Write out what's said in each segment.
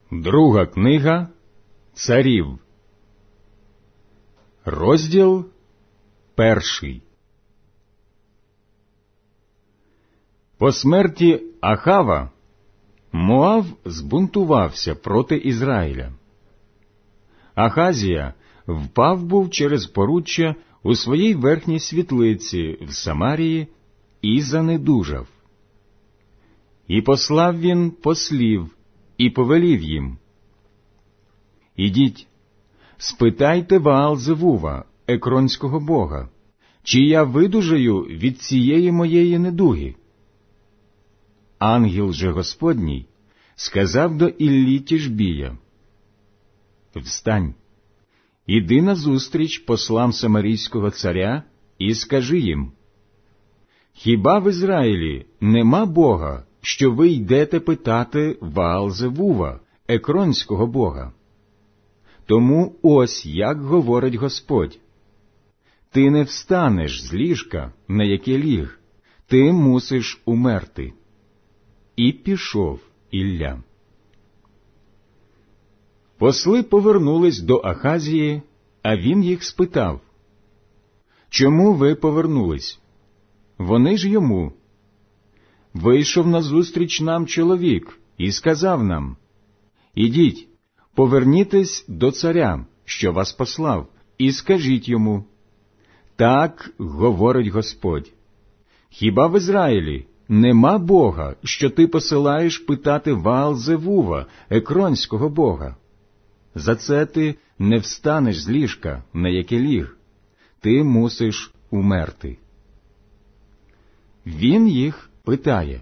Друга книга Царів, розділ 1. По смерті Ахава Моав збунтувався проти Ізраїля. Ахазія впав був через поруччя у своїй верхній світлиці в Самарії і занедужав. І послав він послів і повелів їм: «Ідіть, спитайте Ваал-Зевува, екронського бога, чи я видужаю від цієї моєї недуги». Ангел же Господній сказав до Іллі Тішбія: «Встань, іди назустріч послам самарійського царя і скажи їм: хіба в Ізраїлі нема Бога, що ви йдете питати Ваал-Зевува, екронського бога? Тому ось як говорить Господь: ти не встанеш з ліжка, на яке ліг, ти мусиш умерти». І пішов Ілля. Посли повернулись до Ахазії, а він їх спитав: «Чому ви повернулись?» Вони ж йому: «Вийшов назустріч нам чоловік і сказав нам: ідіть, повернітесь до царя, що вас послав, і скажіть йому: так говорить Господь: хіба в Ізраїлі нема Бога, що ти посилаєш питати Ваал-Зевува, екронського бога? За це ти не встанеш з ліжка, на яке ліг, ти мусиш умерти». Він їх питає: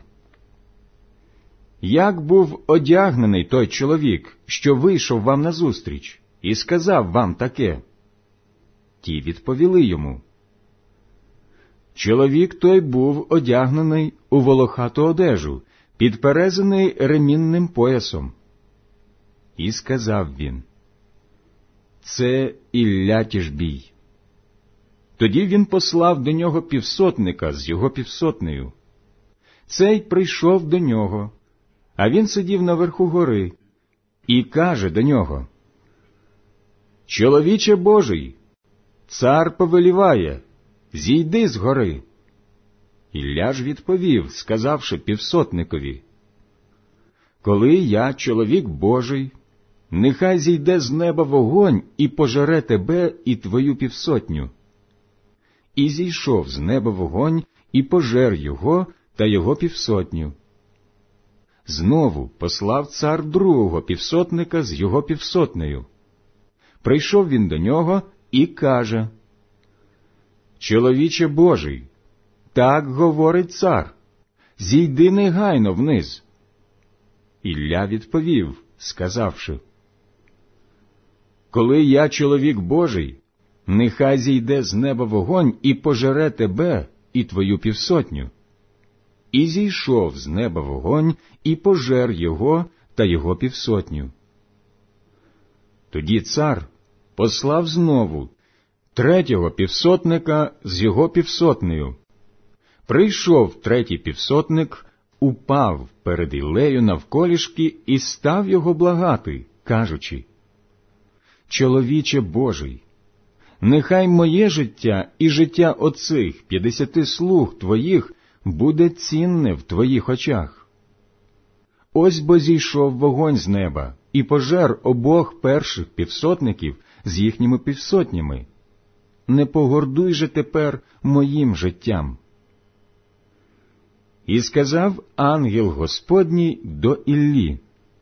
«Як був одягнений той чоловік, що вийшов вам назустріч, і сказав вам таке?» Ті відповіли йому: «Чоловік той був одягнений у волохату одежу, підперезаний ремінним поясом». І сказав він: «Це Ілля Тішбій». Тоді він послав до нього півсотника з його півсотнею. Цей прийшов до нього, а він сидів наверху гори, і каже до нього: «Чоловіче Божий, цар повеліває, зійди з гори». Ілля ж відповів, сказавши півсотникові: «Коли я, чоловік Божий, нехай зійде з неба вогонь і пожере тебе і твою півсотню». І зійшов з неба вогонь і пожер його та його півсотню. Знову послав цар другого півсотника з його півсотнею. Прийшов він до нього і каже: «Чоловіче Божий, так говорить цар, зійди негайно вниз». Ілля відповів, сказавши: «Коли я, чоловік Божий, нехай зійде з неба вогонь і пожере тебе і твою півсотню». І зійшов з неба вогонь і пожер його та його півсотню. Тоді цар послав знову третього півсотника з його півсотнею. Прийшов третій півсотник, упав перед Іллею навколішки і став його благати, кажучи: «Чоловіче Божий, нехай моє життя і життя оцих 50 слуг твоїх буде цінне в твоїх очах. Ось бо зійшов вогонь з неба і пожер обох перших півсотників з їхніми півсотнями. Не погордуй же тепер моїм життям». І сказав ангел Господній до Іллі: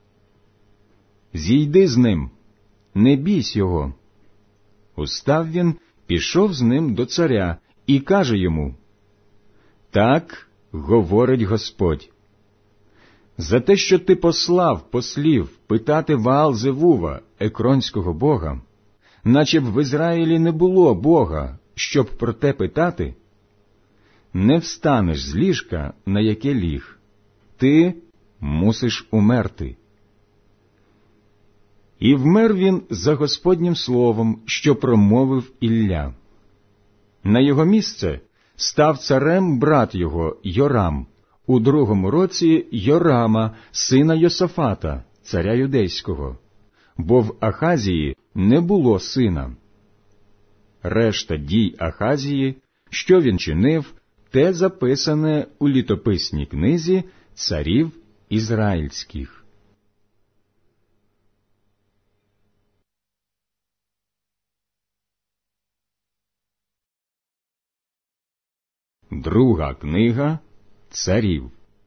«Зійди з ним, не бійсь його». Устав він, пішов з ним до царя і каже йому: «Так говорить Господь: за те, що ти послав послів питати Ваал-Зевува, екронського бога, наче б в Ізраїлі не було Бога, щоб про те питати, не встанеш з ліжка, на яке ліг, ти мусиш умерти». І вмер він за Господнім словом, що промовив Ілля. На його місце став царем брат його Йорам, у 2-му році Йорама, сина Йосафата, царя юдейського, бо в Ахазії не було сина. Решта дій Ахазії, що він чинив, те записане у літописній книзі царів ізраїльських. Друга книга царів.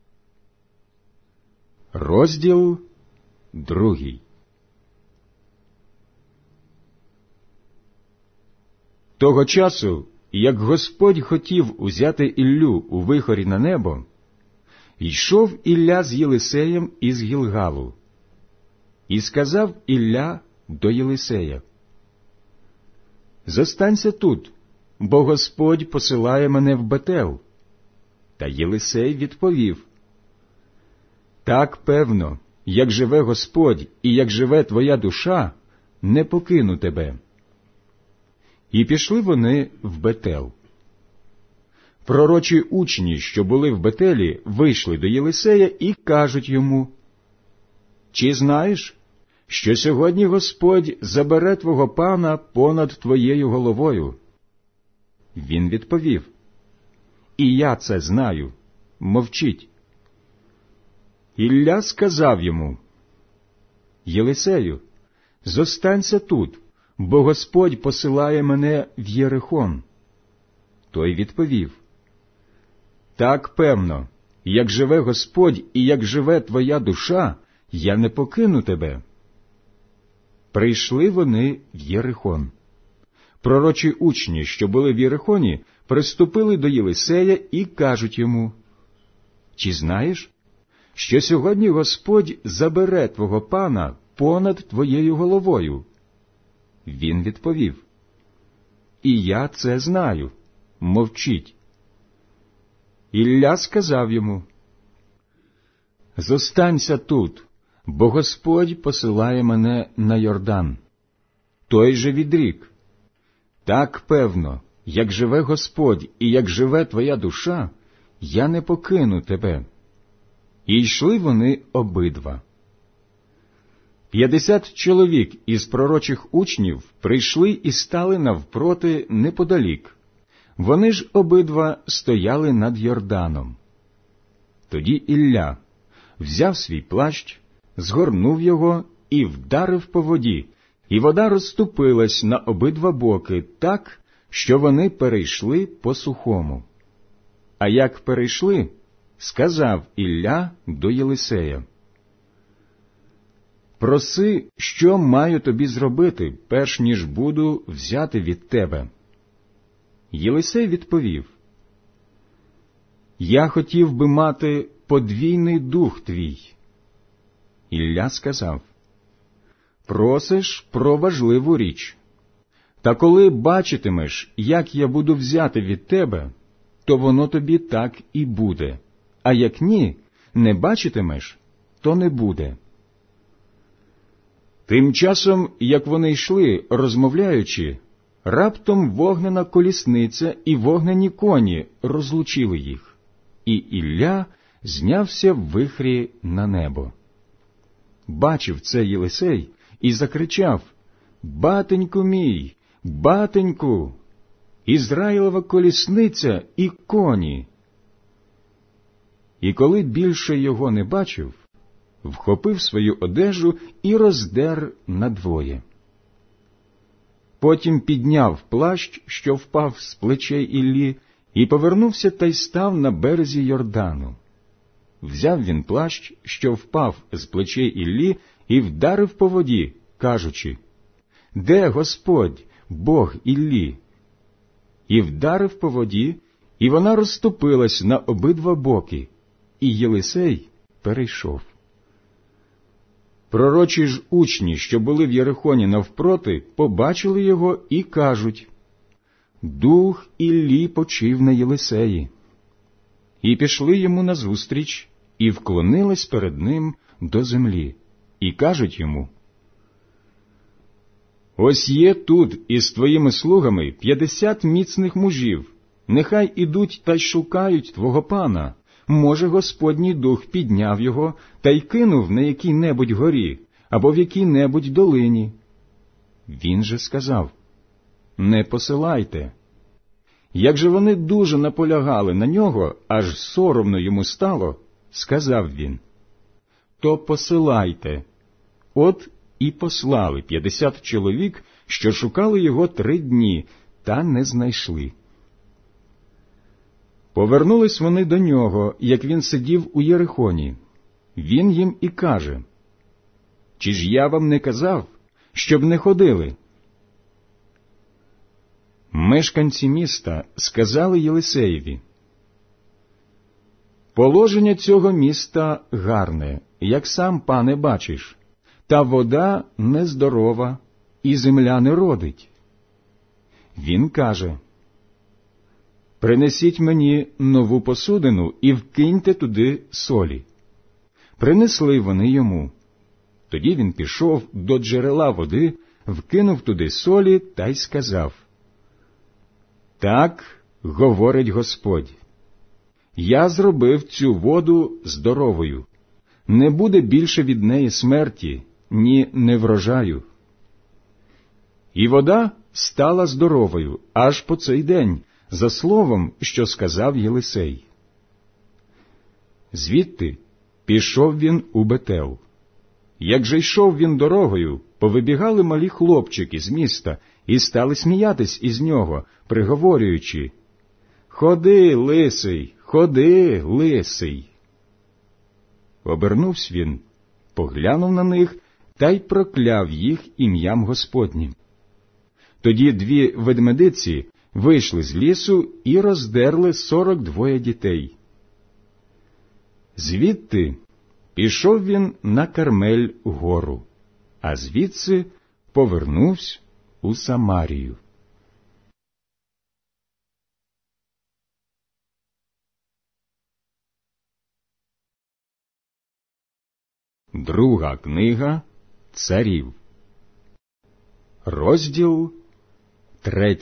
Розділ 2. Того часу, як Господь хотів узяти Іллю у вихорі на небо, йшов Ілля з Єлисеєм із Гілгалу. І сказав Ілля до Єлисея: «Зостанься тут, бо Господь посилає мене в Бетел». Та Єлисей відповів: «Так певно, як живе Господь і як живе твоя душа, не покину тебе». І пішли вони в Бетел. Пророчі учні, що були в Бетелі, вийшли до Єлисея і кажуть йому: «Чи знаєш, що сьогодні Господь забере твого пана понад твоєю головою?» Він відповів: «І я це знаю, мовчіть». Ілля сказав йому: «Єлисею, зостанься тут, бо Господь посилає мене в Єрихон». Той відповів: «Так певно, як живе Господь і як живе твоя душа, я не покину тебе». Прийшли вони в Єрихон. Пророчі учні, що були в Єрихоні, приступили до Єлисея і кажуть йому: «Чи знаєш, що сьогодні Господь забере твого пана понад твоєю головою?» Він відповів: «І я це знаю, мовчіть». Ілля сказав йому: «Зостанься тут, бо Господь посилає мене на Йордан». Той же відрік: «Так певно, як живе Господь і як живе твоя душа, я не покину тебе». І йшли вони обидва. 50 чоловік із пророчих учнів прийшли і стали навпроти неподалік. Вони ж обидва стояли над Йорданом. Тоді Ілля взяв свій плащ, згорнув його і вдарив по воді, і вода розступилась на обидва боки так, що вони перейшли по сухому. А як перейшли, сказав Ілля до Єлисея: «Проси, що маю тобі зробити, перш ніж буду взяти від тебе». Єлисей відповів: «Я хотів би мати подвійний дух твій». Ілля сказав: «Просиш про важливу річ. Та коли бачитимеш, як я буду взяти від тебе, то воно тобі так і буде, а як ні, не бачитимеш, то не буде». Тим часом, як вони йшли, розмовляючи, раптом вогнена колісниця і вогнені коні розлучили їх, і Ілля знявся в вихрі на небо. Бачив це Єлисей і закричав: «Батеньку мій, батеньку! Ізраїлова колісниця і коні!» І коли більше його не бачив, вхопив свою одежу і роздер надвоє. Потім підняв плащ, що впав з плечей Іллі, і повернувся та й став на березі Йордану. Взяв він плащ, що впав з плечей Іллі, і вдарив по воді, кажучи: «Де Господь, Бог Іллі?» І вдарив по воді, і вона розступилась на обидва боки, і Єлисей перейшов. Пророчі ж учні, що були в Єрихоні навпроти, побачили його і кажуть: «Дух Іллі почив на Єлисеї». І пішли йому назустріч, і вклонились перед ним до землі, і кажуть йому: «Ось є тут із твоїми слугами 50 міцних мужів, нехай ідуть та й шукають твого пана, може, Господній Дух підняв його та й кинув на якій-небудь горі або в якій-небудь долині. Він же сказав: не посилайте. Як же вони дуже наполягали на нього, аж соромно йому стало, сказав він: то посилайте. От і послали 50 чоловік, що шукали його 3 дні, та не знайшли. Повернулись вони до нього, як він сидів у Єрихоні. Він їм і каже: чи ж я вам не казав, щоб не ходили? Мешканці міста сказали Єлисеєві: положення цього міста гарне, як сам, пане, бачиш, та вода нездорова, і земля не родить. Він каже: принесіть мені нову посудину і вкиньте туди солі. Принесли вони йому. Тоді він пішов до джерела води, вкинув туди солі та й сказав: так говорить Господь, я зробив цю воду здоровою, не буде більше від неї смерті, ні неврожаю. І вода стала здоровою аж по цей день, за словом, що сказав Єлисей. Звідти пішов він у Бетел. Як же йшов він дорогою, повибігали малі хлопчики з міста і стали сміятись із нього, приговорюючи: «Ходи, лисий, ходи, лисий!» Обернувся він, поглянув на них та й прокляв їх ім'ям Господнім. Тоді 2 ведмедиці вийшли з лісу і роздерли 42 дітей. Звідти пішов він на Кармель гору, а звідси повернувся у Самарію. Друга книга Царів, розділ 3.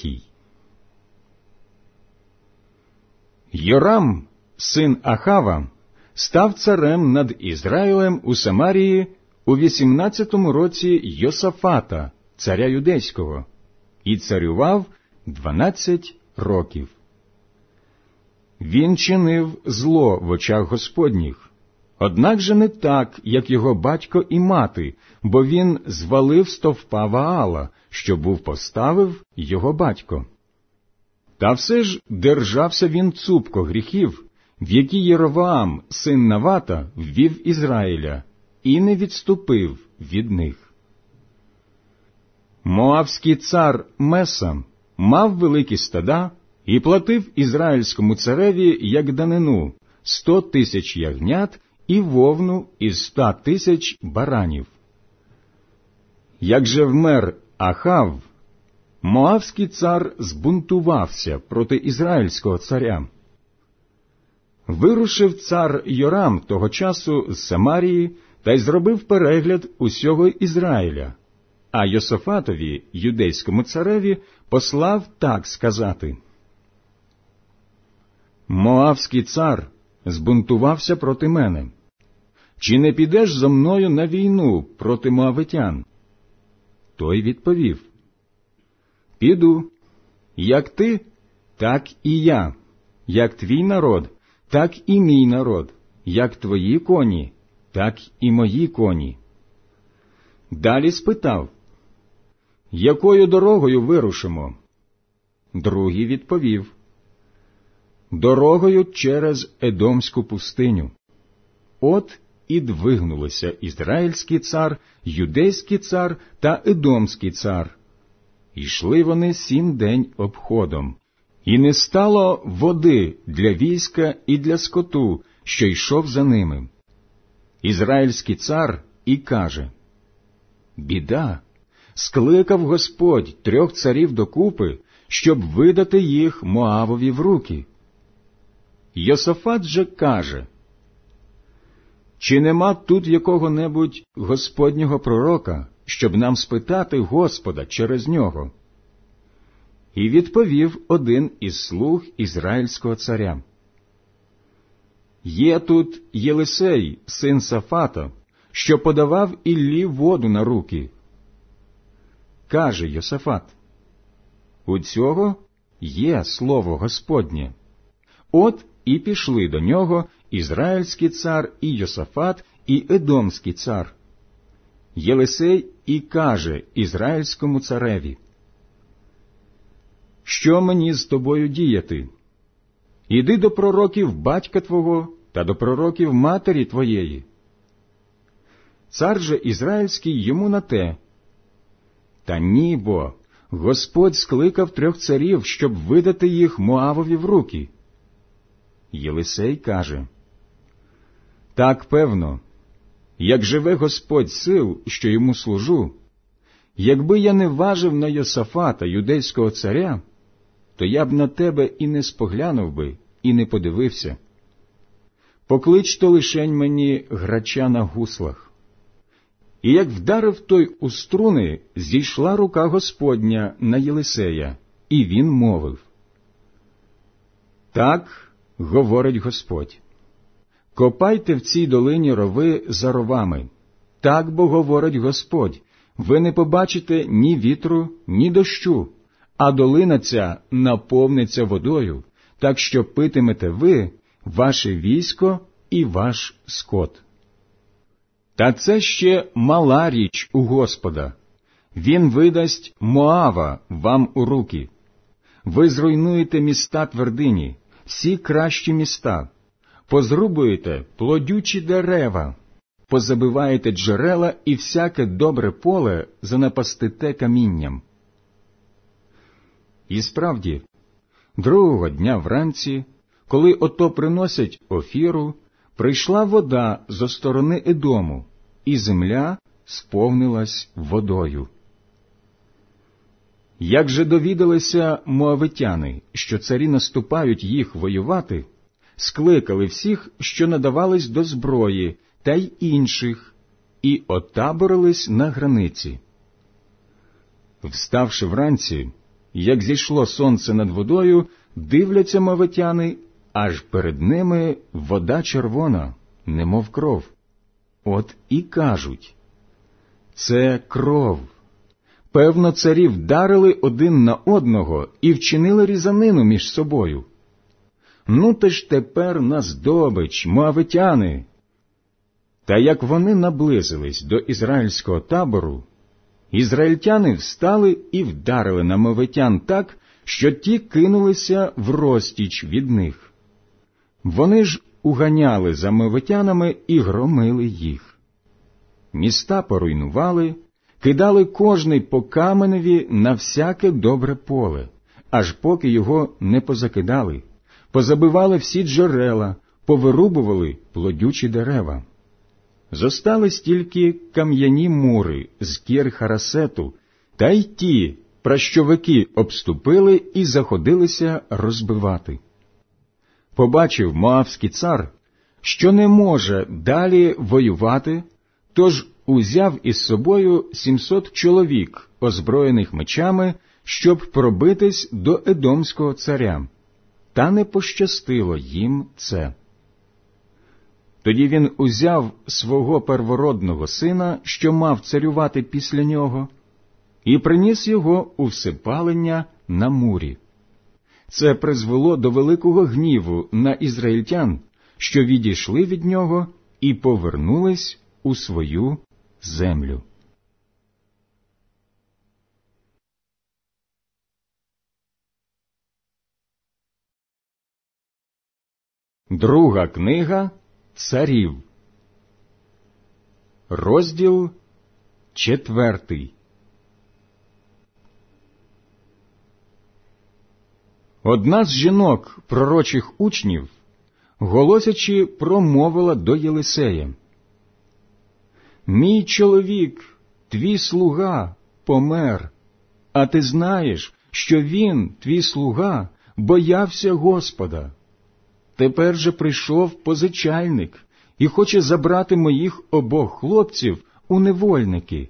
Йорам, син Ахава, став царем над Ізраїлем у Самарії у 18-му році Йосафата, царя юдейського, і царював 12 років. Він чинив зло в очах Господніх, однак же не так, як його батько і мати, бо він звалив стовпа Ваала, що був поставив його батько. Та все ж держався він цупко гріхів, в які Єровоам, син Навата, ввів Ізраїля, і не відступив від них. Моавський цар Меса мав великі стада і платив ізраїльському цареві як данину 100 тисяч ягнят і вовну із 100 тисяч баранів. Як же вмер Ахав, Моавський цар збунтувався проти ізраїльського царя. Вирушив цар Йорам того часу з Самарії та й зробив перегляд усього Ізраїля, а Йосафатові, юдейському цареві, послав так сказати: «Моавський цар збунтувався проти мене. Чи не підеш зо мною на війну проти моавитян?» Той відповів: «Піду. Як ти, так і я, як твій народ, так і мій народ, як твої коні, так і мої коні». Далі спитав: «Якою дорогою вирушимо?» Другий відповів: «Дорогою через Едомську пустиню». От і двигнулися ізраїльський цар, юдейський цар та едомський цар. Ішли вони 7 день обходом, і не стало води для війська і для скоту, що йшов за ними. Ізраїльський цар і каже: «Біда! Скликав Господь 3 царів докупи, щоб видати їх Моавові в руки». Йосафат же каже: «Чи нема тут якого-небудь Господнього пророка, щоб нам спитати Господа через нього?» І відповів один із слуг ізраїльського царя: Є тут Єлисей, син Сафата, що подавав Іллі воду на руки. Каже Йосафат: у цього є слово Господнє. От і пішли до нього ізраїльський цар і Йосафат, і едомський цар. Єлисей і каже ізраїльському цареві: що мені з тобою діяти? Іди до пророків батька твого та до пророків матері твоєї. Цар же ізраїльський йому на те: та ні, бо Господь скликав 3 царів, щоб видати їх Моавові в руки. Єлисей каже: так певно, як живе Господь сил, що йому служу, якби я не важив на Йосафата, юдейського царя, то я б на тебе і не споглянув би, і не подивився. Поклич то лишень мені грача на гуслах. І як вдарив той у струни, зійшла рука Господня на Єлисея, і він мовив: так говорить Господь: копайте в цій долині рови за ровами. Так бо говорить Господь: ви не побачите ні вітру, ні дощу, а долина ця наповниться водою, так що питимете ви, ваше військо і ваш скот. Та це ще мала річ у Господа. Він видасть Моава вам у руки. Ви зруйнуєте міста твердині, всі кращі міста, позрубуєте плодючі дерева, позабиваєте джерела і всяке добре поле занапастите камінням. І справді, другого дня вранці, коли ото приносять офіру, прийшла вода зо сторони Едому, і земля сповнилась водою. Як же довідалися моавитяни, що царі наступають їх воювати, скликали всіх, що надавались до зброї, та й інших, і отаборились на границі. Вставши вранці, як зійшло сонце над водою, дивляться моавитяни, аж перед ними вода червона, немов кров. От і кажуть: це кров. Певно, царі вдарили один на одного і вчинили різанину між собою. Ну, те ж тепер на здобич, моавитяни. Та як вони наблизились до ізраїльського табору, ізраїльтяни встали і вдарили на моавитян так, що ті кинулися в розтіч від них. Вони ж уганяли за моавитянами і громили їх. Міста поруйнували, кидали кожний по каменеві на всяке добре поле, аж поки його не позакидали, позабивали всі джерела, повирубували плодючі дерева. Зостались тільки кам'яні мури з Кір-Харасету, та й ті пращовики обступили і заходилися розбивати. Побачив моавський цар, що не може далі воювати, тож узяв із собою 700 чоловік, озброєних мечами, щоб пробитись до едомського царя. Та не пощастило їм це. Тоді він узяв свого первородного сина, що мав царювати після нього, і приніс його у всипалення на мурі. Це призвело до великого гніву на ізраїльтян, що відійшли від нього і повернулись у свою землю. Друга книга Царів, розділ 4. Одна з жінок пророчих учнів, голосячи, промовила до Єлисея: «Мій чоловік, твій слуга, помер, а ти знаєш, що він, твій слуга, боявся Господа. Тепер же прийшов позичальник і хоче забрати моїх обох хлопців у невольники».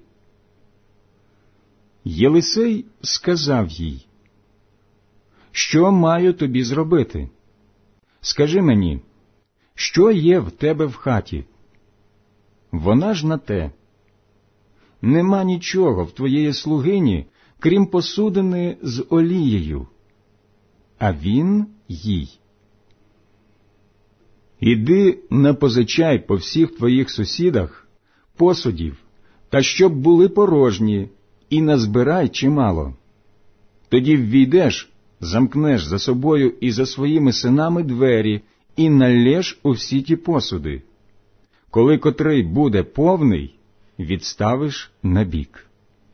Єлисей сказав їй: «Що маю тобі зробити? Скажи мені, що є в тебе в хаті? Вона ж на те: нема нічого в твоєї слугині, крім посудини з олією. А він їй: іди напозичай по всіх твоїх сусідах посудів, та щоб були порожні, і назбирай чимало. Тоді ввійдеш, замкнеш за собою і за своїми синами двері, і налєш у всі ті посуди. Коли котрий буде повний, відставиш набік.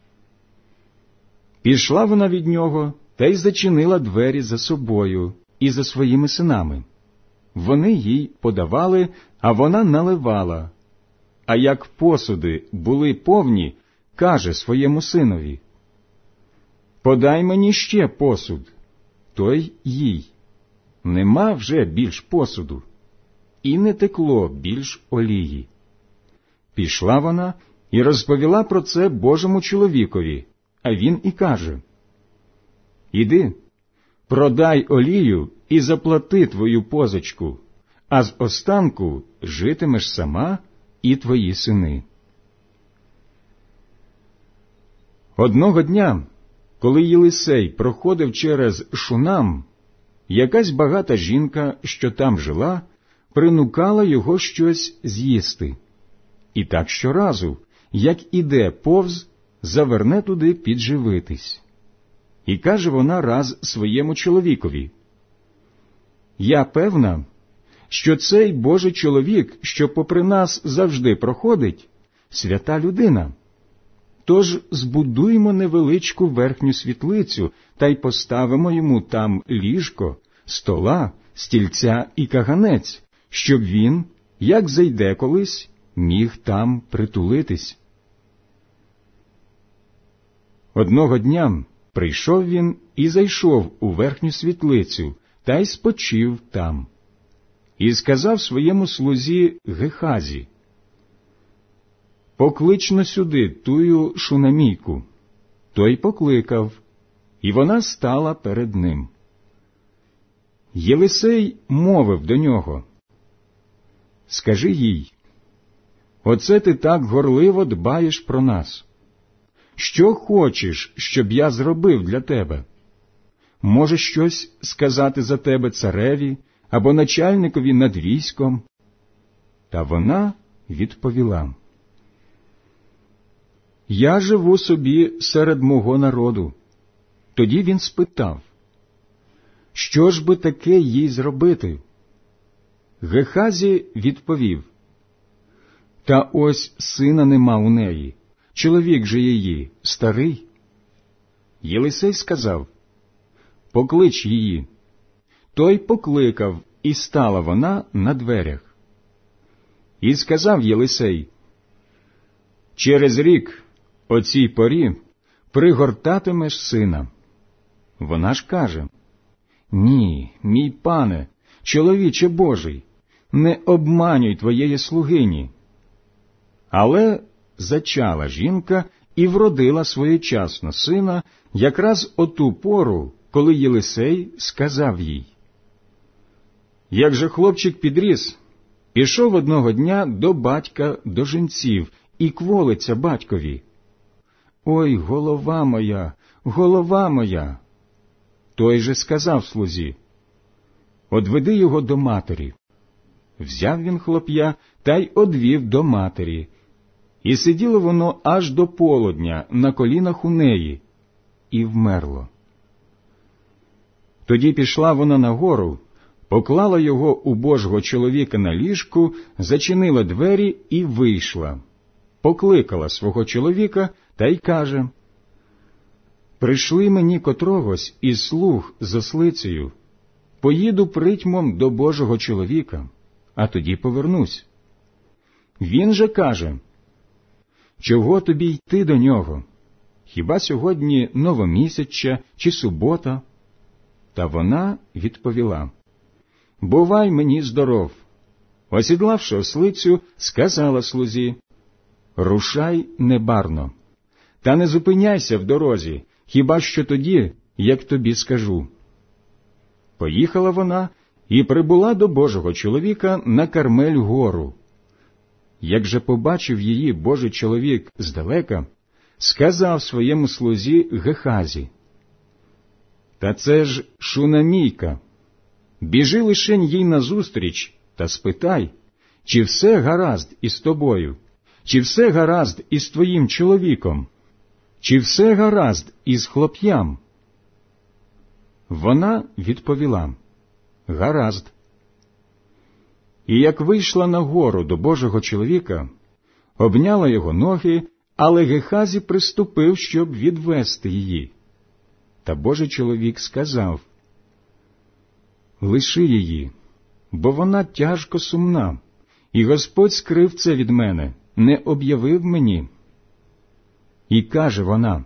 Пішла вона від нього, та й зачинила двері за собою і за своїми синами. Вони їй подавали, а вона наливала. А як посуди були повні, каже своєму синові: подай мені ще посуд. Той їй: нема вже більш посуду. І не текло більш олії. Пішла вона і розповіла про це Божому чоловікові, а він і каже: іди, продай олію і заплати твою позичку, а з останку житимеш сама і твої сини. Одного дня, коли Єлисей проходив через Шунам, якась багата жінка, що там жила, принукала його щось з'їсти. І так щоразу, як іде повз, заверне туди підживитись. І каже вона раз своєму чоловікові: я певна, що цей Божий чоловік, що попри нас завжди проходить, свята людина. Тож збудуймо невеличку верхню світлицю та й поставимо йому там ліжко, стола, стільця і каганець, щоб він, як зайде колись, міг там притулитись. Одного дня прийшов він і зайшов у верхню світлицю, та й спочив там. І сказав своєму слузі Гехазі: поклич-но сюди тую шунамійку. Той покликав, і вона стала перед ним. Єлисей мовив до нього: скажи їй, оце ти так горливо дбаєш про нас. Що хочеш, щоб я зробив для тебе? Може щось сказати за тебе цареві або начальникові над військом? Та вона відповіла: я живу собі серед мого народу. Тоді він спитав: що ж би таке їй зробити? Гехазі відповів: та ось сина нема у неї, чоловік же її старий. Єлисей сказав: поклич її. Той покликав, і стала вона на дверях. І сказав Єлисей: через рік о цій порі пригортатимеш сина. Вона ж каже: ні, мій пане, чоловіче Божий, не обманюй твоєї слугині. Але зачала жінка і вродила своєчасно сина якраз о ту пору, коли Єлисей сказав їй. Як же хлопчик підріс, пішов одного дня до батька до жінців і кволиться батькові: ой, голова моя, голова моя! Той же сказав слузі: одведи його до матері. Взяв він хлоп'я та й одвів до матері. І сиділо воно аж до полудня на колінах у неї, і вмерло. Тоді пішла вона нагору, поклала його у Божого чоловіка на ліжку, зачинила двері і вийшла. Покликала свого чоловіка та й каже: прийшли мені котрогось із слуг з ослицею, поїду притьмом до Божого чоловіка, а тоді повернусь. Він же каже: чого тобі йти до нього? Хіба сьогодні новомісяччя чи субота? Та вона відповіла: бувай мені здоров. Осідлавши ослицю, сказала слузі: рушай небарно, та не зупиняйся в дорозі, хіба що тоді, як тобі скажу. Поїхала вона і прибула до Божого чоловіка на Кармель гору. Як же побачив її Божий чоловік здалека, сказав своєму слузі Гехазі: «Та це ж Шунамійка, біжи лишень їй назустріч та спитай, чи все гаразд із тобою, чи все гаразд із твоїм чоловіком, чи все гаразд із хлоп'ям?» Вона відповіла: «Гаразд». І як вийшла на гору до Божого чоловіка, обняла його ноги, але Гехазі приступив, щоб відвести її. Та Божий чоловік сказав: «Лиши її, бо вона тяжко сумна, і Господь скрив це від мене, не об'явив мені». І каже вона: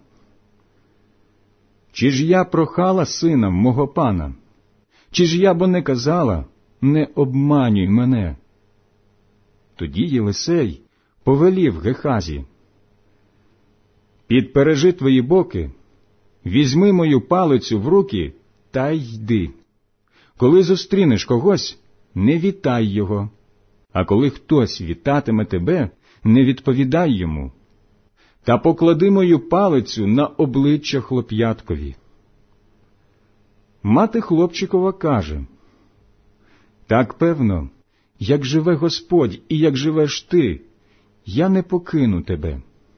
«Чи ж я прохала сина мого пана? Чи ж я бо не казала: не обманюй мене?» Тоді Єлисей повелів Гехазі: «Підпережи твої боки, візьми мою палицю в руки та йди. Коли зустрінеш когось, не вітай його, а коли хтось вітатиме тебе, не відповідай йому. Та поклади мою палицю на обличчя хлоп'яткові». Мати хлопчикова каже: «Так певно, як живе Господь і як живеш ти, я не покину тебе».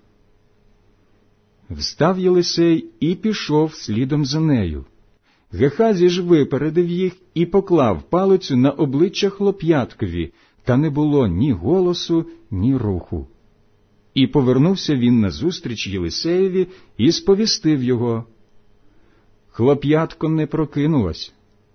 Встав Єлисей і пішов слідом за нею. Гехазі ж випередив їх і поклав палицю на обличчя хлоп'яткові, та не було ні голосу, ні руху. І повернувся він назустріч Єлисеєві і сповістив його. Хлоп'ятко не прокинулось.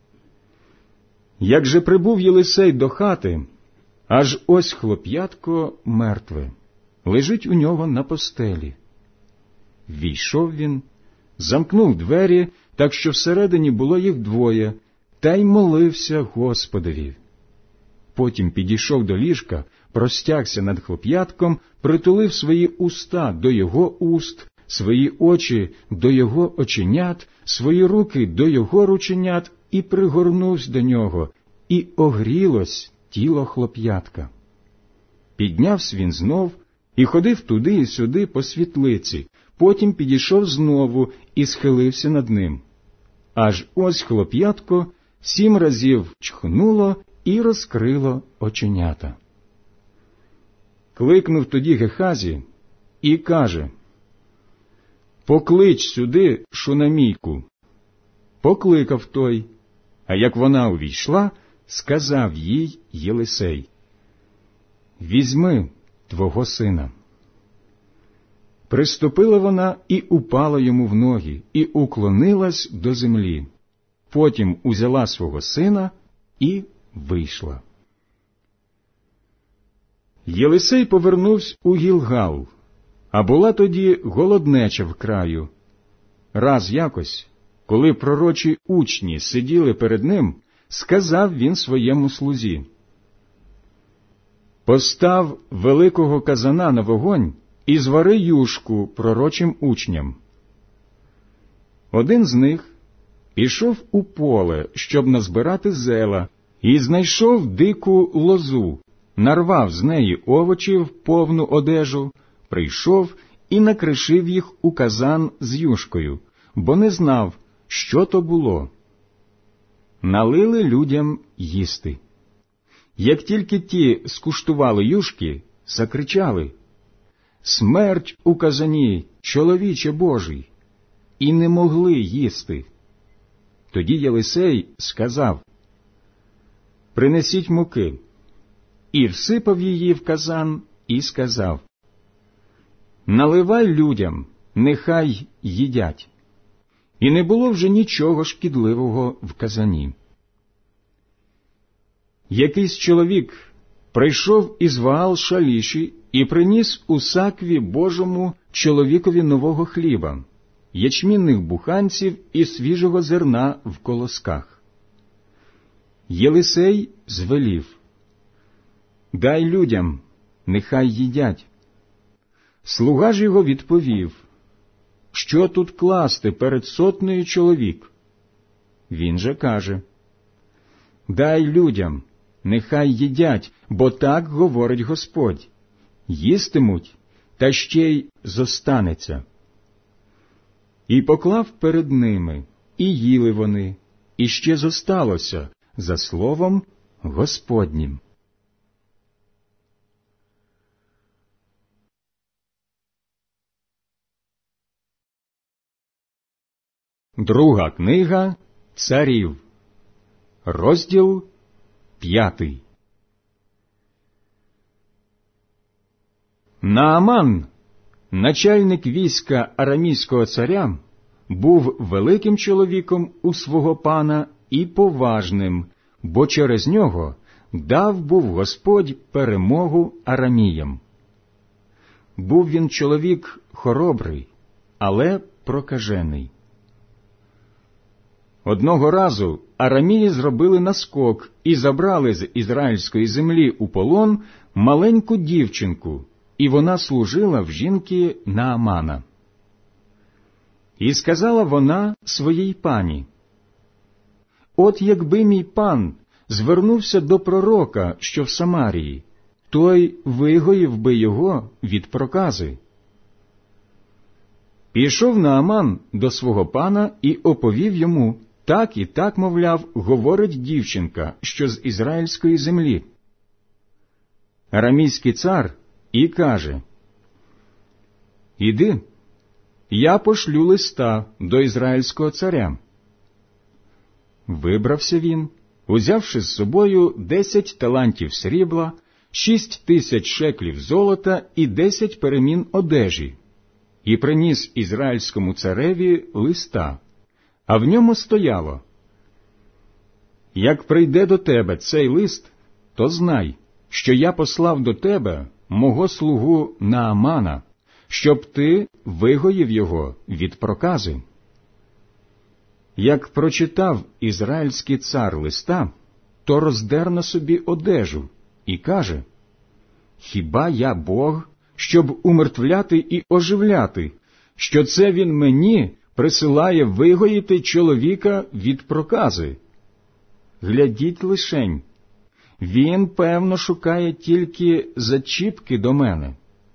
Як же прибув Єлисей до хати, аж ось хлоп'ятко мертве, лежить у нього на постелі. Війшов він, замкнув двері, так що всередині було їх двоє, та й молився Господові. Потім підійшов до ліжка, простягся над хлоп'ятком, притулив свої уста до його уст, свої очі до його оченят, свої руки до його рученят, і пригорнувся до нього, і огрілось тіло хлоп'ятка. Піднявся він знов і ходив туди і сюди по світлиці, потім підійшов знову і схилився над ним. Аж ось хлоп'ятко 7 разів чхнуло і розкрило оченята. Кликнув тоді Гехазі і каже: «Поклич сюди Шунамійку». Покликав той, а як вона увійшла, сказав їй Єлисей: «Візьми твого сина». Приступила вона і упала йому в ноги, і уклонилась до землі. Потім узяла свого сина і вийшла. Єлисей повернувся у Гілгал, а була тоді голоднеча в краю. Раз якось, коли пророчі учні сиділи перед ним, сказав він своєму слузі: «Постав великого казана на вогонь і звари юшку пророчим учням». Один з них пішов у поле, щоб назбирати зела, і знайшов дику лозу, нарвав з неї овочів повну одежу, прийшов і накришив їх у казан з юшкою, бо не знав, що то було. Налили людям їсти. Як тільки ті скуштували юшки, закричали: «Смерть у казані, чоловіче Божий!» І не могли їсти. Тоді Єлисей сказав: «Принесіть муки». І всипав її в казан, і сказав: «Наливай людям, нехай їдять». І не було вже нічого шкідливого в казані. Якийсь чоловік прийшов із Ваал-Шаліші і приніс у сакві Божому чоловікові нового хліба, ячмінних буханців і свіжого зерна в колосках. Єлисей звелів: «Дай людям, нехай їдять». Слуга ж його відповів: «Що тут класти перед 100 чоловік?» Він же каже: дай людям, нехай їдять, бо так говорить Господь. Їстимуть, та ще й зостанеться. І поклав перед ними, і їли вони, і ще зосталося, за словом Господнім. Друга книга Царів, розділ 5. Нааман, начальник війська арамійського царя, був великим чоловіком у свого пана і поважним, бо через нього дав був Господь перемогу араміям. Був він чоловік хоробрий, але прокажений. Одного разу арамії зробили наскок і забрали з ізраїльської землі у полон маленьку дівчинку, і вона служила в жінки Наамана. І сказала вона своїй пані: «От якби мій пан звернувся до пророка, що в Самарії, той вигоїв би його від прокази». Пішов Нааман до свого пана і оповів йому: так і так, мовляв, говорить дівчинка, що з ізраїльської землі. Арамійський цар і каже: «Іди, я пошлю листа до ізраїльського царя». Вибрався він, узявши з собою 10 талантів срібла, 6,000 шеклів золота і 10 перемін одежі, і приніс ізраїльському цареві листа, а в ньому стояло: «Як прийде до тебе цей лист, то знай, що я послав до тебе мого слугу Наамана, щоб ти вигоїв його від прокази». Як прочитав ізраїльський цар листа, то роздер на собі одежу і каже: «Хіба я Бог, щоб умертвляти і оживляти, що це він мені присилає вигоїти чоловіка від прокази? Глядіть лишень, він, певно, шукає тільки зачіпки до мене».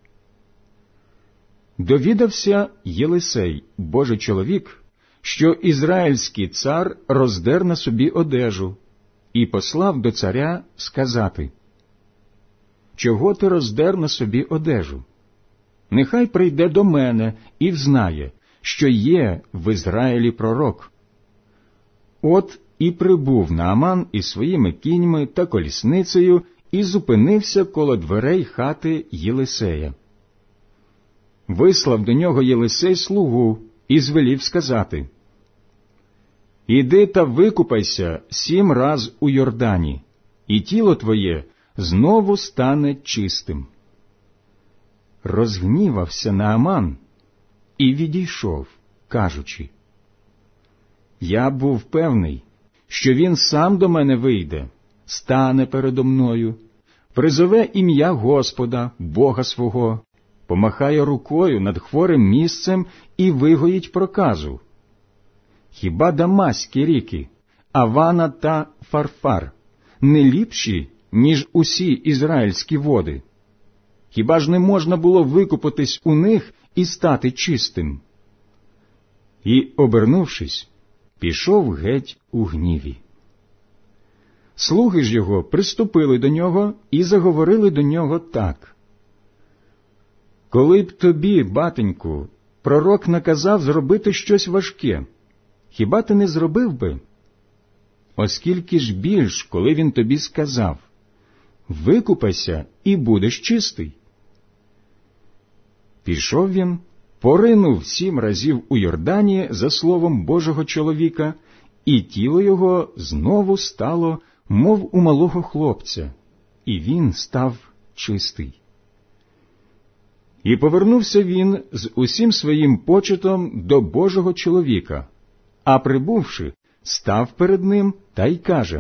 Довідався Єлисей, Божий чоловік, що ізраїльський цар роздер на собі одежу, і послав до царя сказати: «Чого ти роздер на собі одежу? Нехай прийде до мене і взнає, що є в Ізраїлі пророк». От і прибув Нааман із своїми кіньми та колісницею і зупинився коло дверей хати Єлисея. Вислав до нього Єлисей слугу і звелів сказати: «Іди та викупайся 7 раз у Йордані, і тіло твоє знову стане чистим». Розгнівався Нааман і відійшов, кажучи: «Я був певний, що він сам до мене вийде, стане передо мною, призове ім'я Господа, Бога свого, помахає рукою над хворим місцем і вигоїть проказу. Хіба Дамаські ріки, Авана та Фарфар не ліпші, ніж усі ізраїльські води? Хіба ж не можна було викупатись у них і стати чистим?» І, обернувшись, пішов геть у гніві. Слуги ж його приступили до нього і заговорили до нього так: «Коли б тобі, батеньку, пророк наказав зробити щось важке, хіба ти не зробив би? Оскільки ж більш, коли він тобі сказав: викупайся і будеш чистий». Пішов він, поринув 7 разів у Йордані за словом Божого чоловіка, і тіло його знову стало, мов у малого хлопця, і він став чистий. І повернувся він з усім своїм почетом до Божого чоловіка, а прибувши, став перед ним та й каже: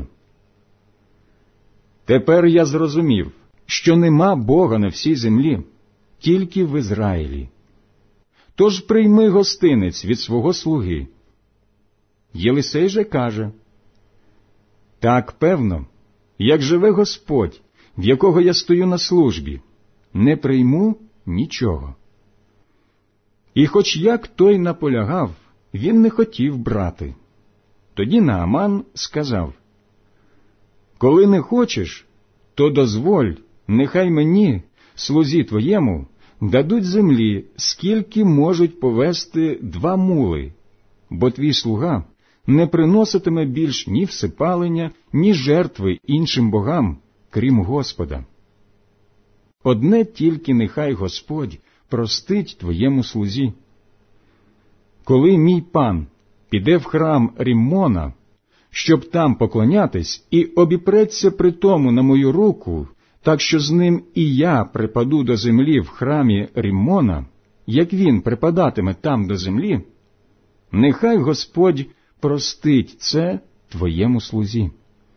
«Тепер я зрозумів, що нема Бога на всій землі, тільки в Ізраїлі. Тож прийми гостинець від свого слуги». Єлисей же каже: Так, певно, як живе Господь, в якого я стою на службі, не прийму нічого. І хоч як той наполягав, він не хотів брати. Тоді Нааман сказав: «Коли не хочеш, то дозволь, нехай мені, слузі твоєму, дадуть землі, скільки можуть повести 2 мули, бо твій слуга не приноситиме більш ні всипалення, ні жертви іншим богам, крім Господа. Одне тільки нехай Господь простить твоєму слузі. Коли мій пан піде в храм Ріммона, щоб там поклонятись, і обіпреться при тому на мою руку, так що з ним і я припаду до землі в храмі Ріммона, як він припадатиме там до землі, нехай Господь простить це твоєму слузі».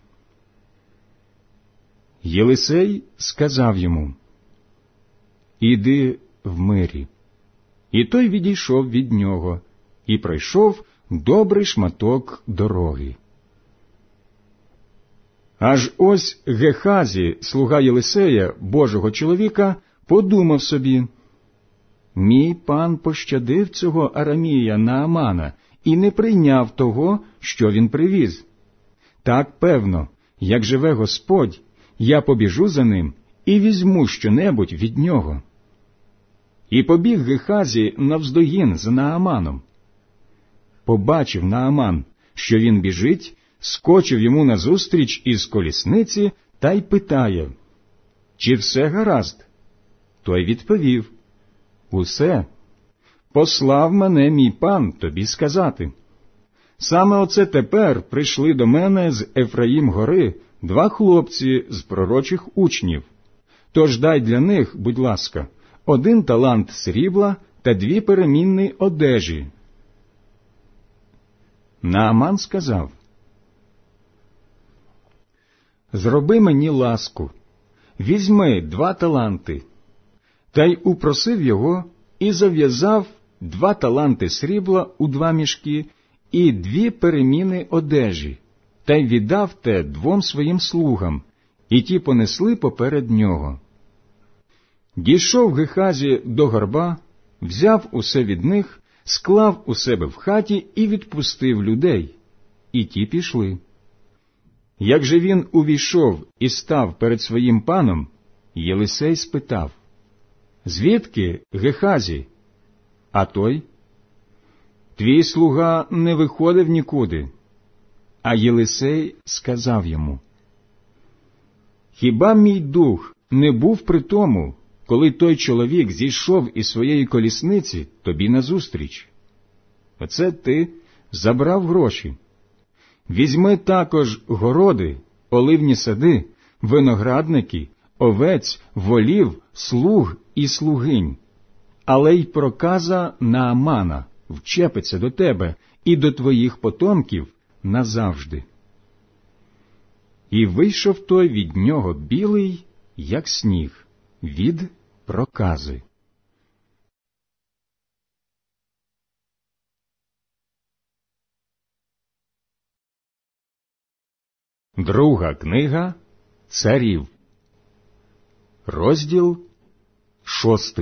Єлисей сказав йому: «Іди в мирі». І той відійшов від нього і пройшов добрий шматок дороги. Аж ось Гехазі, слуга Єлисея, Божого чоловіка, подумав собі: «Мій пан пощадив цього арамія Наамана і не прийняв того, що він привіз. Так, певно, як живе Господь, я побіжу за ним і візьму щонебудь від нього». І побіг Гехазі навздогін за Нааманом. Побачив Нааман, що він біжить, скочив йому назустріч із колісниці та й питає: «Чи все гаразд?» Той відповів: «Усе. Послав мене мій пан тобі сказати. Саме оце тепер прийшли до мене з Ефраїм-гори 2 хлопці з пророчих учнів. Тож дай для них, будь ласка, 1 талант срібла та 2 перемінні одежі». Нааман сказав: «Зроби мені ласку, візьми 2 таланти». Та й упросив його і зав'язав 2 таланти срібла у 2 мішки і 2 переміни одежі, та й віддав те 2 своїм слугам, і ті понесли поперед нього. Дійшов Гехазі до горба, взяв усе від них, склав у себе в хаті і відпустив людей, і ті пішли. Як же він увійшов і став перед своїм паном, Єлисей спитав: «Звідки, Гехазі?» А той: «Твій слуга не виходив нікуди». А Єлисей сказав йому: «Хіба мій дух не був при тому, коли той чоловік зійшов із своєї колісниці тобі назустріч? Оце ти забрав гроші. Візьми також городи, оливні сади, виноградники, овець, волів, слуг і слугинь. Але й проказа Наамана вчепиться до тебе і до твоїх потомків назавжди». І вийшов той від нього білий, як сніг, від прокази. Друга книга Царів, розділ 6.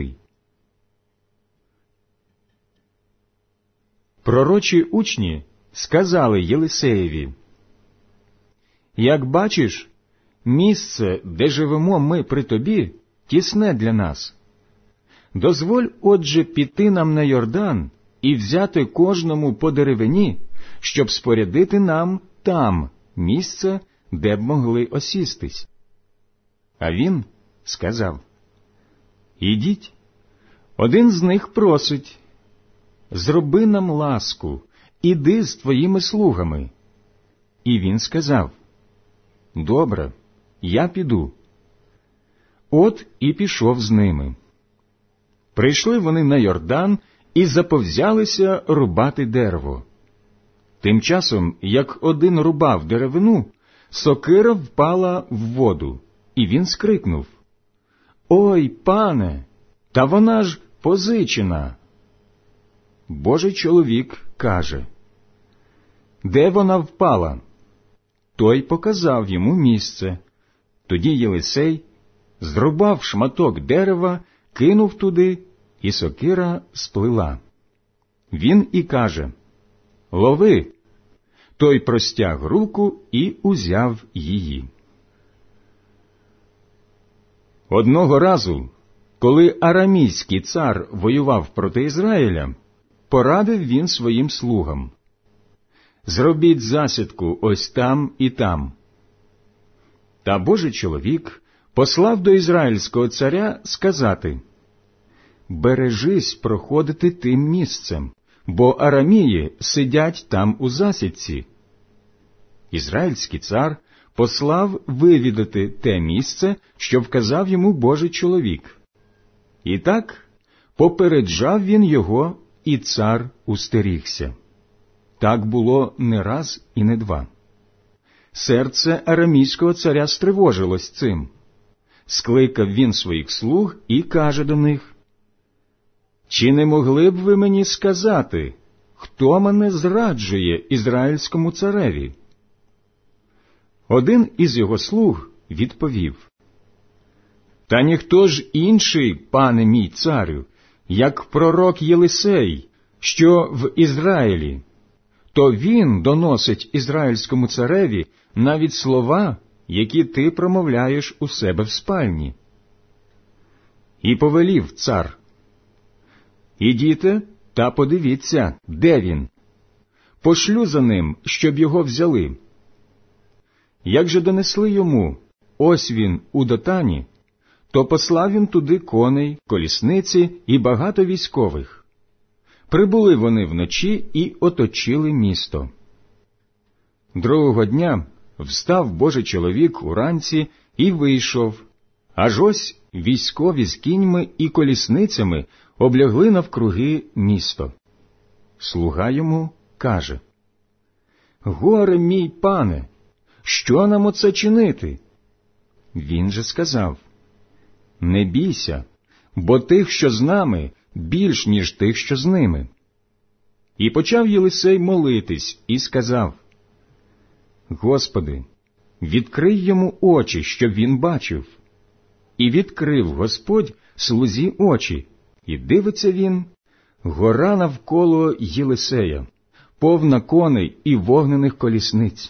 Пророчі учні сказали Єлисеєві: «Як бачиш, місце, де живемо ми при тобі, тісне для нас. Дозволь, отже, піти нам на Йордан і взяти кожному по деревині, щоб спорядити нам там місце, де б могли осістись». А він сказав: «Ідіть». Один з них просить: «Зроби нам ласку, іди з твоїми слугами». І він сказав: «Добре, я піду». От і пішов з ними. Прийшли вони на Йордан і заповзялися рубати дерево. Тим часом, як один рубав деревину, сокира впала в воду, і він скрикнув: «Ой, пане, та вона ж позичена!» Божий чоловік каже: «Де вона впала?» той показав йому місце. Тоді Єлисей зрубав шматок дерева, кинув туди, і сокира сплила. Він і каже: «Лови!» Той простяг руку і узяв її. Одного разу, коли арамійський цар воював проти Ізраїля, порадив він своїм слугам: «Зробіть засідку ось там і там». Та Божий чоловік послав до ізраїльського царя сказати: «Бережись проходити тим місцем, бо арамії сидять там у засідці». Ізраїльський цар послав вивідати те місце, що вказав йому Божий чоловік. І так попереджав він його, і цар устерігся. Так було не раз і не два. Серце арамійського царя стривожилось цим. Скликав він своїх слуг і каже до них: «Чи не могли б ви мені сказати, хто мене зраджує ізраїльському цареві?» Один із його слуг відповів: «Та ніхто ж інший, пане мій царю, як пророк Єлисей, що в Ізраїлі. То він доносить ізраїльському цареві навіть слова, які ти промовляєш у себе в спальні». І повелів цар: «Ідіте та подивіться, де він. Пошлю за ним, щоб його взяли». Як же донесли йому: «Ось він у Дотані», то послав він туди коней, колісниці і багато військових. Прибули вони вночі і оточили місто. Другого дня встав Божий чоловік уранці і вийшов, аж ось військові з кіньми і колісницями облягли навкруги місто. Слуга йому каже: «Горе мій пане! Що нам оце чинити?» Він же сказав: «Не бійся, бо тих, що з нами, більш, ніж тих, що з ними». І почав Єлисей молитись і сказав: «Господи, відкрий йому очі, щоб він бачив». І відкрив Господь слузі очі, і дивиться він: гора навколо Єлисея, повна коней і вогнених колісниць.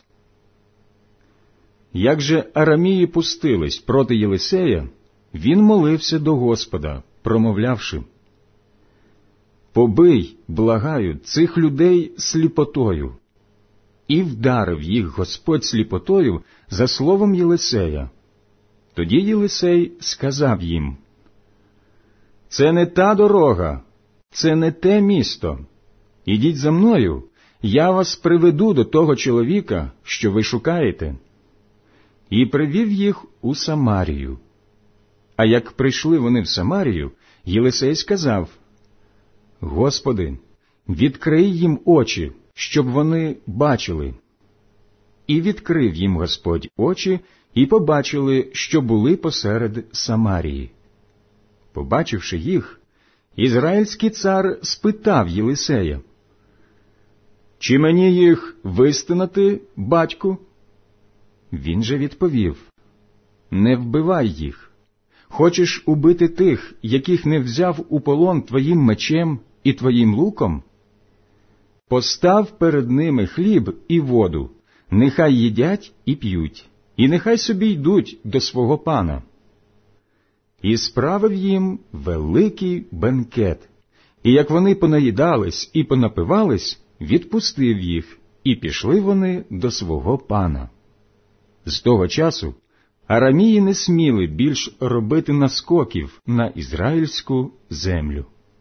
Як же арамії пустились проти Єлисея, він молився до Господа, промовлявши: «Побий, благаю, цих людей сліпотою». І вдарив їх Господь сліпотою за словом Єлисея. Тоді Єлисей сказав їм: «Це не та дорога, це не те місто. Ідіть за мною, я вас приведу до того чоловіка, що ви шукаєте». І привів їх у Самарію. А як прийшли вони в Самарію, Єлисей сказав: «Господи, відкрий їм очі, щоб вони бачили». І відкрив їм Господь очі, і побачили, що були посеред Самарії. Побачивши їх, ізраїльський цар спитав Єлисея: «Чи мені їх вистинати, батьку?» Він же відповів: «Не вбивай їх. Хочеш убити тих, яких не взяв у полон твоїм мечем і твоїм луком? Постав перед ними хліб і воду, нехай їдять і п'ють, і нехай собі йдуть до свого пана». І справив їм великий бенкет, і як вони понаїдались і понапивались, відпустив їх, і пішли вони до свого пана. З того часу арамії не сміли більш робити наскоків на ізраїльську землю.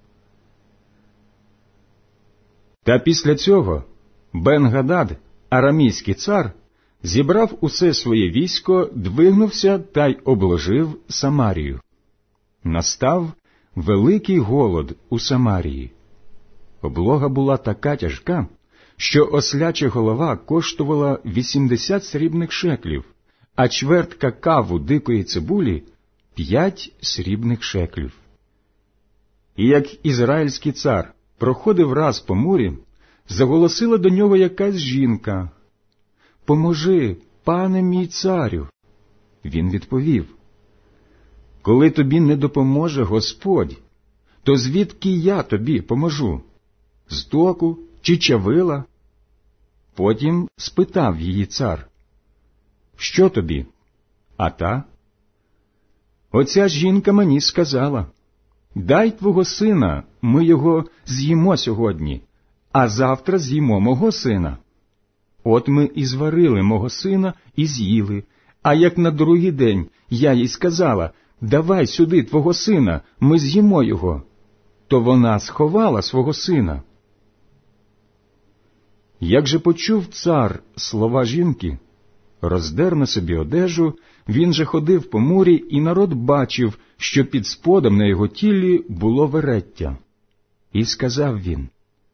Та після цього Бен-Гадад, арамійський цар, зібрав усе своє військо, двигнувся та й обложив Самарію. Настав великий голод у Самарії. Облога була така тяжка, що осляча голова коштувала 80 срібних шеклів, а чвертка каву дикої цибулі – 5 срібних шеклів. І як ізраїльський цар проходив раз по морі, заголосила до нього якась жінка: «Поможи, пане мій царю. Він відповів: коли тобі не допоможе Господь, то звідки я тобі поможу? З току чи чавила? Потім спитав її цар: що тобі? А та: оця жінка мені сказала: дай твого сина, ми його з'їмо сьогодні, а завтра з'їмо мого сина. От ми і зварили мого сина і з'їли, а як на другий день я їй сказала: давай сюди твого сина, ми з'їмо його, то вона сховала свого сина. Як же почув цар слова жінки, роздер на собі одежу, він же ходив по мурі, і народ бачив, що під сподом на його тілі було вереття. І сказав він: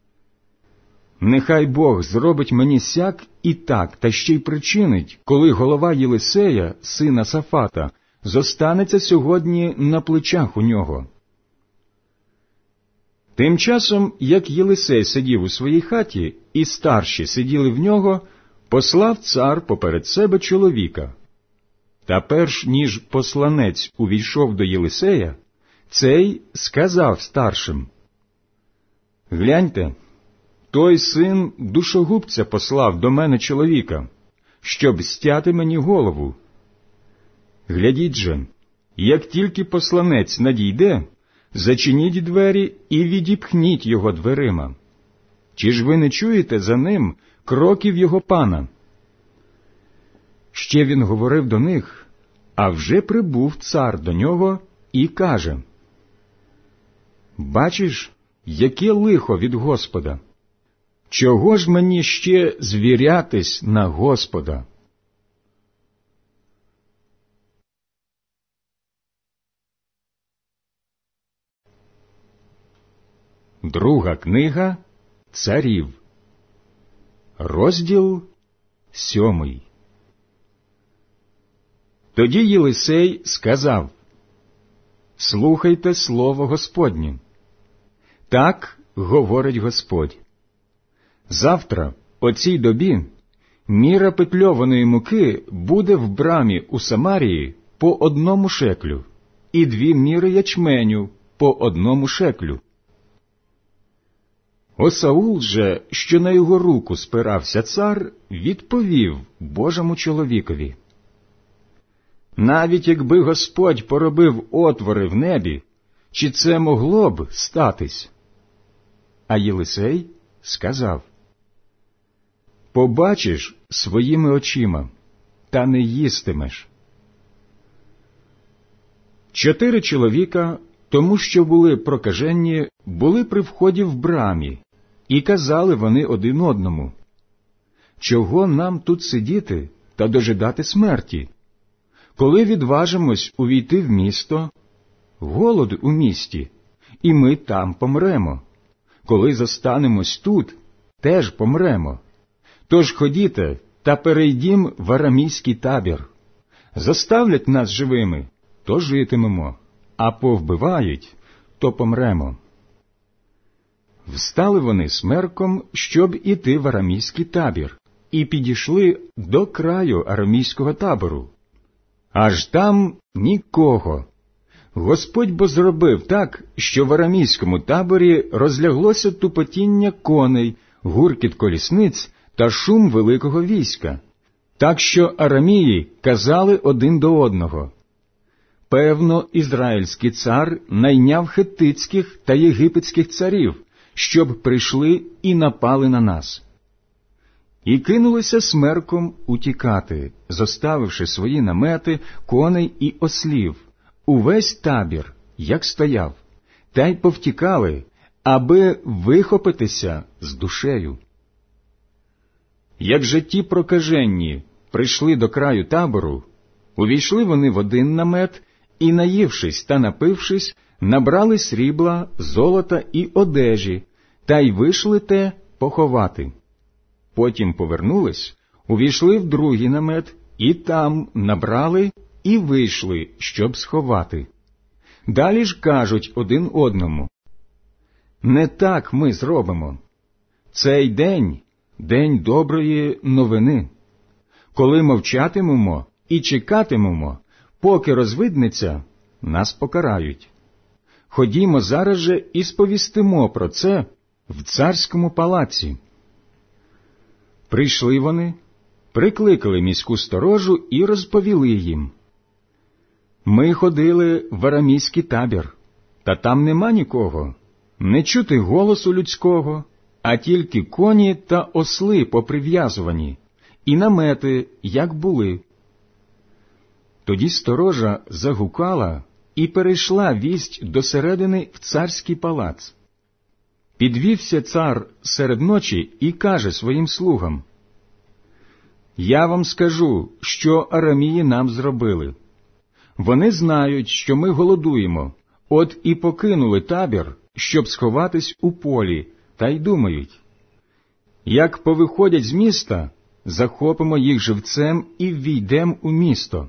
нехай Бог зробить мені сяк і так, та ще й причинить, коли голова Єлисея, сина Сафата, зостанеться сьогодні на плечах у нього. Тим часом, як Єлисей сидів у своїй хаті, і старші сиділи в нього, послав цар поперед себе чоловіка. Та перш ніж посланець увійшов до Єлисея, цей сказав старшим: гляньте, той син душогубця послав до мене чоловіка, щоб стяти мені голову. Глядіть же, як тільки посланець надійде, зачиніть двері і відіпхніть його дверима. Чи ж ви не чуєте за ним кроків його пана? Ще він говорив до них, а вже прибув цар до нього і каже: бачиш, яке лихо від Господа? Чого ж мені ще звірятись на Господа? Друга книга Царів, розділ 7. Тоді Єлисей сказав: слухайте слово Господнє. Так говорить Господь: завтра, о цій добі, міра петльованої муки буде в брамі у Самарії по 1 шеклю, і 2 міри ячменю по 1 шеклю. Осаул же, що на його руку спирався цар, відповів Божому чоловікові: навіть якби Господь поробив отвори в небі, чи це могло б статись? А Єлисей сказав: побачиш своїми очима, та не їстимеш. 4 чоловіка, тому що були прокажені, були при вході в брамі, і казали вони один одному: чого нам тут сидіти та дожидати смерті? Коли відважимось увійти в місто, голод у місті, і ми там помремо. Коли зостанемось тут, теж помремо. Тож ходіте та перейдім в арамійський табір. Заставлять нас живими, то житимемо, а повбивають, то помремо. Встали вони смерком, щоб іти в арамійський табір, і підійшли до краю арамійського табору. Аж там нікого. Господь бо зробив так, що в арамійському таборі розляглося тупотіння коней, гуркіт колісниць та шум великого війська, так що арамії казали один до одного: певно, ізраїльський цар найняв хеттицьких та єгипетських царів, щоб прийшли і напали на нас. І кинулися смерком утікати, зоставивши свої намети, коней і ослів, увесь табір, як стояв, та й повтікали, аби вихопитися з душею. Як же ті прокаженні прийшли до краю табору, увійшли вони в один намет і, наївшись та напившись, набрали срібла, золота і одежі, та й вийшли те поховати. Потім повернулись, увійшли в другий намет, і там набрали і вийшли, щоб сховати. Далі ж кажуть один одному: не так ми зробимо. Цей день – день доброї новини. Коли мовчатимемо і чекатимемо, поки розвиднеться, нас покарають. Ходімо зараз же і сповістимо про це в царському палаці». Прийшли вони, прикликали міську сторожу і розповіли їм: «Ми ходили в арамійський табір, та там нема нікого, не чути голосу людського, а тільки коні та осли поприв'язувані, і намети, як були». Тоді сторожа загукала, і перейшла вість до середини в царський палац. Підвівся цар серед ночі і каже своїм слугам: «Я вам скажу, що арамії нам зробили. Вони знають, що ми голодуємо, от і покинули табір, щоб сховатись у полі, та й думають: як повиходять з міста, захопимо їх живцем і ввійдем у місто».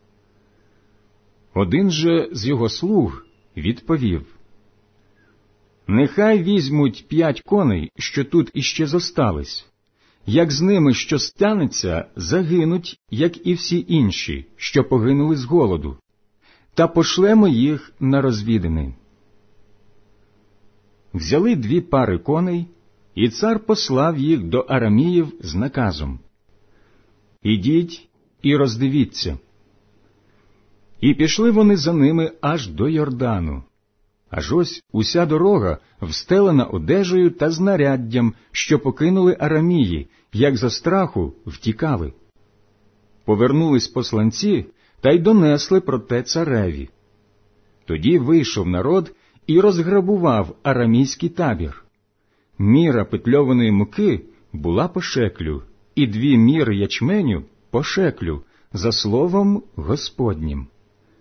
Один же з його слуг відповів: «Нехай візьмуть 5 коней, що тут іще зостались. Як з ними що станеться, загинуть, як і всі інші, що погинули з голоду, та пошлемо їх на розвідини». Взяли 2 пари коней, і цар послав їх до араміїв з наказом: «Ідіть і роздивіться». І пішли вони за ними аж до Йордану. Аж ось уся дорога встелена одежею та знаряддям, що покинули арамії, як за страху втікали. Повернулись посланці та й донесли про те цареві. Тоді вийшов народ і розграбував арамійський табір. Міра петльованої муки була по шеклю, і 2 міри ячменю по шеклю, за словом Господнім.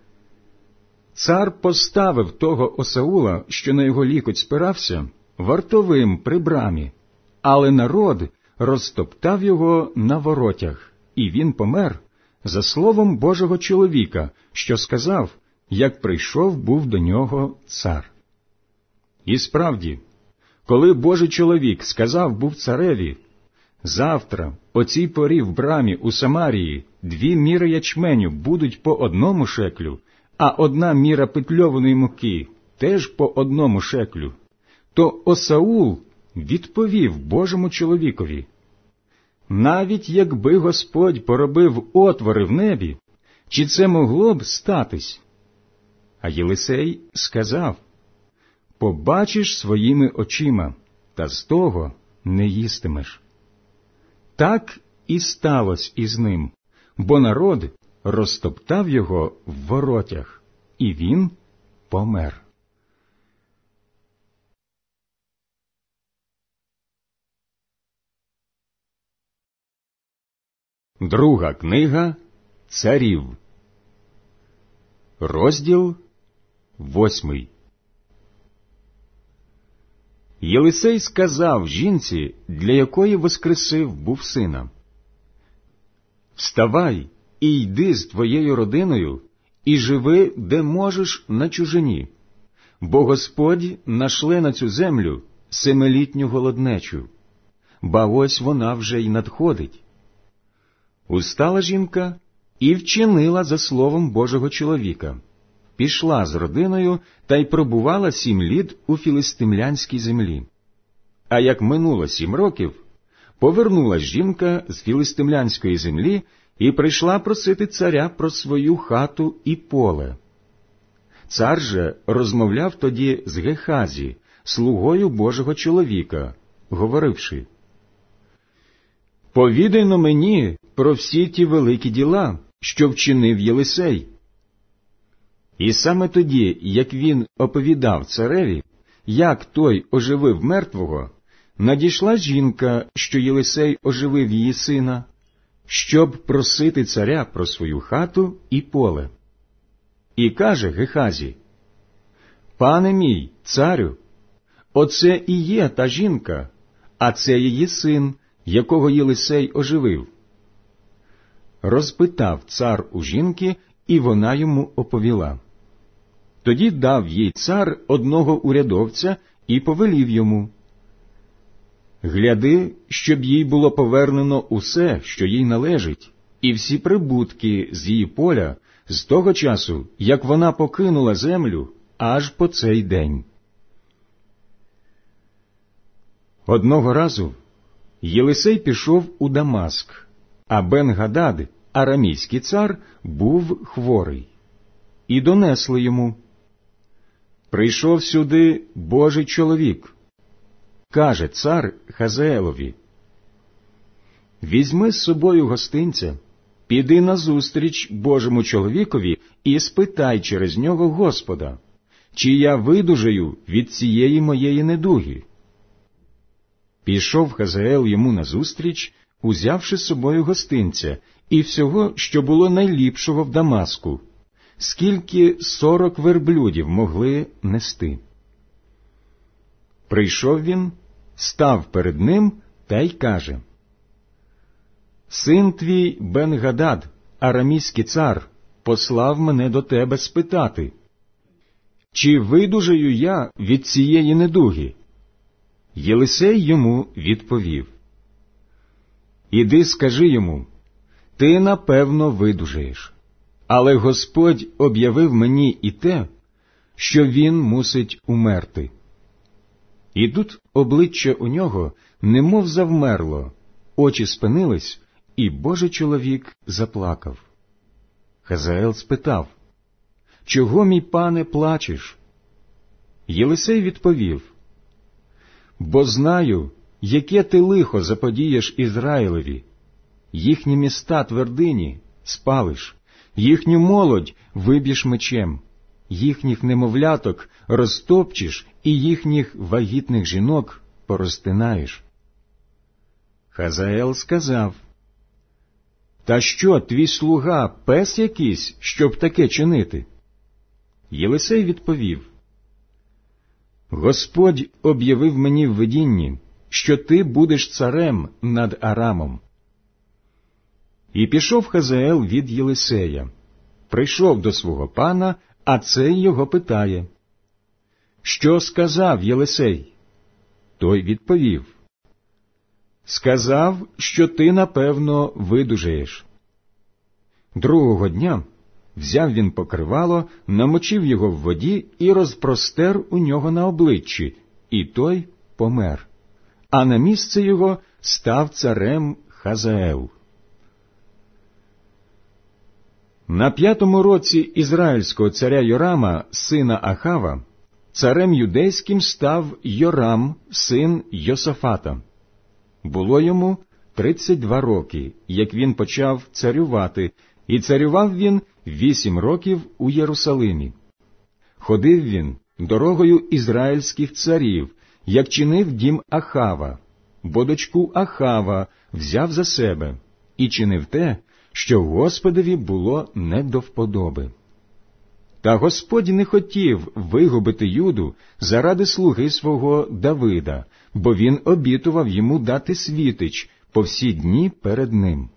Цар поставив того осаула, що на його лікоть спирався, вартовим при брамі, але народ розтоптав його на воротях, і він помер за словом Божого чоловіка, що сказав, як прийшов був до нього цар. І справді, коли Божий чоловік сказав був цареві: «Завтра о цій порі в брамі у Самарії 2 міри ячменю будуть по 1 шеклю, а 1 міра петльованої муки теж по 1 шеклю», то осаул відповів Божому чоловікові: «Навіть якби Господь поробив отвори в небі, чи це могло б статись?» А Єлисей сказав: «Побачиш своїми очима, та з того не їстимеш». Так і сталося із ним, бо народ розтоптав його в воротях, і він помер. Друга книга Царів, розділ 8. Єлисей сказав жінці, для якої воскресив був сина: «Вставай і йди з твоєю родиною, і живи, де можеш, на чужині, бо Господь нашле на цю землю 7-літню голоднечу, ба ось вона вже й надходить». Устала жінка і вчинила за словом Божого чоловіка, пішла з родиною та й пробувала 7 літ у філистимлянській землі. А як минуло 7 років, повернулась жінка з філистимлянської землі і прийшла просити царя про свою хату і поле. Цар же розмовляв тоді з Гехазі, слугою Божого чоловіка, говоривши: «Повідай-но мені про всі ті великі діла, що вчинив Єлисей». І саме тоді, як він оповідав цареві, як той оживив мертвого, надійшла жінка, що Єлисей оживив її сина, щоб просити царя про свою хату і поле. І каже Гехазі: «Пане мій, царю, оце і є та жінка, а це її син, якого Єлисей оживив». Розпитав цар у жінки, і вона йому оповіла. Тоді дав їй цар одного урядовця і повелів йому: «Гляди, щоб їй було повернено усе, що їй належить, і всі прибутки з її поля з того часу, як вона покинула землю, аж по цей день. Одного разу Єлисей пішов у Дамаск, а Бен-Гадад, арамійський цар, був хворий. І донесли йому: «Прийшов сюди Божий чоловік», – каже цар Хазаелові: «Візьми з собою гостинця, піди назустріч Божому чоловікові і спитай через нього Господа, чи я видужаю від цієї моєї недуги». Пішов Хазаел йому назустріч, узявши з собою гостинця і всього, що було найліпшого в Дамаску, скільки 40 верблюдів могли нести. Прийшов він, став перед ним та й каже: «Син твій Бен-Гадад, арамійський цар, послав мене до тебе спитати, чи видужаю я від цієї недуги?» Єлисей йому відповів: «Іди скажи йому, ти напевно видужаєш, але Господь об'явив мені і те, що він мусить умерти». І тут обличчя у нього немов завмерло, очі спинились, і Божий чоловік заплакав. Хазаел спитав: «Чого, мій пане, плачеш?» Єлисей відповів: «Бо знаю, яке ти лихо заподієш Ізраїлеві. Їхні міста твердині спалиш, їхню молодь виб'єш мечем, їхніх немовляток розтопчеш і їхніх вагітних жінок порозтинаєш». Хазаел сказав: «Та що, твій слуга пес якийсь, щоб таке чинити?» Єлисей відповів: «Господь об'явив мені в видінні, що ти будеш царем над Арамом». І пішов Хазаел від Єлисея, прийшов до свого пана, а цей його питає: «Що сказав Єлисей?» Той відповів: «Сказав, що ти, напевно, видужаєш». Другого дня взяв він покривало, намочив його в воді і розпростер у нього на обличчі, і той помер, а на місце його став царем Хазаел. На 5-му році ізраїльського царя Йорама, сина Ахава, царем юдейським став Йорам, син Йосафата. Було йому 32 роки, як він почав царювати, і царював він 8 років у Єрусалимі. Ходив він дорогою ізраїльських царів, як чинив дім Ахава, бо дочку Ахава взяв за себе, і чинив те, що Господові було не до вподоби. Та Господь не хотів вигубити Юду заради слуги свого Давида, бо він обітував йому дати світич по всі дні перед ним.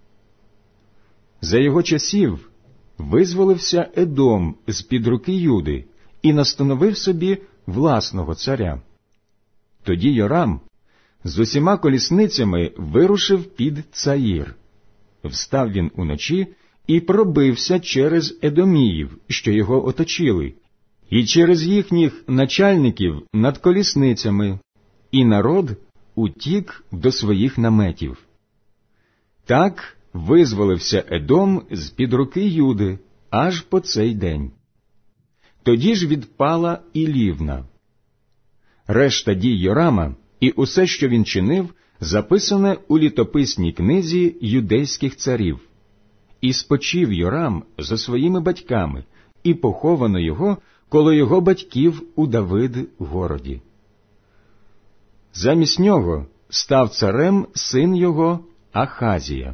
За його часів визволився Едом з-під руки Юди і настановив собі власного царя. Тоді Йорам з усіма колісницями вирушив під Цаїр. Встав він уночі і пробився через едоміїв, що його оточили, і через їхніх начальників над колісницями, і народ утік до своїх наметів. Так визволився Едом з-під руки Юди аж по цей день. Тоді ж відпала і Лівна. Решта дій Йорама і усе, що він чинив, записане у літописній книзі юдейських царів. І спочив Йорам за своїми батьками, і поховано його коло його батьків у Давид-городі. Замість нього став царем син його Ахазія.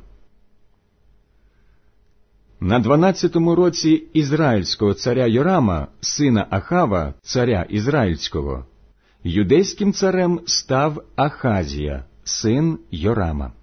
На 12-му році ізраїльського царя Йорама, сина Ахава, царя ізраїльського, юдейським царем став Ахазія, син Йорама.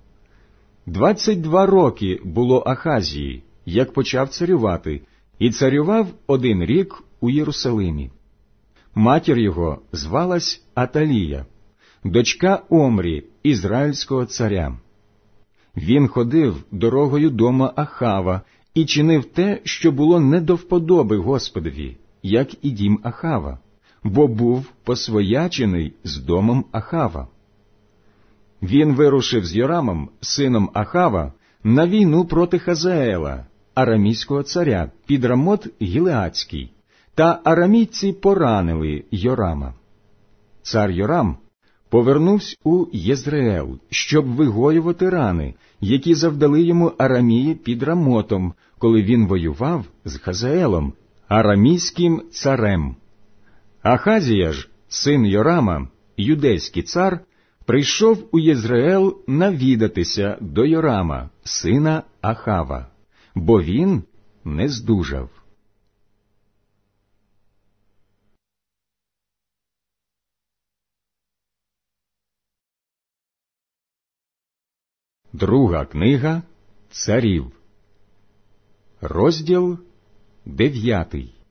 22 роки було Ахазії, як почав царювати, і царював 1 рік у Єрусалимі. Матір його звалась Аталія, дочка Омрі, ізраїльського царя. Він ходив дорогою дома Ахава і чинив те, що було не до вподоби Господові, як і дім Ахава, бо був посвоячений з домом Ахава. Він вирушив з Йорамом, сином Ахава, на війну проти Хазаела, арамійського царя, під Рамот Гілеадський, та арамійці поранили Йорама. Цар Йорам повернувся у Єзреел, щоб вигоювати рани, які завдали йому арамії під Рамотом, коли він воював з Хазаелом, арамійським царем. Ахазія ж, син Йорама, юдейський цар, прийшов у Єзреел навідатися до Йорама, сина Ахава, бо він не здужав. Друга книга Царів, розділ 9.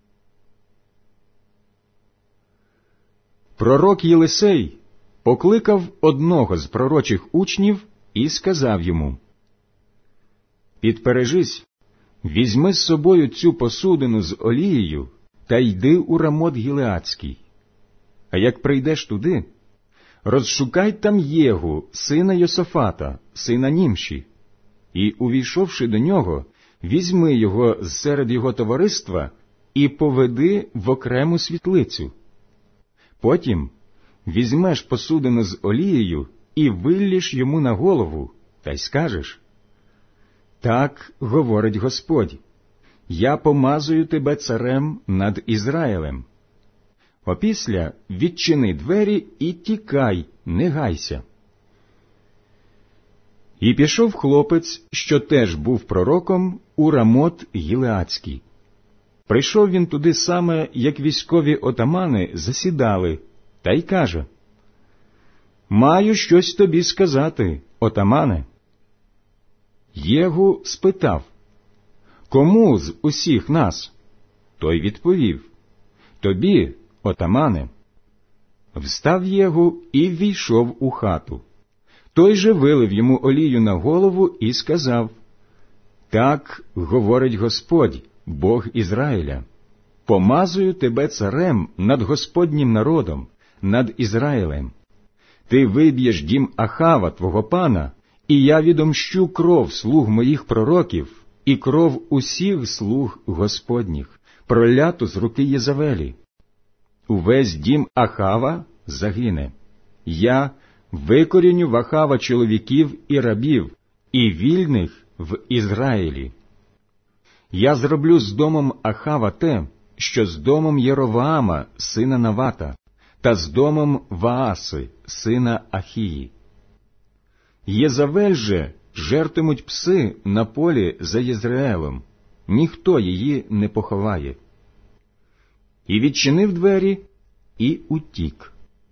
Пророк Єлисей покликав одного з пророчих учнів і сказав йому: «Підпережись, візьми з собою цю посудину з олією та йди у Рамот Гілеадський. А як прийдеш туди, розшукай там Єгу, сина Йосафата, сина Німші, і, увійшовши до нього, візьми його серед його товариства і поведи в окрему світлицю. Потім візьмеш посудину з олією і виллєш йому на голову, та й скажеш: так говорить Господь, я помазую тебе царем над Ізраїлем. Опісля відчини двері і тікай, не гайся». І пішов хлопець, що теж був пророком, у Рамот Гілеадський. Прийшов він туди саме, як військові отамани засідали, та й каже: «Маю щось тобі сказати, отамане». Єгу спитав: «Кому з усіх нас?» Той відповів: «Тобі, отамане». Встав Єгу і ввійшов у хату. Той же вилив йому олію на голову і сказав: «Так говорить Господь, Бог Ізраїля, помазую тебе царем над Господнім народом, над Ізраїлем. Ти виб'єш дім Ахава, твого пана, і я відомщу кров слуг моїх пророків і кров усіх слуг Господніх, проляту з руки Єзавелі. Увесь дім Ахава загине. Я викоріню в Ахава чоловіків і рабів, і вільних в Ізраїлі. Я зроблю з домом Ахава те, що з домом Єроваама, сина Навата, та з домом Вааси, сина Ахії. Єзавель же жертимуть пси на полі за Єзреелом, ніхто її не поховає». І відчинив двері, і утік.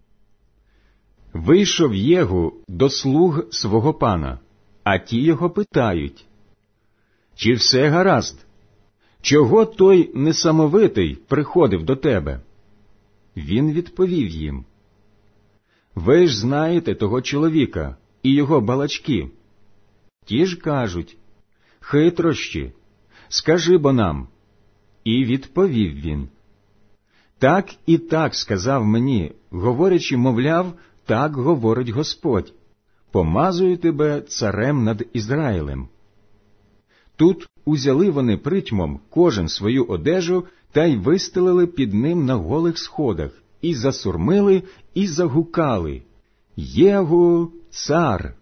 Вийшов Єгу до слуг свого пана, а ті його питають: «Чи все гаразд? Чого той несамовитий приходив до тебе?» Він відповів їм: «Ви ж знаєте того чоловіка і його балачки». Ті ж кажуть: «Хитрощі, скажи бо нам». І відповів він: «Так і так сказав мені, говорячи, мовляв, так говорить Господь, помазую тебе царем над Ізраїлем». Тут узяли вони притьмом кожен свою одежу та й вистелили під ним на голих сходах, і засурмили, і загукали: «Єгу цар!»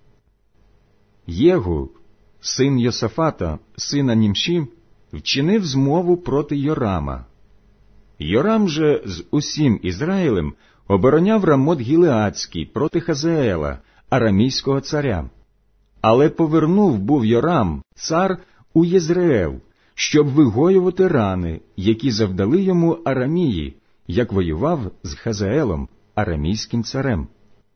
Єгу, син Йосафата, сина Німші, вчинив змову проти Йорама. Йорам же з усім Ізраїлем обороняв Рамот Гілеадський проти Хазаела, арамійського царя. Але повернув був Йорам, цар, у Єзреел, щоб вигоювати рани, які завдали йому арамії, як воював з Хазаелом, арамійським царем.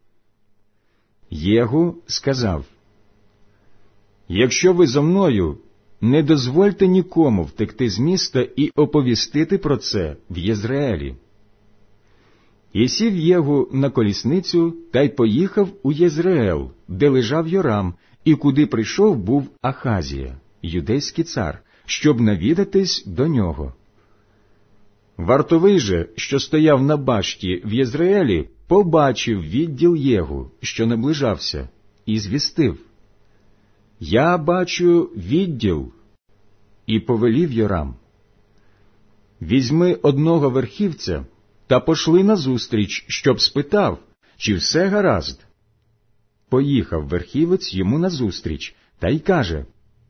Єгу сказав: «Якщо ви зо мною, не дозвольте нікому втекти з міста і оповістити про це в Єзреелі». І сів Єгу на колісницю та й поїхав у Єзреел, де лежав Йорам, і куди прийшов був Ахазія, юдейський цар, щоб навідатись до нього. Вартовий же, що стояв на башті в Єзреелі, побачив відділ Єгу, що наближався, і звістив: «Я бачу відділ», і повелів Йорам: «Візьми одного верхівця та пошли назустріч, щоб спитав, чи все гаразд». Поїхав верхівець йому назустріч та й каже: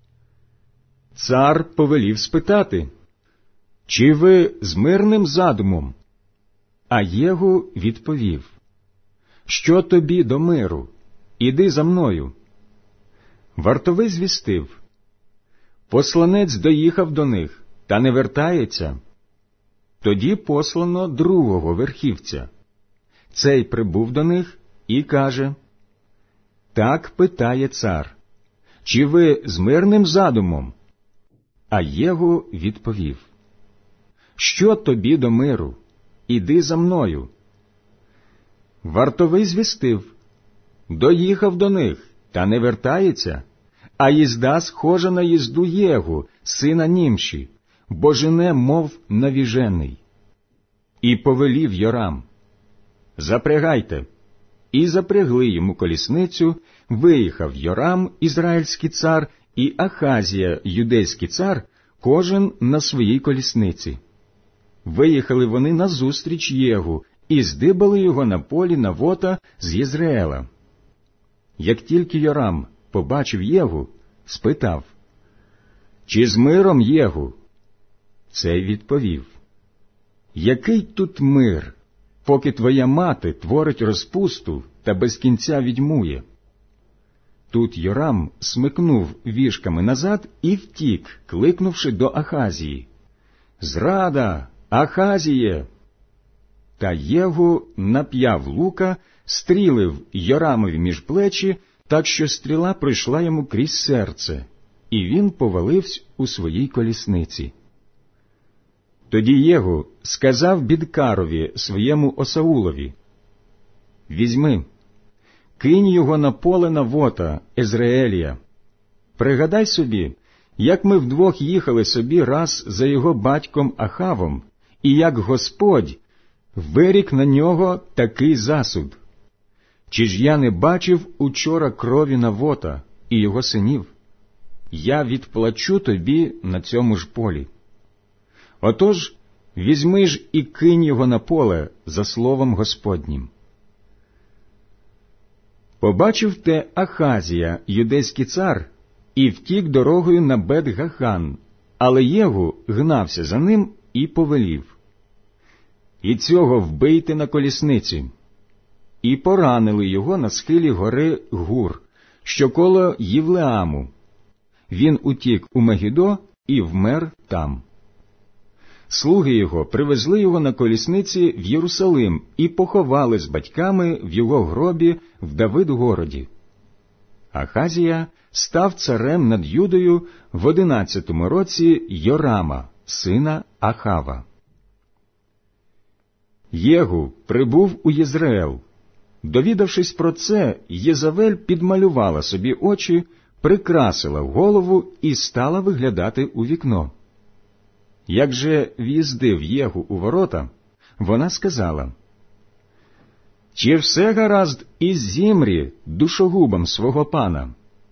«Цар повелів спитати, чи ви з мирним задумом?» А Єгу відповів: «Що тобі до миру? Іди за мною». Вартовий звістив: «Посланець доїхав до них, та не вертається». Тоді послано другого верхівця. Цей прибув до них і каже: «Так питає цар, чи ви з мирним задумом?» А Єгу відповів: «Що тобі до миру? Іди за мною». Вартовий звістив: «Доїхав до них, та не вертається, а їзда схожа на їзду Єгу, сина Німші, бо жене, мов навіжений». І повелів Йорам: «Запрягайте». І запрягли йому колісницю, виїхав Йорам, ізраїльський цар, і Ахазія, юдейський цар, кожен на своїй колісниці. Виїхали вони назустріч Єгу і здибали його на полі Навота з Єзреела. Як тільки Йорам побачив Єгу, спитав: «Чи з миром, Єгу?» Цей відповів: «Який тут мир, поки твоя мати творить розпусту та без кінця відьмує?» Тут Йорам смикнув віжками назад і втік, кликнувши до Ахазії: «Зрада, Ахазіє!» Та Єгу нап'яв лука, стрілив Йорамові між плечі, так що стріла пройшла йому крізь серце, і він повалився у своїй колісниці. Тоді Єгу сказав Бідкарові, своєму осаулові: «Візьми, кинь його на поле Навота, Єзреелія. Пригадай собі, як ми вдвох їхали собі раз за його батьком Ахавом, і як Господь вирік на нього такий засуд. Чи ж я не бачив учора крові Навота і його синів? Я відплачу тобі на цьому ж полі. Отож, візьми ж і кинь його на поле за словом Господнім». Побачив те Ахазія, юдейський цар, і втік дорогою на Бет-Гахан, але Єгу гнався за ним і повелів: «І цього вбийте на колісниці». І поранили його на схилі гори Гур, що коло Євлеаму. Він утік у Мегідо і вмер там. Слуги його привезли його на колісниці в Єрусалим і поховали з батьками в його гробі в Давид-городі. Ахазія став царем над Юдою в 11-му році Йорама, сина Ахава. Єгу прибув у Єзреел. Довідавшись про це, Єзавель підмалювала собі очі, прикрасила голову і стала виглядати у вікно. Як же в'їздив Єгу у ворота, вона сказала: «Чи все гаразд із Зімрі, душогубом свого пана?»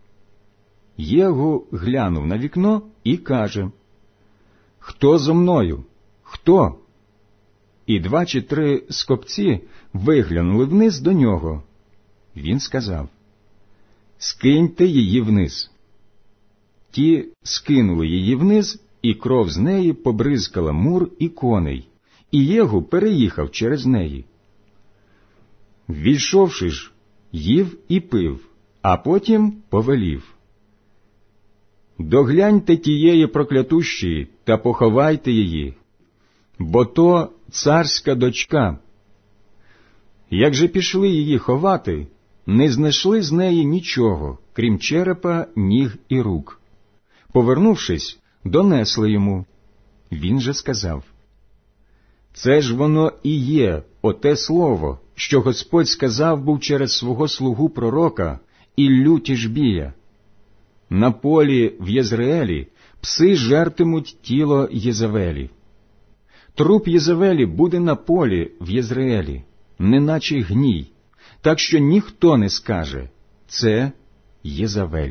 Єгу глянув на вікно і каже: «Хто зо мною? Хто?» І 2 чи 3 скопці виглянули вниз до нього. Він сказав: «Скиньте її вниз». Ті скинули її вниз, і кров з неї побризкала мур і коней, і Єгу переїхав через неї. Ввійшовши ж, їв і пив, а потім повелів: «Догляньте тієї проклятущої та поховайте її, бо то царська дочка». Як же пішли її ховати, не знайшли з неї нічого, крім черепа, ніг і рук. Повернувшись, донесли йому. Він же сказав: «Це ж воно і є оте слово, що Господь сказав був через свого слугу пророка Іллю Тішбія. На полі в Єзреелі пси жертимуть тіло Єзавелі. Труп Єзавелі буде на полі в Єзреелі, неначе гній, так що ніхто не скаже: це Єзавель.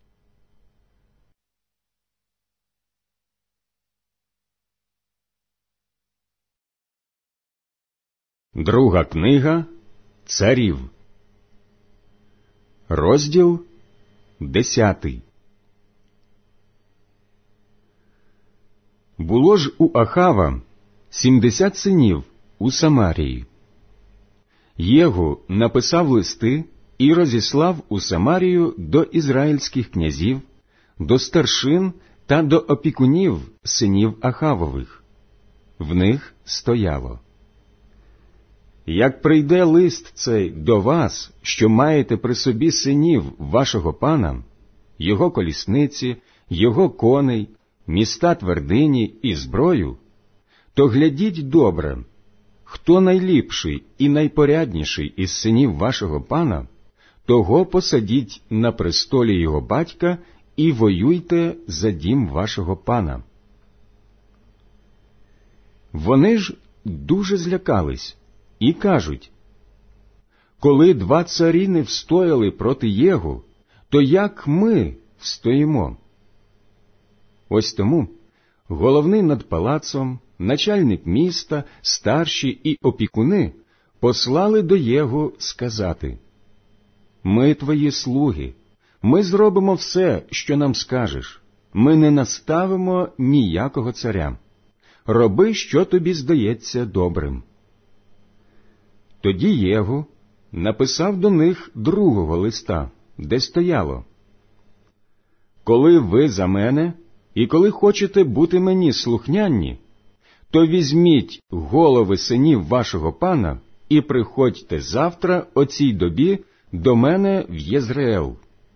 Друга книга Царів, розділ 10. Було ж у Ахава 70 синів у Самарії. Єгу написав листи і розіслав у Самарію до ізраїльських князів, до старшин та до опікунів синів Ахавових. В них стояло: як прийде лист цей до вас, що маєте при собі синів вашого пана, його колісниці, його коней, міста твердині і зброю, то глядіть добре, хто найліпший і найпорядніший із синів вашого пана, того посадіть на престолі його батька і воюйте за дім вашого пана. Вони ж дуже злякались і кажуть: коли 2 царі не встояли проти Єгу, то як ми встоїмо? Ось тому головний над палацом, начальник міста, старші і опікуни послали до Єгу сказати: ми твої слуги, ми зробимо все, що нам скажеш, ми не наставимо ніякого царя. Роби, що тобі здається добрим. Тоді Єгу написав до них другого листа, де стояло: коли ви за мене і коли хочете бути мені слухняні, то візьміть голови синів вашого пана і приходьте завтра о цій добі до мене в Єзреел.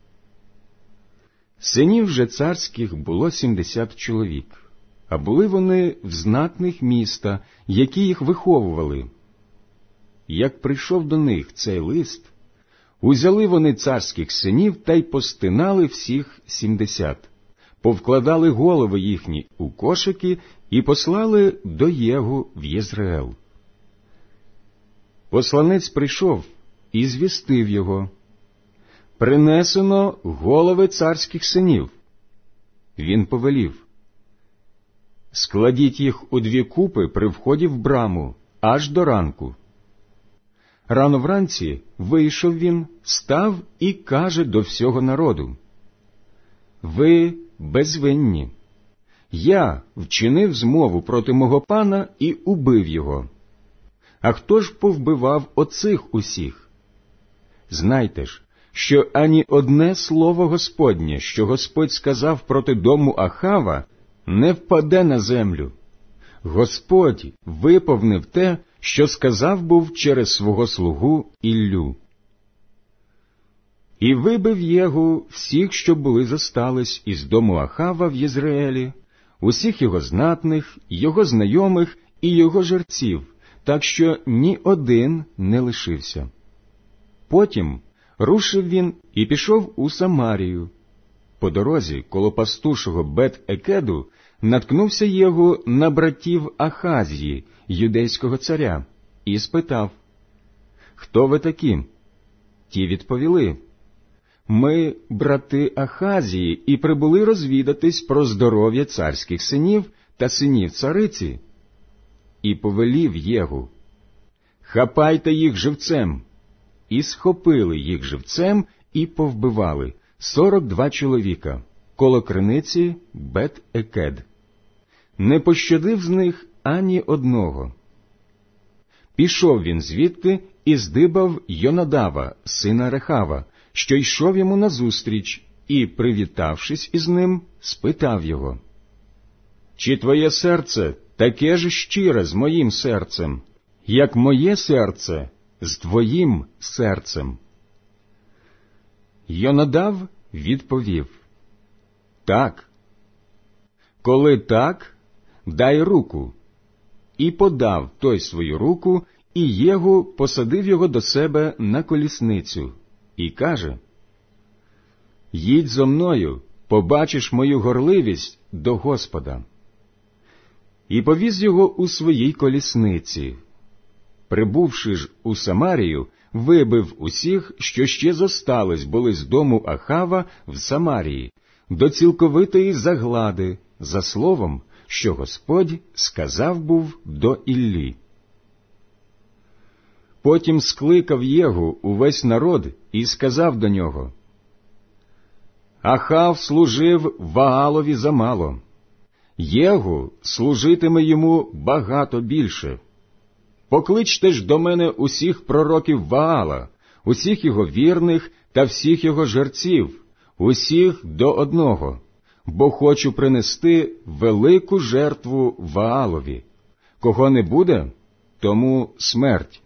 Синів же царських було 70 чоловік, а були вони в знатних міста, які їх виховували. Як прийшов до них цей лист, узяли вони царських синів та й постинали всіх 70, повкладали голови їхні у кошики і послали до Єгу в Єзреел. Посланець прийшов і звістив його: принесено голови царських синів. Він повелів: складіть їх у 2 купи при вході в браму, аж до ранку. Рано вранці вийшов він, став і каже до всього народу: ви безвинні. Я вчинив змову проти мого пана і убив його. А хто ж повбивав оцих усіх? Знайте ж, що ані одне слово Господнє, що Господь сказав проти дому Ахава, не впаде на землю. Господь виповнив те, що сказав був через свого слугу Іллю. І вибив Єгу всіх, що були зостались із дому Ахава в Єзреелі, усіх його знатних, його знайомих і його жерців, так що ні один не лишився. Потім рушив він і пішов у Самарію. По дорозі, коло пастушого Бет-Екеду, наткнувся Єгу на братів Ахазії, юдейського царя, і спитав: хто ви такі? Ті відповіли: ми брати Ахазії і прибули розвідатись про здоров'я царських синів та синів цариці. І повелів Єгу: хапайте їх живцем. І схопили їх живцем і повбивали 42 чоловіка коло криниці Бет-Екед. Не пощадив з них ані одного. Пішов він звідти і здибав Йонадава, сина Рехава, що йшов йому назустріч, і, привітавшись із ним, спитав його: чи твоє серце таке ж щире з моїм серцем, як моє серце з твоїм серцем? Йонадав відповів: так. Коли так, дай руку. І подав той свою руку, і Єгу посадив його до себе на колісницю і каже: «Їдь зо мною, побачиш мою горливість до Господа». І повіз його у своїй колісниці. Прибувши ж у Самарію, вибив усіх, що ще зостались були з дому Ахава в Самарії, до цілковитої заглади, за словом, що Господь сказав був до Іллі. Потім скликав Єгу увесь народ і сказав до нього: «Ахав служив Ваалові замало, Єгу служитиме йому багато більше. Покличте ж до мене усіх пророків Ваала, усіх його вірних та всіх його жерців, усіх до одного, бо хочу принести велику жертву Ваалові. Кого не буде, тому смерть».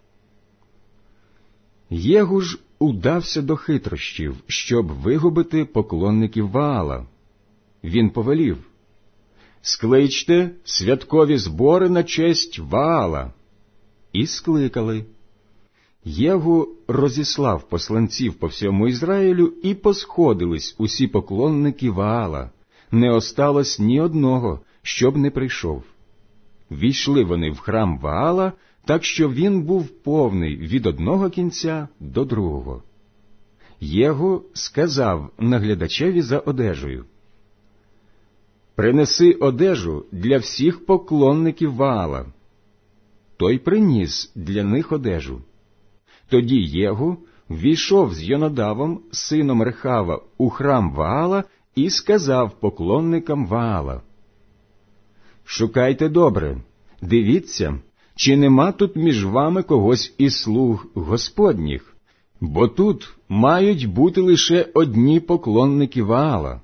Єгу ж удався до хитрощів, щоб вигубити поклонників Ваала. Він повелів: «Скличте святкові збори на честь Ваала». І скликали. Єгу розіслав посланців по всьому Ізраїлю, і посходились усі поклонники Ваала. Не осталось ні одного, щоб не прийшов. Війшли вони в храм Ваала, так що він був повний від одного кінця до другого. Єгу сказав наглядачеві за одежею: «Принеси одежу для всіх поклонників Ваала». Той приніс для них одежу. Тоді Єгу ввійшов з Йонадавом, сином Рехава, у храм Ваала і сказав поклонникам Ваала: «Шукайте добре, дивіться, чи нема тут між вами когось із слуг Господніх, бо тут мають бути лише одні поклонники Ваала».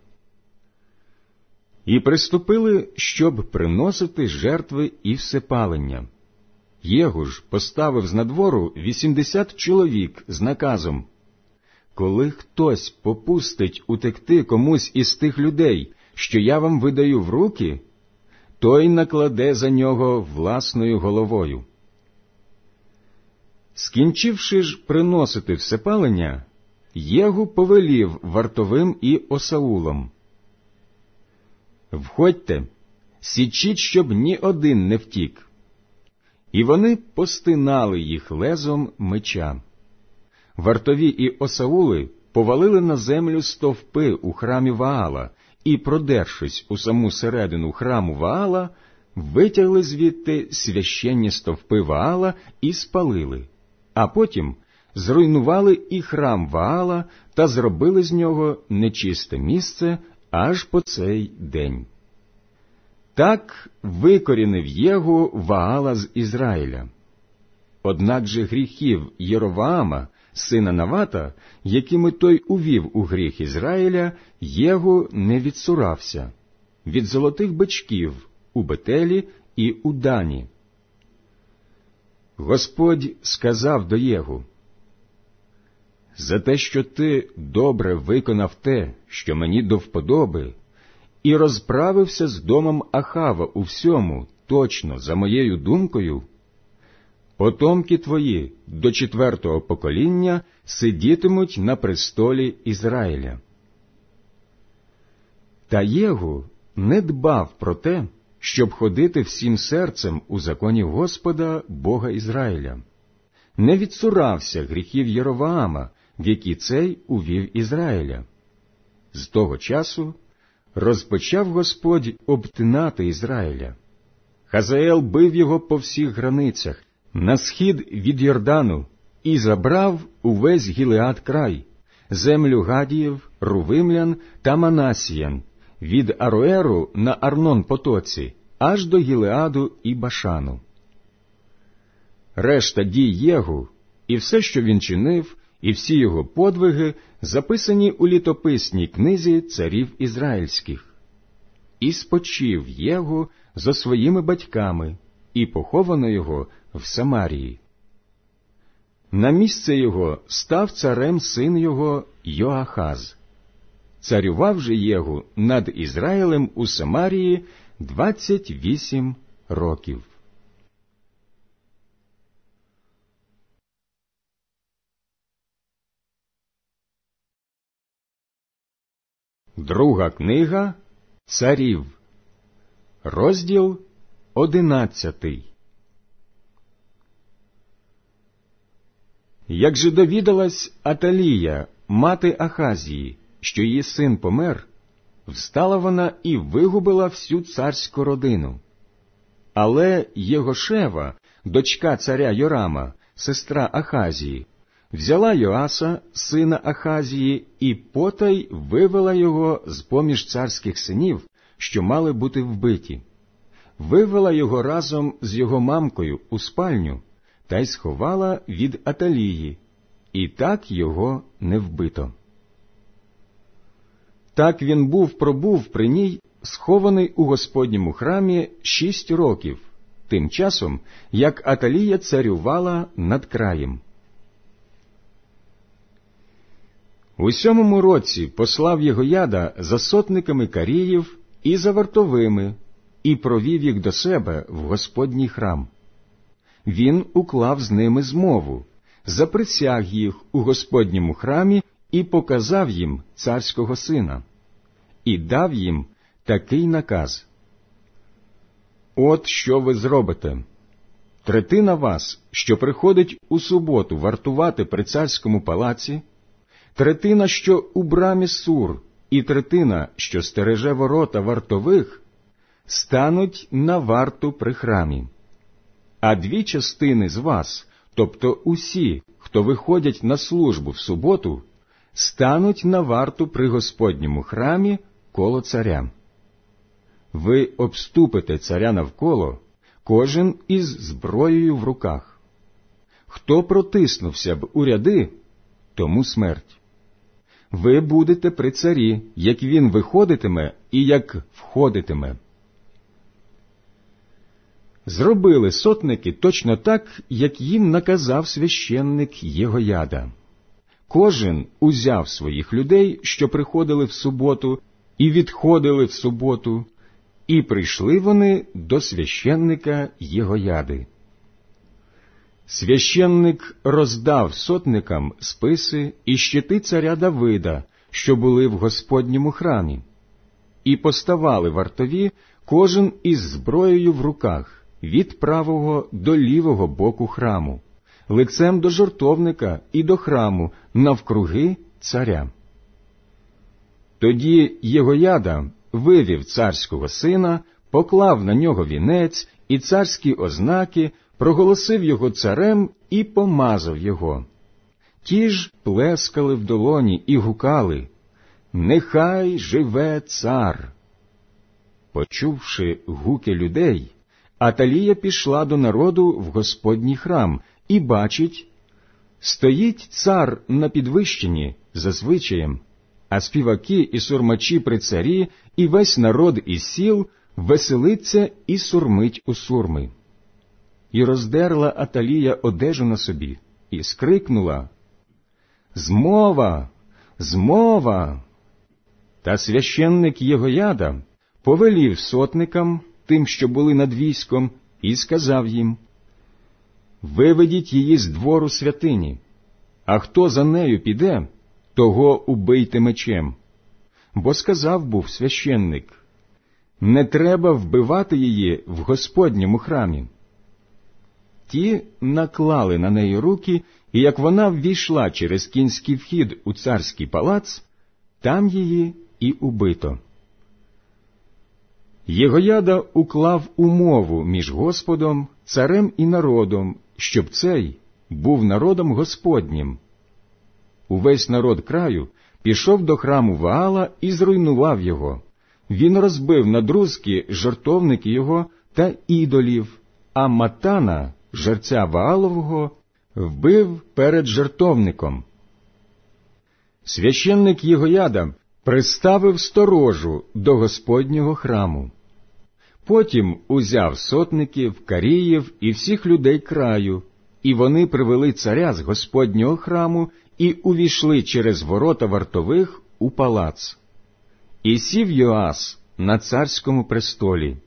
І приступили, щоб приносити жертви і всепалення. Єгу ж поставив знадвору 80 чоловік з наказом: «Коли хтось попустить утекти комусь із тих людей, що я вам видаю в руки, той накладе за нього власною головою». Скінчивши ж приносити всепалення, Єгу повелів вартовим і осаулам: «Входьте, січіть, щоб ні один не втік». І вони постинали їх лезом меча. Вартові і осаули повалили на землю стовпи у храмі Ваала і, продершись у саму середину храму Ваала, витягли звідти священні стовпи Ваала і спалили, а потім зруйнували і храм Ваала та зробили з нього нечисте місце аж по цей день. Так викорінив Єгу Ваала з Ізраїля. Однак же гріхів Єровоама, сина Навата, якими той увів у гріх Ізраїля, Єгу не відсурався від золотих бичків у Бетелі і у Дані. Господь сказав до Єгу: «За те, що ти добре виконав те, що мені до вподоби, і розправився з домом Ахава у всьому точно за моєю думкою, потомки твої до 4-го покоління сидітимуть на престолі Ізраїля». Та Єгу не дбав про те, щоб ходити всім серцем у законі Господа, Бога Ізраїля. Не відсурався гріхів Єровоама, в які цей увів Ізраїля. З того часу розпочав Господь обтинати Ізраїля. Хазаел бив його по всіх границях, на схід від Йордану, і забрав увесь Гілеад край, землю Гадіїв, Рувимлян та Манасіян, від Ароеру на Арнон-потоці, аж до Гілеаду і Башану. Решта дій Єгу, і все, що він чинив, і всі його подвиги записані у літописній книзі царів ізраїльських. І спочив Єгу зо своїми батьками, і поховано його в Самарії. На місце його став царем син його Йоахаз. Царював же Єгу над Ізраїлем у Самарії 28 років. Друга книга Царів, розділ 11. Як же довідалась Аталія, мати Ахазії, що її син помер, встала вона і вигубила всю царську родину. Але Єгошева, дочка царя Йорама, сестра Ахазії, взяла Йоаса, сина Ахазії, і потай вивела його з-поміж царських синів, що мали бути вбиті. Вивела його разом з його мамкою у спальню та й сховала від Аталії, і так його не вбито. Так він пробув при ній, схований у Господньому храмі 6 років, тим часом, як Аталія царювала над краєм. У 7 році послав Єгояда за сотниками каріїв і за вартовими, і провів їх до себе в Господній храм. Він уклав з ними змову, заприсяг їх у Господньому храмі і показав їм царського сина. І дав їм такий наказ: «От що ви зробите. Третина вас, що приходить у суботу вартувати при царському палаці, третина, що у брамі Сур, і третина, що стереже ворота вартових, стануть на варту при храмі. А 2 частини з вас, тобто усі, хто виходять на службу в суботу, стануть на варту при Господньому храмі коло царя. Ви обступите царя навколо, кожен із зброєю в руках. Хто протиснувся б у ряди, тому смерть. Ви будете при царі, як він виходитиме і як входитиме». Зробили сотники точно так, як їм наказав священник Єгояда. Кожен узяв своїх людей, що приходили в суботу і відходили в суботу, і прийшли вони до священника Єгояди. Священник роздав сотникам списи і щити царя Давида, що були в Господньому храмі, і поставали вартові, кожен із зброєю в руках, від правого до лівого боку храму, лицем до жертовника і до храму, навкруги царя. Тоді Єгояда вивів царського сина, поклав на нього вінець і царські ознаки, проголосив його царем і помазав його. Ті ж плескали в долоні і гукали: «Нехай живе цар!» Почувши гуки людей, Аталія пішла до народу в Господній храм і бачить, стоїть цар на підвищенні за звичаєм, а співаки і сурмачі при царі, і весь народ із сіл веселиться і сурмить у сурми. І роздерла Аталія одежу на собі, і скрикнула: «Змова! Змова!» Та священник Єгояда повелів сотникам, тим, що були над військом, і сказав їм: «Виведіть її з двору святині, а хто за нею піде, того убийте мечем». Бо сказав був священник: «Не треба вбивати її в Господньому храмі». Ті наклали на неї руки, і як вона ввійшла через кінський вхід у царський палац, там її і убито. Єгояда уклав умову між Господом, царем і народом, щоб цей був народом Господнім. Увесь народ краю пішов до храму Ваала і зруйнував його. Він розбив надрузки жертовники його та ідолів, а Матана, жерця Ваалового, вбив перед жертовником. Священник Єгояда приставив сторожу до Господнього храму. Потім узяв сотників, каріїв і всіх людей краю, і вони привели царя з Господнього храму і увійшли через ворота вартових у палац. І сів Йоас на царському престолі.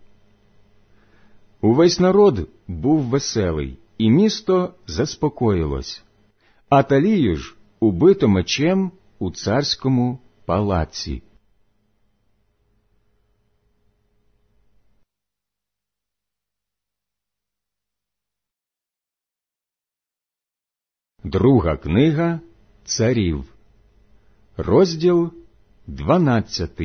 Увесь народ був веселий, і місто заспокоїлось. Аталію ж убито мечем у царському палаці. Друга книга Царів, розділ 12.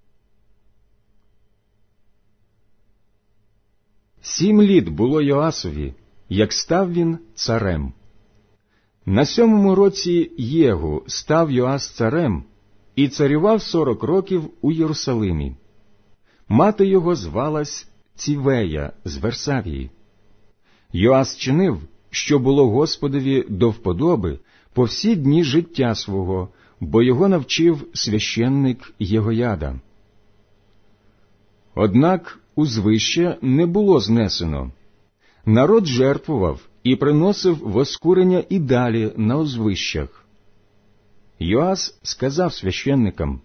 7 літ було Йоасові, як став він царем. На 7-му році Єгу став Йоас царем і царював 40 років у Єрусалимі. Мати його звалась Цівея з Версавії. Йоас чинив, що було Господові до вподоби по всі дні життя свого, бо його навчив священник Єгояда. Однак узвище не було знесено. Народ жертвував і приносив воскурення і далі на узвищах. Йоас сказав священникам: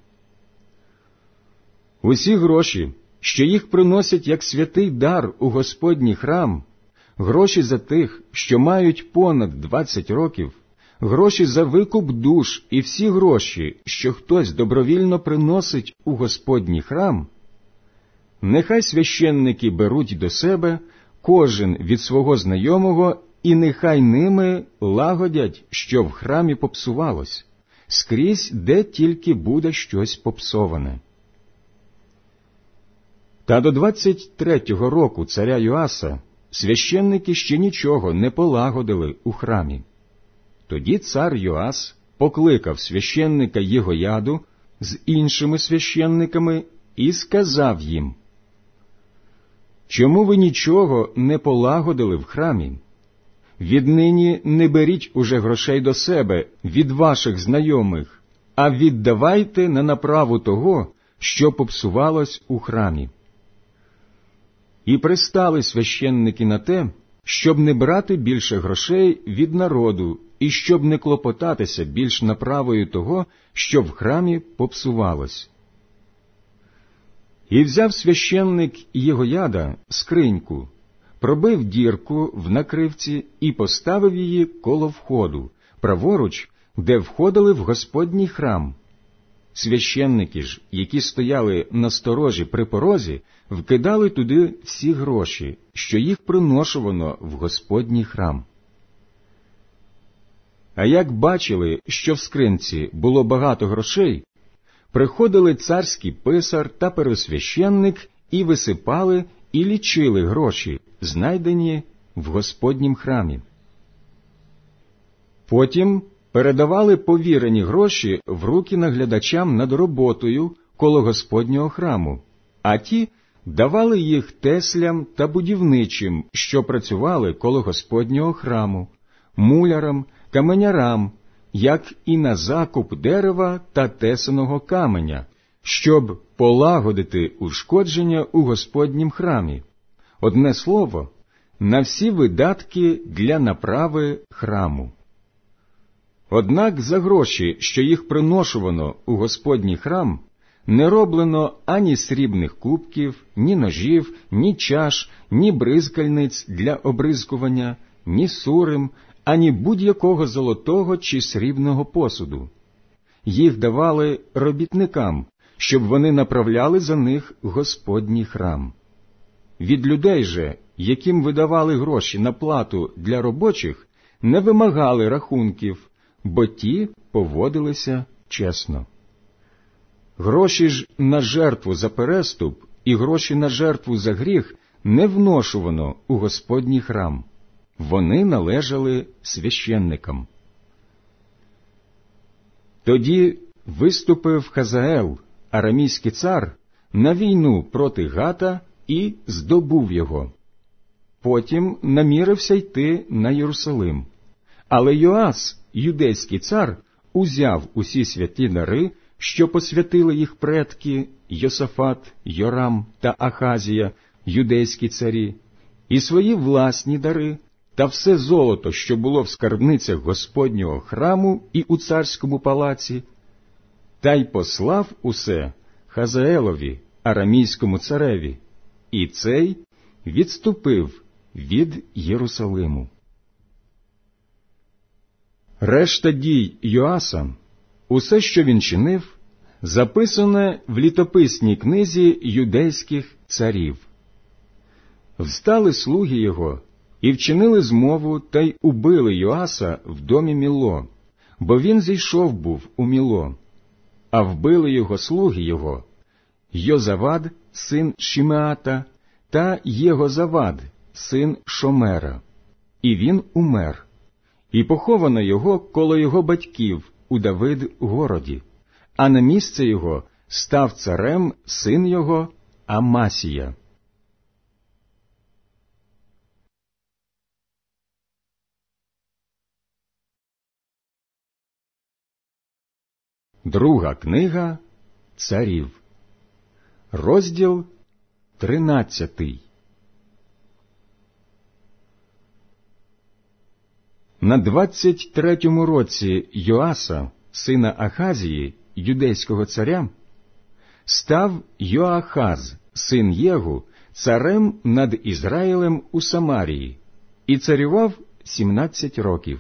«Усі гроші, що їх приносять як святий дар у Господній храм, гроші за тих, що мають понад 20 років, гроші за викуп душ і всі гроші, що хтось добровільно приносить у Господній храм, нехай священники беруть до себе кожен від свого знайомого, і нехай ними лагодять, що в храмі попсувалось, скрізь, де тільки буде щось попсоване». Та до 23-го року царя Йоаса священники ще нічого не полагодили у храмі. Тоді цар Йоас покликав священника Єгояду з іншими священниками і сказав їм: «Чому ви нічого не полагодили в храмі? Віднині не беріть уже грошей до себе від ваших знайомих, а віддавайте на направу того, що попсувалось у храмі». І пристали священники на те, щоб не брати більше грошей від народу і щоб не клопотатися більш направою того, що в храмі попсувалось. І взяв священник Єгояда скриньку, пробив дірку в накривці і поставив її коло входу, праворуч, де входили в Господній храм. Священники ж, які стояли на сторожі при порозі, вкидали туди всі гроші, що їх приношувано в Господній храм. А як бачили, що в скринці було багато грошей, приходили царський писар та первосвященник і висипали і лічили гроші, знайдені в Господнім храмі. Потім передавали повірені гроші в руки наглядачам над роботою коло Господнього храму, а ті давали їх теслям та будівничим, що працювали коло Господнього храму, мулярам, каменярам, як і на закуп дерева та тесаного каменя, щоб полагодити ушкодження у Господнім храмі. Одне слово, на всі видатки для направи храму. Однак за гроші, що їх приношувано у Господній храм, не роблено ані срібних кубків, ні ножів, ні чаш, ні бризкальниць для обризкування, ні сурим, ані будь-якого золотого чи срібного посуду. Їх давали робітникам, щоб вони направляли за них Господній храм. Від людей же, яким видавали гроші на плату для робочих, не вимагали рахунків, бо ті поводилися чесно. Гроші ж на жертву за переступ і гроші на жертву за гріх не вношувано у Господній храм. Вони належали священникам. Тоді виступив Хазаел, арамійський цар, на війну проти Гата і здобув його. Потім намірився йти на Єрусалим. Але Йоас, юдейський цар, узяв усі святі дари, що посвятили їх предки Йосафат, Йорам та Ахазія, юдейські царі, і свої власні дари, та все золото, що було в скарбницях Господнього храму і у царському палаці, та й послав усе Хазаелові, арамійському цареві, і цей відступив від Єрусалиму. Решта дій Йоаса, усе, що він чинив, записане в літописній книзі юдейських царів. Встали слуги його, і вчинили змову та й убили Йоаса в домі Міло, бо він зійшов був у Міло, а вбили його слуги його, Йозавад, син Шимеата, та Єгозавад, син Шомера. І він умер, і поховано його коло його батьків у Давид-городі, а на місце його став царем син його Амасія. Друга книга Царів, розділ 13. На 23-му році Йоаса, сина Ахазії, юдейського царя, став Йоахаз, син Єгу, царем над Ізраїлем у Самарії, і царював 17 років.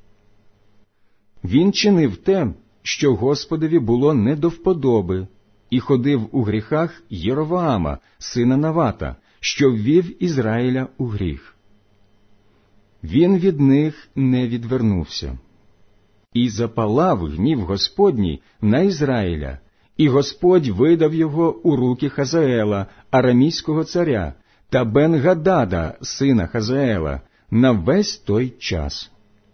Він чинив те, що Господові було не до вподоби, і ходив у гріхах Єровоама, сина Навата, що ввів Ізраїля у гріх. Він від них не відвернувся. І запалав гнів Господній на Ізраїля, і Господь видав його у руки Хазаела, арамійського царя, та Бен-Гадада, сина Хазаела, на весь той час.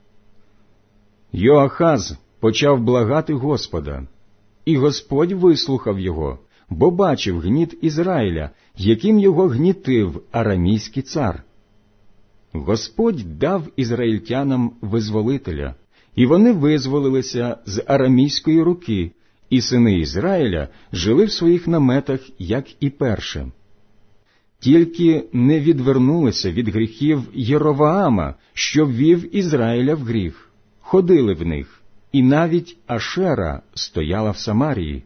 Йоахаз почав благати Господа, і Господь вислухав його, бо бачив гніт Ізраїля, яким його гнітив арамійський цар. Господь дав ізраїльтянам визволителя, і вони визволилися з арамійської руки, і сини Ізраїля жили в своїх наметах, як і перше. Тільки не відвернулися від гріхів Єровоама, що ввів Ізраїля в гріх, ходили в них, і навіть Ашера стояла в Самарії.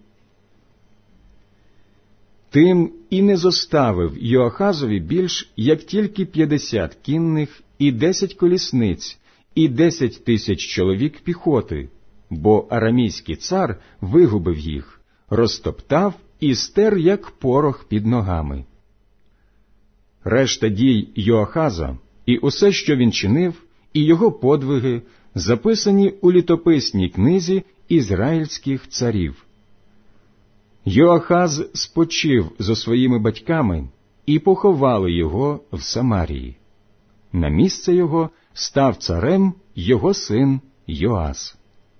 Тим і не зоставив Йоахазові більш, як тільки 50 кінних і 10 колісниць, і 10 тисяч чоловік піхоти, бо арамійський цар вигубив їх, розтоптав і стер, як порох під ногами. Решта дій Йоахаза і усе, що він чинив, і його подвиги записані у літописній книзі ізраїльських царів. Йоахаз спочив зо своїми батьками, і поховали його в Самарії. На місце його став царем його син Йоас.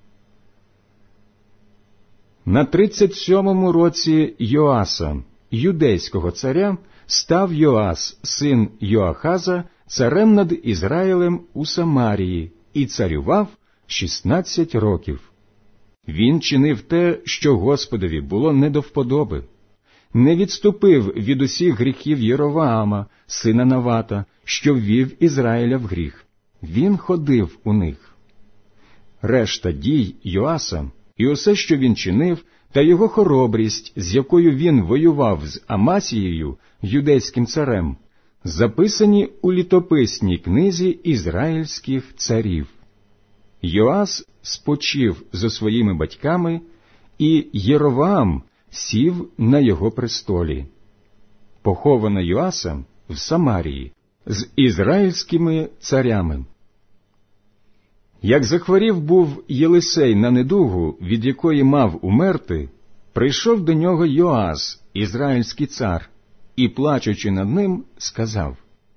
На 37-му році Йоаса, юдейського царя, став Йоас, син Йоахаза, царем над Ізраїлем у Самарії, і царював 16 років. Він чинив те, що Господові було не до вподоби, не відступив від усіх гріхів Єровоама, сина Навата, що ввів Ізраїля в гріх. Він ходив у них. Решта дій Йоаса і усе, що він чинив, та його хоробрість, з якою він воював з Амасією, юдейським царем, записані у літописній книзі ізраїльських царів. Йоас спочив зо своїми батьками, і Єровоам сів на його престолі. Поховано Йоаса в Самарії з ізраїльськими царями. Як захворів був Єлисей на недугу, від якої мав умерти, прийшов до нього Йоас, ізраїльський цар, і, плачучи над ним, сказав: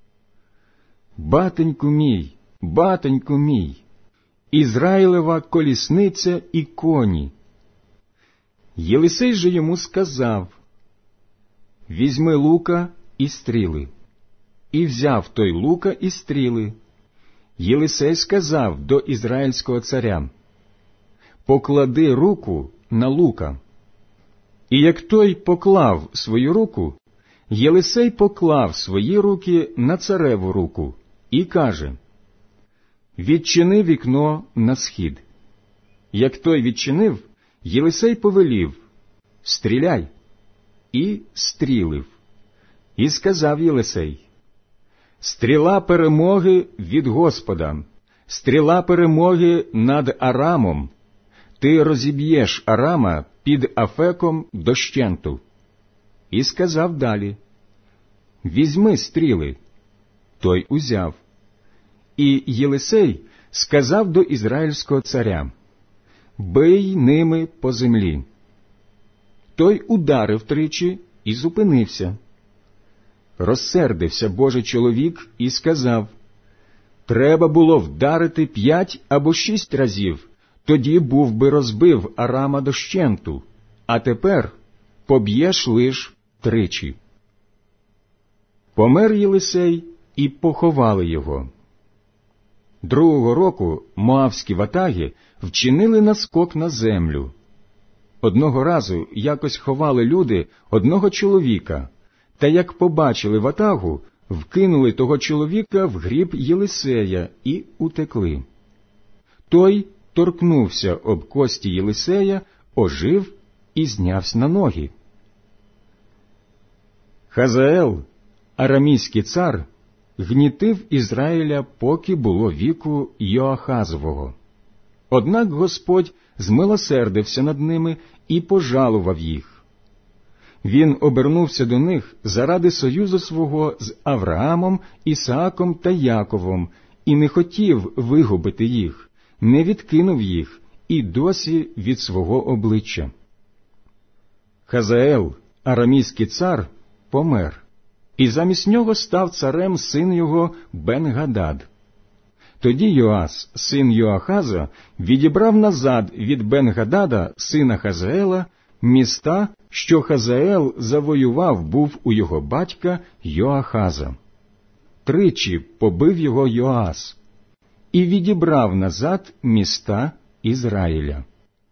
батеньку мій, Ізраїлева колісниця і коні. Єлисей же йому сказав: візьми лука і стріли. І взяв той лука і стріли. Єлисей сказав до ізраїльського царя: поклади руку на лука. І як той поклав свою руку, Єлисей поклав свої руки на цареву руку і каже: відчини вікно на схід. Як той відчинив, Єлисей повелів: стріляй. І стрілив. І сказав Єлисей: стріла перемоги від Господа, стріла перемоги над Арамом. Ти розіб'єш Арама під Афеком дощенту. І сказав далі: візьми стріли. Той узяв. І Єлисей сказав до ізраїльського царя: «Бий ними по землі». Той ударив тричі і зупинився. Розсердився Божий чоловік і сказав: «Треба було вдарити 5 або 6 разів, тоді був би розбив Арама дощенту, а тепер поб'єш лиш тричі». Помер Єлисей, і поховали його. Другого року моавські ватаги вчинили наскок на землю. Одного разу якось ховали люди одного чоловіка, та як побачили ватагу, вкинули того чоловіка в гріб Єлисея і утекли. Той торкнувся об кості Єлисея, ожив і знявся на ноги. Хазаел, арамійський цар, гнітив Ізраїля, поки було віку Йоахазового. Однак Господь змилосердився над ними і пожалував їх. Він обернувся до них заради союзу свого з Авраамом, Ісааком та Яковом і не хотів вигубити їх, не відкинув їх і досі від свого обличчя. Хазаел, арамійський цар, помер, і замість нього став царем син його Бен-Гадад. Тоді Йоас, син Йоахаза, відібрав назад від Бен-Гадада, сина Хазаела, міста, що Хазаел завоював був у його батька Йоахаза. Тричі побив його Йоас і відібрав назад міста Ізраїля.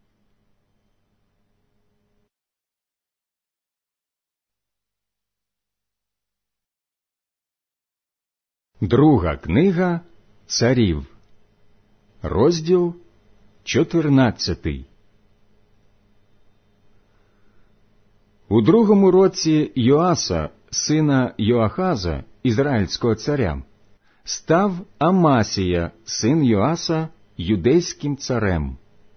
Друга книга Царів, розділ 14. У другому році Йоаса, сина Йоахаза, ізраїльського царя, став Амасія, син Йоаса, юдейським царем.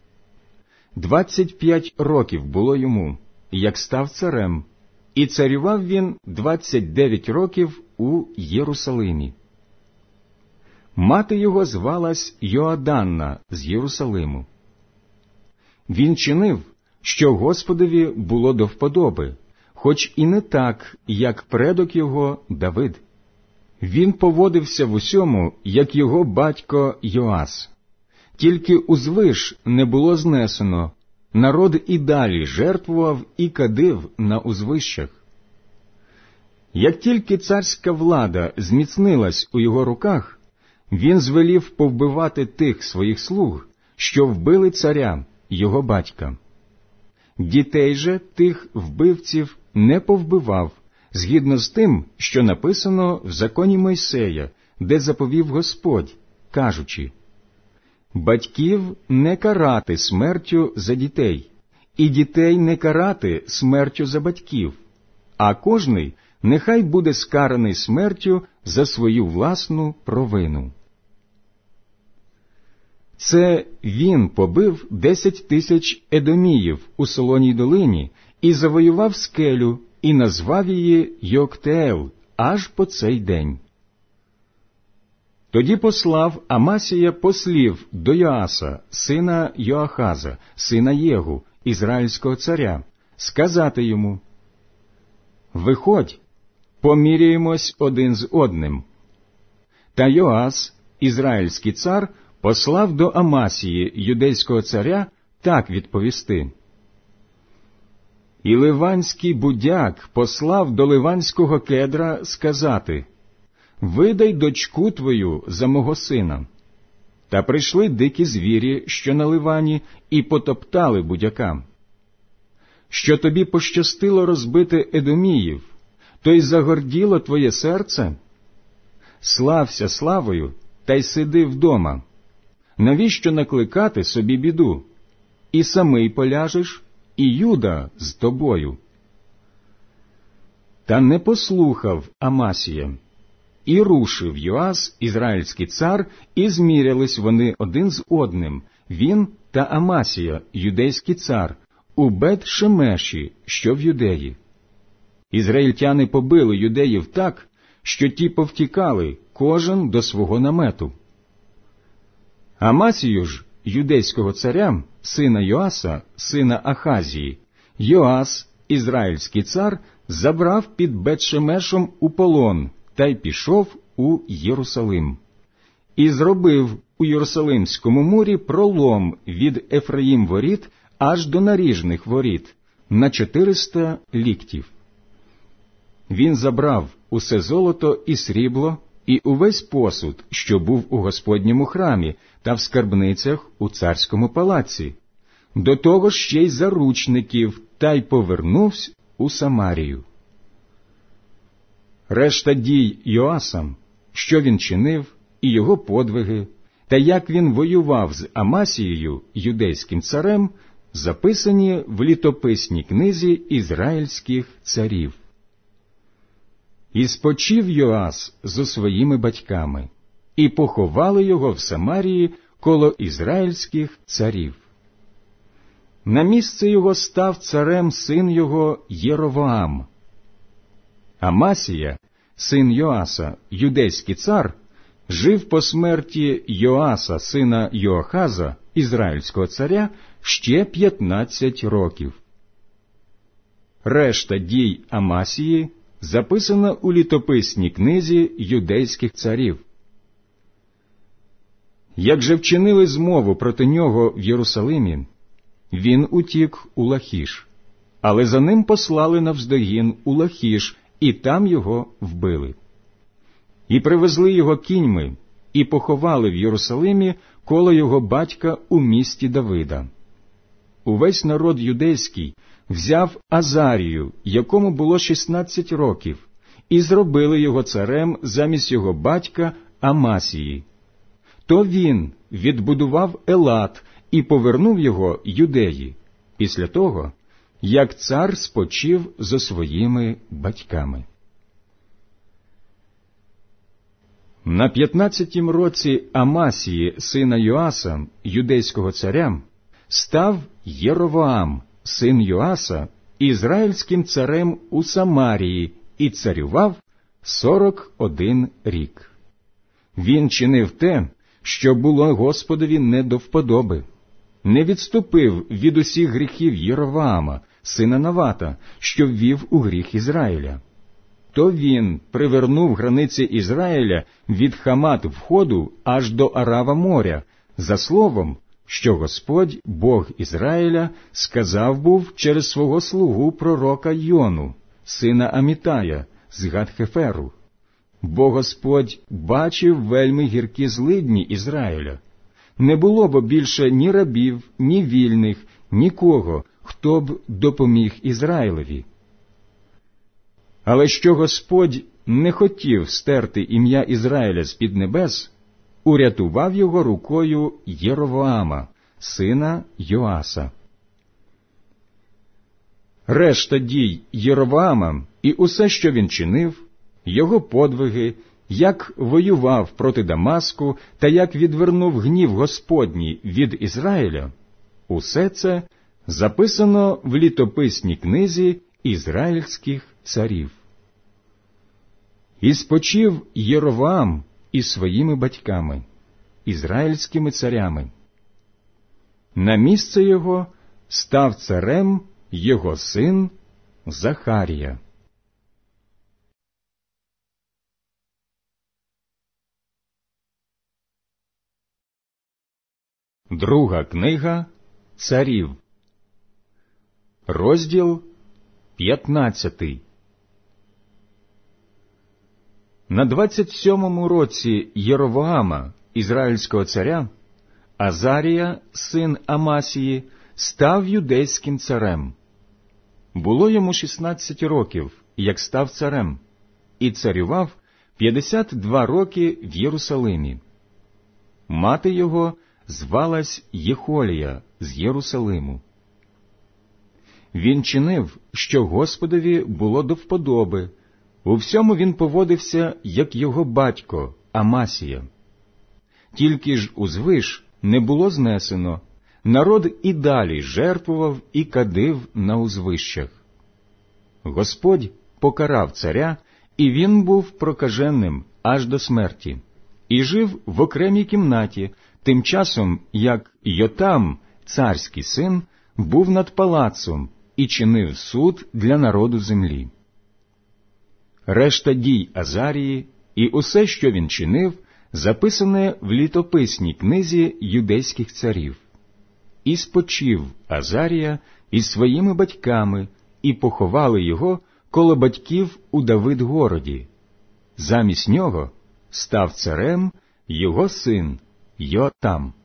25 років було йому, як став царем, і царював він 29 років у Єрусалимі. Мати його звалась Йоаданна з Єрусалиму. Він чинив, що Господові було до вподоби, хоч і не так, як предок його Давид. Він поводився в усьому, як його батько Йоас. Тільки узвиш не було знесено, народ і далі жертвував і кадив на узвищах. Як тільки царська влада зміцнилась у його руках, він звелів повбивати тих своїх слуг, що вбили царя, його батька. Дітей же тих вбивців не повбивав, згідно з тим, що написано в законі Мойсея, де заповів Господь, кажучи: «Батьків не карати смертю за дітей, і дітей не карати смертю за батьків, а кожний нехай буде скараний смертю за свою власну провину». Це він побив 10 тисяч едоміїв у Солоній долині і завоював скелю, і назвав її Йоктеел аж по цей день. Тоді послав Амасія послів до Йоаса, сина Йоахаза, сина Єгу, ізраїльського царя, сказати йому: «Виходь, поміряємось один з одним». Та Йоас, ізраїльський цар, послав до Амасії, юдейського царя, так відповісти: «І ливанський будяк послав до ливанського кедра сказати: видай дочку твою за мого сина». Та прийшли дикі звірі, що на Ливані, і потоптали будяка. Що тобі пощастило розбити едоміїв, то й загорділо твоє серце? Слався славою, та й сиди вдома. Навіщо накликати собі біду? І самий поляжеш, і Юда з тобою. Та не послухав Амасія. І рушив Йоас, ізраїльський цар, і змірялись вони один з одним, він та Амасія, юдейський цар, у Бет-Шемеші, що в Юдеї. Ізраїльтяни побили юдеїв так, що ті повтікали, кожен до свого намету. Амасію ж, юдейського царя, сина Йоаса, сина Ахазії, Йоас, ізраїльський цар, забрав під Бет-Шемешем у полон та й пішов у Єрусалим. І зробив у Єрусалимському мурі пролом від Ефраїм-воріт аж до наріжних воріт на 400 ліктів. Він забрав усе золото і срібло, і увесь посуд, що був у Господньому храмі та в скарбницях у царському палаці, до того ж ще й заручників, та й повернувся у Самарію. Решта дій Йоаса, що він чинив, і його подвиги, та як він воював з Амасією, юдейським царем, записані в літописній книзі ізраїльських царів. І спочив Йоас зо своїми батьками, і поховали його в Самарії коло ізраїльських царів. На місце його став царем син його Єровоам. Амасія, син Йоаса, юдейський цар, жив по смерті Йоаса, сина Йоахаза, ізраїльського царя, ще 15 років. Решта дій Амасії записана у літописній книзі юдейських царів. Як же вчинили змову проти нього в Єрусалимі, він утік у Лахіш, але за ним послали навздогін у Лахіш, і там його вбили. І привезли його кіньми, і поховали в Єрусалимі коло його батька у місті Давида. Увесь народ юдейський взяв Азарію, якому було 16 років, і зробили його царем замість його батька Амасії. То він відбудував Елат і повернув його юдеї, після того, як цар спочив зо своїми батьками. На 15-тім році Амасії, сина Йоаса, юдейського царя, став Єровоам, син Йоаса, ізраїльським царем у Самарії і царював 41 рік. Він чинив те, що було Господові не до вподоби, не відступив від усіх гріхів Єровоама, сина Навата, що ввів у гріх Ізраїля. То він привернув границі Ізраїля від Хамат входу аж до Арава моря, за словом, що Господь, Бог Ізраїля, сказав був через свого слугу пророка Йону, сина Амітая, з Гат-Хеферу. Бо Господь бачив вельми гіркі злидні Ізраїля. Не було бо більше ні рабів, ні вільних, нікого, хто б допоміг Ізраїлеві. Але що Господь не хотів стерти ім'я Ізраїля з-під небес, урятував його рукою Єровоама, сина Йоаса. Решта дій Єровоама і усе, що він чинив, його подвиги, як воював проти Дамаску та як відвернув гнів Господній від Ізраїля, усе це записано в літописній книзі ізраїльських царів. І спочив Єровоам із своїми батьками, ізраїльськими царями. На місце його став царем його син Захарія. Друга книга Царів, розділ 15. На 27-му році Єровоама, ізраїльського царя, Азарія, син Амасії, став юдейським царем. Було йому 16 років, як став царем, і царював 52 роки в Єрусалимі. Мати його звалась Єхолія з Єрусалиму. Він чинив, що Господові було до вподоби. У всьому він поводився, як його батько Амасія. Тільки ж узвиш не було знесено, народ і далі жертвував і кадив на узвищах. Господь покарав царя, і він був прокаженним аж до смерті, і жив в окремій кімнаті, тим часом як Йотам, царський син, був над палацом і чинив суд для народу землі. Решта дій Азарії і усе, що він чинив, записане в літописній книзі юдейських царів. І спочив Азарія із своїми батьками, і поховали його коло батьків у Давид-городі. Замість нього став царем його син Йотам.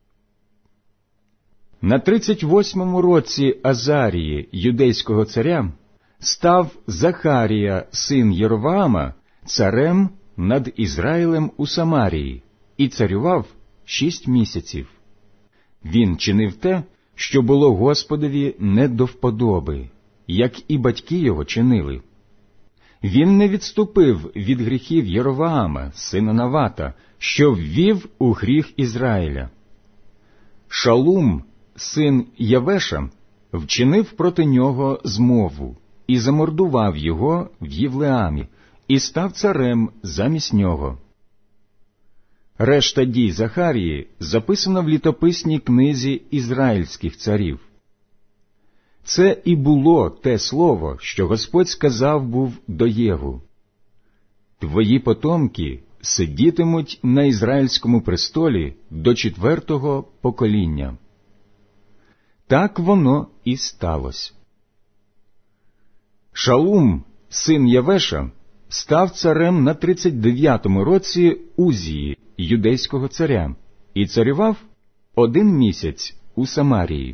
На 38-му році Азарії, юдейського царя, став Захарія, син Єровоама, царем над Ізраїлем у Самарії, і царював 6 місяців. Він чинив те, що було Господові не до вподоби, як і батьки його чинили. Він не відступив від гріхів Єровоама, сина Навата, що ввів у гріх Ізраїля. Шалум, син Явеша, вчинив проти нього змову і замордував його в Євлеамі, і став царем замість нього. Решта дій Захарії записана в літописній книзі ізраїльських царів. Це і було те слово, що Господь сказав був до Єгу: «Твої потомки сидітимуть на ізраїльському престолі до 4-го покоління». Так воно і сталося. Шалум, син Явеша, став царем на 39-му році Узії, юдейського царя, і царював 1 місяць у Самарії.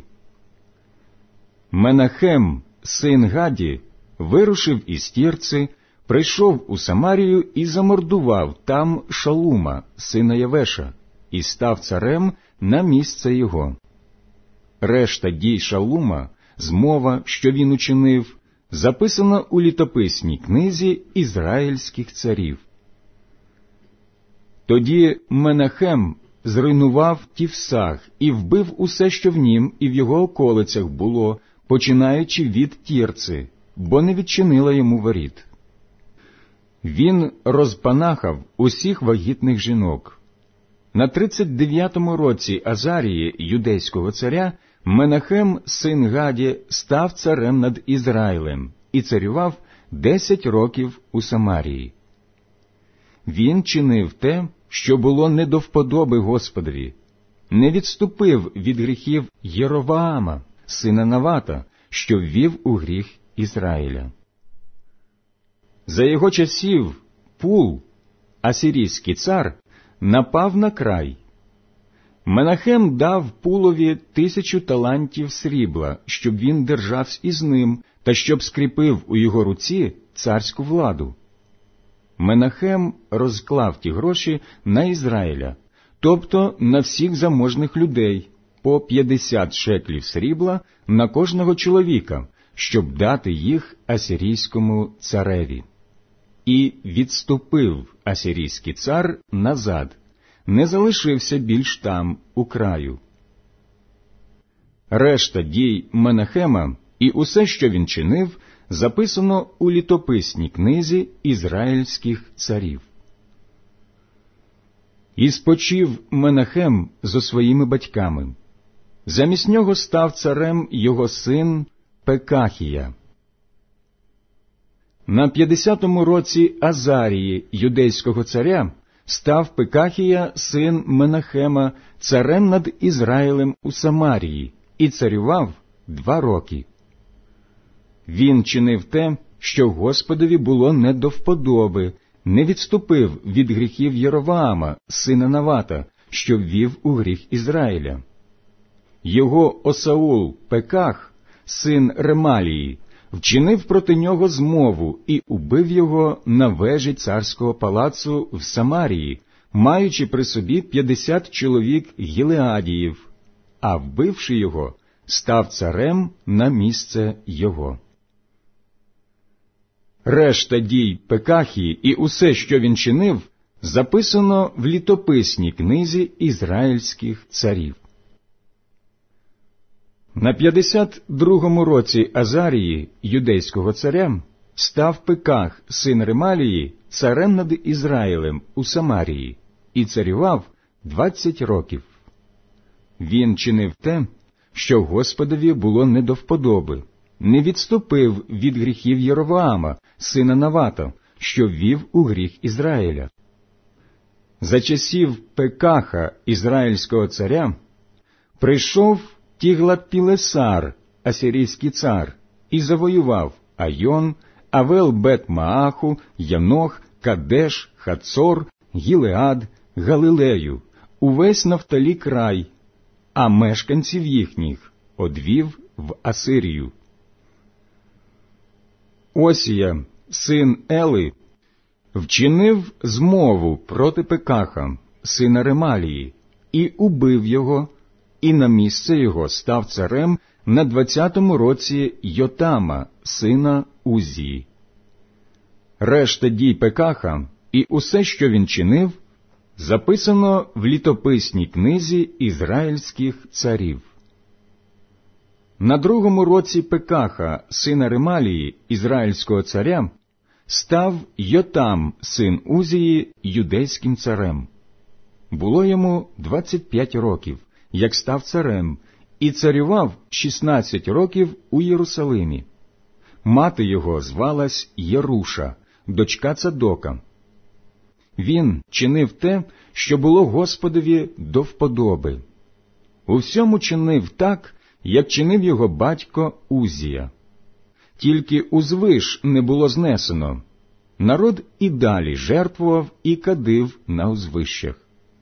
Менахем, син Гаді, вирушив із Тірци, прийшов у Самарію і замордував там Шалума, сина Явеша, і став царем на місце його. Решта дій Шалума, змова, що він учинив, записана у літописній книзі ізраїльських царів. Тоді Менахем зруйнував Тівсах і вбив усе, що в нім і в його околицях було, починаючи від Тірци, бо не відчинила йому воріт. Він розпанахав усіх вагітних жінок. На 39-му році Азарії, юдейського царя, Менахем, син Гаді, став царем над Ізраїлем і царював 10 років у Самарії. Він чинив те, що було не до вподоби Господові, не відступив від гріхів Єровоама, сина Навата, що ввів у гріх Ізраїля. За його часів Пул, асирійський цар, напав на край. Менахем дав Пулові 1000 талантів срібла, щоб він держався із ним та щоб скріпив у його руці царську владу. Менахем розклав ті гроші на Ізраїля, тобто на всіх заможних людей, по 50 шеклів срібла на кожного чоловіка, щоб дати їх асирійському цареві. І відступив асирійський цар назад, не залишився більш там, у краю. Решта дій Менахема і усе, що він чинив, записано у літописній книзі ізраїльських царів. І спочив Менахем зо своїми батьками. Замість нього став царем його син Пекахія. На 50-му році Азарії, юдейського царя, став Пекахія, син Менахема, царем над Ізраїлем у Самарії, і царював 2 роки. Він чинив те, що Господові було не до вподоби, не відступив від гріхів Єровоама, сина Навата, що ввів у гріх Ізраїля. Його Осаул Пеках, син Ремалії, вчинив проти нього змову і убив його на вежі царського палацу в Самарії, маючи при собі 50 чоловік гілеадіїв, а вбивши його, став царем на місце його. Решта дій Пекахії і усе, що він чинив, записано в літописній книзі ізраїльських царів. На 52-му році Азарії, юдейського царя, став Пеках, син Ремалії, царем над Ізраїлем у Самарії, і царював 20 років. Він чинив те, що Господові було не до вподоби, не відступив від гріхів Єровоама, сина Навата, що ввів у гріх Ізраїля. За часів Пекаха, ізраїльського царя, прийшов Тіглат-Пілесар, асирійський цар, і завоював Айон, Авел-Бет-Мааху, Янох, Кадеш, Хацор, Гілеад, Галилею, увесь Нафталі край, а мешканців їхніх одвів в Асирію. Осія, син Ели, вчинив змову проти Пекаха, сина Ремалії, і убив його, і на місце його став царем на 20-му році Йотама, сина Узії. Решта дій Пекаха і усе, що він чинив, записано в літописній книзі ізраїльських царів. На 2-му році Пекаха, сина Ремалії, ізраїльського царя, став Йотам, син Узії, юдейським царем. Було йому 25 років, як став царем, і царював 16 років у Єрусалимі. Мати його звалась Єруша, дочка Цадока. Він чинив те, що було Господові до вподоби. У всьому чинив так, як чинив його батько Узія. Тільки узвиш не було знесено. Народ і далі жертвував і кадив на узвищах.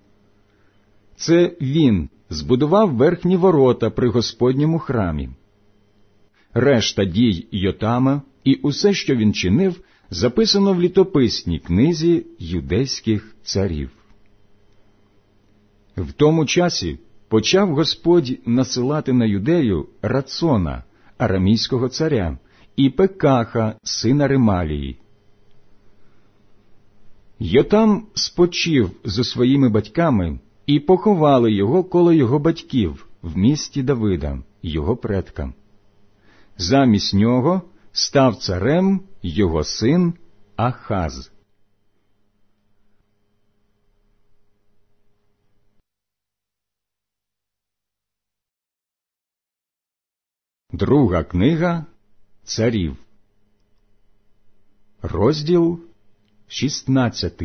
Це він збудував верхні ворота при Господньому храмі. Решта дій Йотама і усе, що він чинив, записано в літописній книзі юдейських царів. В тому часі почав Господь насилати на Юдею Рацона, арамійського царя, і Пекаха, сина Ремалії. Йотам спочив зо своїми батьками, і поховали його коло його батьків в місті Давида, його предка. Замість нього став царем його син Ахаз. Друга книга царів. Розділ 16.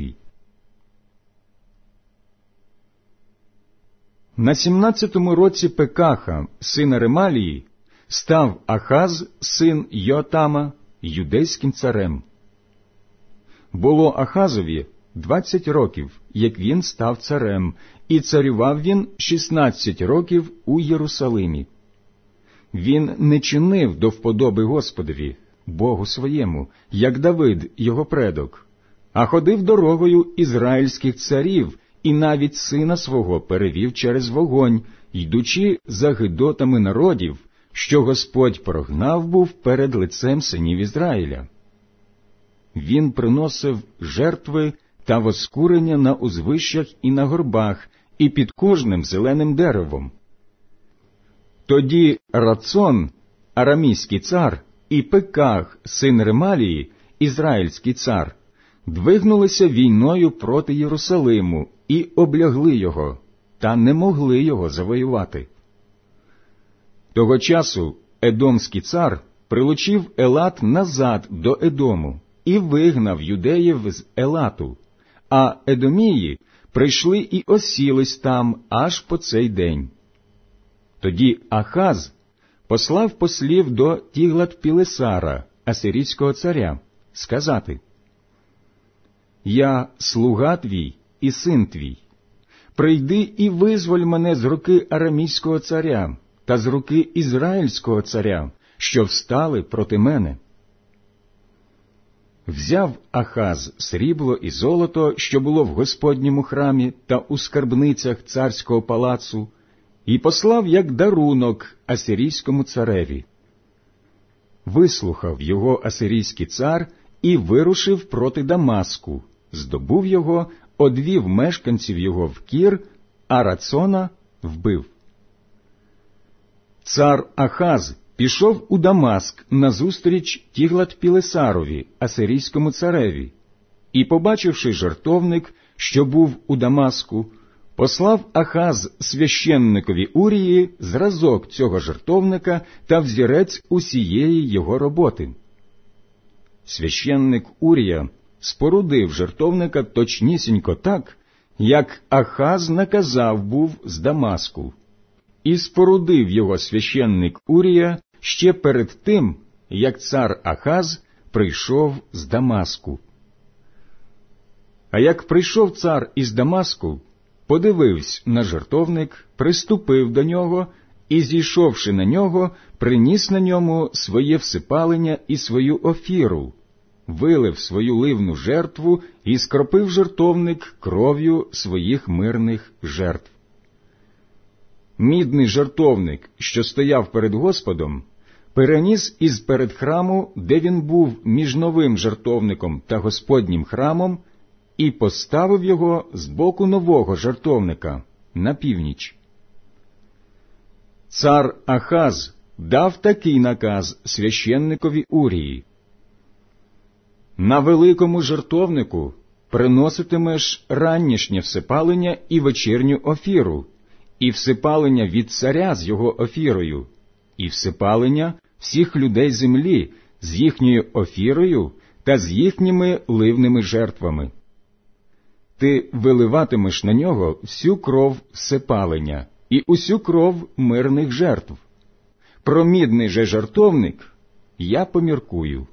На 17-му році Пекаха, сина Ремалії, став Ахаз, син Йотама, юдейським царем. Було Ахазові 20 років, як він став царем, і царював він 16 років у Єрусалимі. Він не чинив до вподоби Господові, Богу своєму, як Давид, його предок, а ходив дорогою ізраїльських царів, і навіть сина свого перевів через вогонь, йдучи за гидотами народів, що Господь прогнав був перед лицем синів Ізраїля. Він приносив жертви та воскурення на узвищах і на горбах, і під кожним зеленим деревом. Тоді Рацон, арамійський цар, і Пеках, син Ремалії, ізраїльський цар, двигнулися війною проти Єрусалиму і облягли його, та не могли його завоювати. Того часу Едомський цар прилучив Елат назад до Едому і вигнав юдеїв з Елату, а Едомії прийшли і осілись там аж по цей день. Тоді Ахаз послав послів до Тіглат-Пілесара, асирійського царя, сказати: «Я слуга твій і син твій. Прийди і визволь мене з руки арамійського царя та з руки ізраїльського царя, що встали проти мене». Взяв Ахаз срібло і золото, що було в Господньому храмі та у скарбницях царського палацу, і послав як дарунок асирійському цареві. Вислухав його асирійський цар і вирушив проти Дамаску, здобув його, одвів мешканців його в Кір, а Рацона вбив. Цар Ахаз пішов у Дамаск назустріч Тіглат-Пілесарові, асирійському цареві, і, побачивши жертовник, що був у Дамаску, послав Ахаз священникові Урії зразок цього жертовника та взірець усієї його роботи. Священник Урія спорудив жертовника точнісінько так, як Ахаз наказав був з Дамаску, і спорудив його священник Урія ще перед тим, як цар Ахаз прийшов з Дамаску. А як прийшов цар із Дамаску, подивився на жертовник, приступив до нього і, зійшовши на нього, приніс на ньому своє всипалення і свою офіру, вилив свою ливну жертву і скропив жертовник кров'ю своїх мирних жертв. Мідний жертовник, що стояв перед Господом, переніс із-перед храму, де він був між новим жертовником та Господнім храмом, і поставив його з боку нового жертовника на північ. Цар Ахаз дав такий наказ священникові Урії: «На великому жертовнику приноситимеш ранішнє всипалення і вечірню офіру, і всипалення від царя з його офірою, і всипалення всіх людей землі з їхньою офірою та з їхніми ливними жертвами. Ти виливатимеш на нього всю кров всипалення і усю кров мирних жертв. Про мідний же жертовник я поміркую».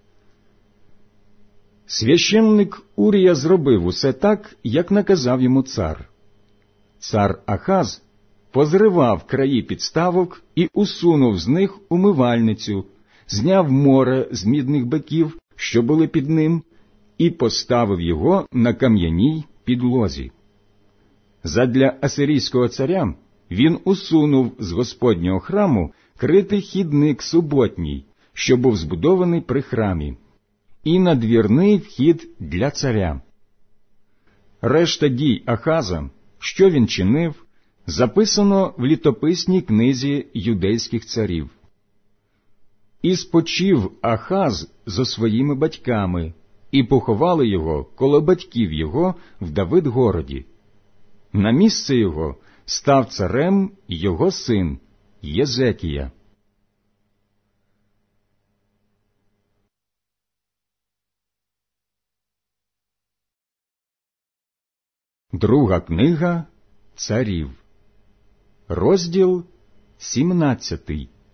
Священник Урія зробив усе так, як наказав йому цар. Цар Ахаз позривав краї підставок і усунув з них умивальницю, зняв море з мідних биків, що були під ним, і поставив його на кам'яній підлозі. Задля асирійського царя він усунув з Господнього храму критий хідник суботній, що був збудований при храмі, і надвірний вхід для царя. Решта дій Ахаза, що він чинив, записано в літописній книзі юдейських царів. І спочив Ахаз зо своїми батьками, і поховали його коло батьків його в Давид-городі. На місце його став царем його син Єзекія. Друга книга Царів, розділ 17.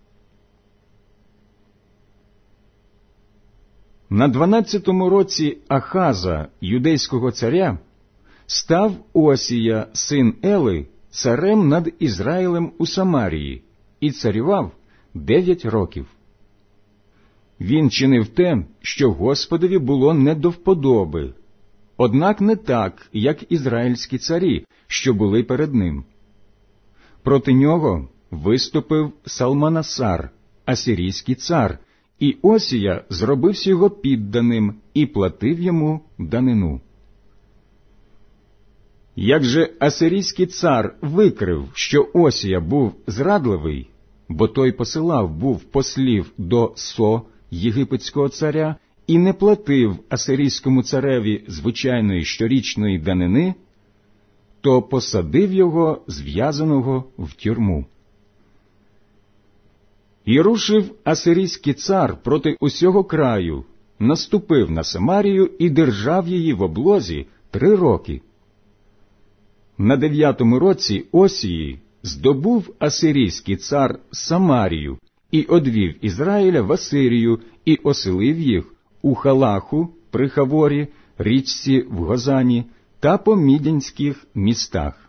На 12-му році Ахаза, юдейського царя, став Осія, син Ели, царем над Ізраїлем у Самарії, і царював 9 років. Він чинив те, що Господові було не до вподоби, однак не так, як ізраїльські царі, що були перед ним. Проти нього виступив Салманасар, асирійський цар, і Осія зробився його підданим і платив йому данину. Як же асирійський цар викрив, що Осія був зрадливий, бо той посилав був послів до Со, єгипетського царя, і не платив асирійському цареві звичайної щорічної данини, то посадив його зв'язаного в тюрму. І рушив асирійський цар проти усього краю, наступив на Самарію і держав її в облозі 3 роки. На 9-му році Осії здобув асирійський цар Самарію і одвів Ізраїля в Асирію і оселив їх у Халаху при Хаворі, річці в Гозані та по мідянських містах.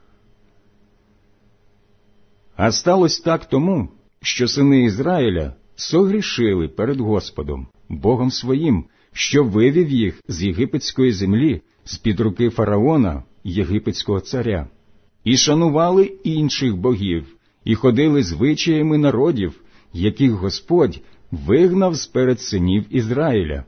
А сталося так тому, що сини Ізраїля согрішили перед Господом, Богом своїм, що вивів їх з єгипетської землі, з-під руки фараона, єгипетського царя, і шанували інших богів, і ходили звичаями народів, яких Господь вигнав з-перед синів Ізраїля.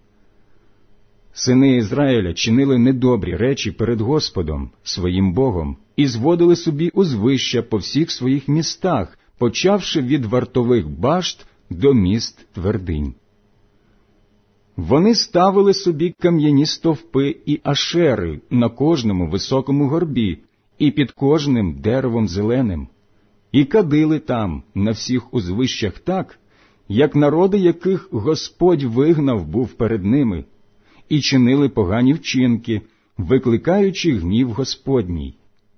Сини Ізраїля чинили недобрі речі перед Господом, своїм Богом, і зводили собі узвища по всіх своїх містах, почавши від вартових башт до міст твердинь. Вони ставили собі кам'яні стовпи і ашери на кожному високому горбі, і під кожним деревом зеленим, і кадили там на всіх узвищах так, як народи, яких Господь вигнав був перед ними, і чинили погані вчинки, викликаючи гнів Господній.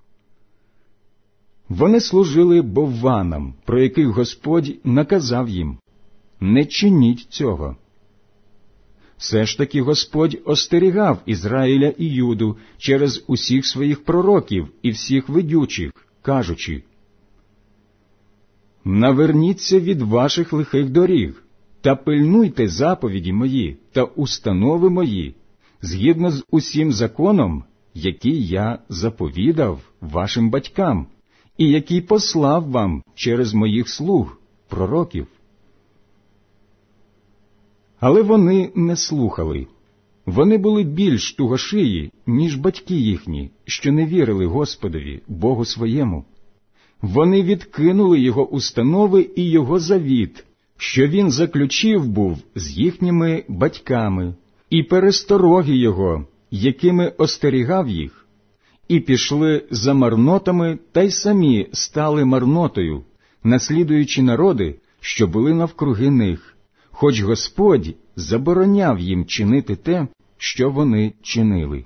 Вони служили бовванам, про яких Господь наказав їм: «Не чиніть цього». Все ж таки Господь остерігав Ізраїля і Юду через усіх своїх пророків і всіх видючих, кажучи: «Наверніться від ваших лихих доріг, та пильнуйте заповіді мої та установи мої, згідно з усім законом, який я заповідав вашим батькам, і який послав вам через моїх слуг, пророків». Але вони не слухали. Вони були більш тугошиї, ніж батьки їхні, що не вірили Господові, Богу своєму. Вони відкинули Його установи і Його завіт, що Він заключив був з їхніми батьками, і перестороги Його, якими остерігав їх, і пішли за марнотами та й самі стали марнотою, наслідуючи народи, що були навкруги них, хоч Господь забороняв їм чинити те, що вони чинили.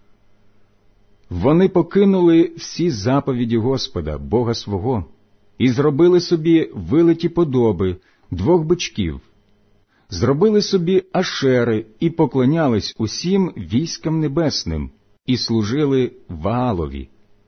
Вони покинули всі заповіді Господа, Бога свого, і зробили собі вилиті подоби 2 бичків, зробили собі ашери і поклонялись усім військам небесним, і служили Ваалові.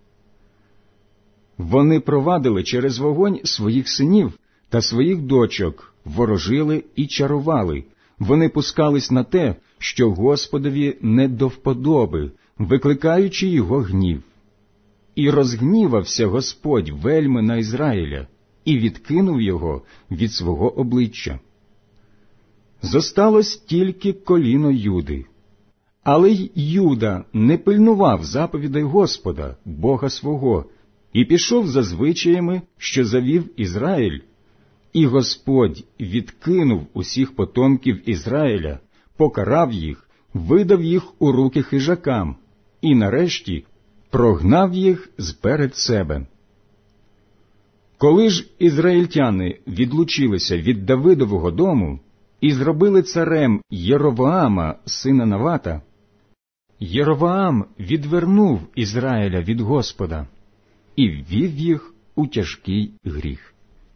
Вони провадили через вогонь своїх синів та своїх дочок, ворожили і чарували. Вони пускались на те, що Господові не до вподоби, викликаючи його гнів. І розгнівався Господь вельми на Ізраїля, і відкинув його від свого обличчя. Зосталось тільки коліно Юди. Але й Юда не пильнував заповідей Господа, Бога свого, і пішов за звичаями, що завів Ізраїль, і Господь відкинув усіх потомків Ізраїля, покарав їх, видав їх у руки хижакам, і нарешті прогнав їх зперед себе. Коли ж ізраїльтяни відлучилися від Давидового дому і зробили царем Єровоама, сина Навата, Єровоам відвернув Ізраїля від Господа і ввів їх у тяжкий гріх.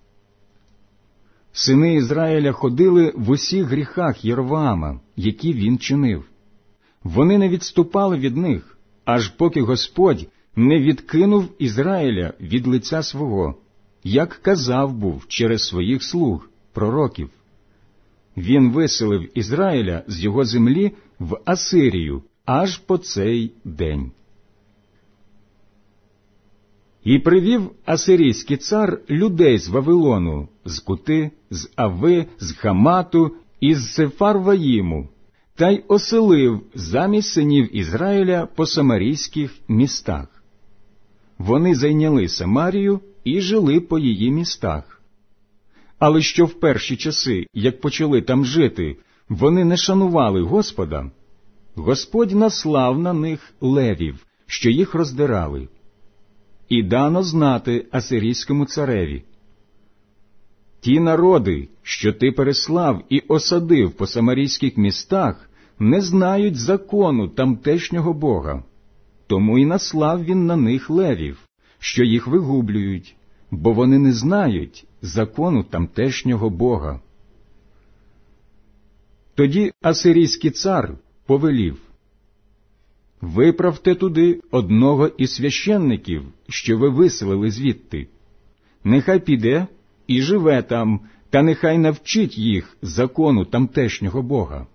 Сини Ізраїля ходили в усіх гріхах Єровоама, які він чинив. Вони не відступали від них, аж поки Господь не відкинув Ізраїля від лиця свого, як казав був через своїх слуг, пророків. Він виселив Ізраїля з його землі в Асирію аж по цей день. І привів асирійський цар людей з Вавилону, з Кути, з Ави, з Хамату і з Сефарваїму, та й оселив замість синів Ізраїля по самарійських містах. Вони зайняли Самарію і жили по її містах. Але що в перші часи, як почали там жити, вони не шанували Господа, Господь наслав на них левів, що їх роздирали. І дано знати асирійському цареві: ті народи, що ти переслав і осадив по самарійських містах, не знають закону тамтешнього Бога. Тому й наслав він на них левів, що їх вигублюють, бо вони не знають закону тамтешнього Бога. Тоді асирійський цар повелів: виправте туди одного із священників, що ви виселили звідти. Нехай піде і живе там, та нехай навчить їх закону тамтешнього Бога.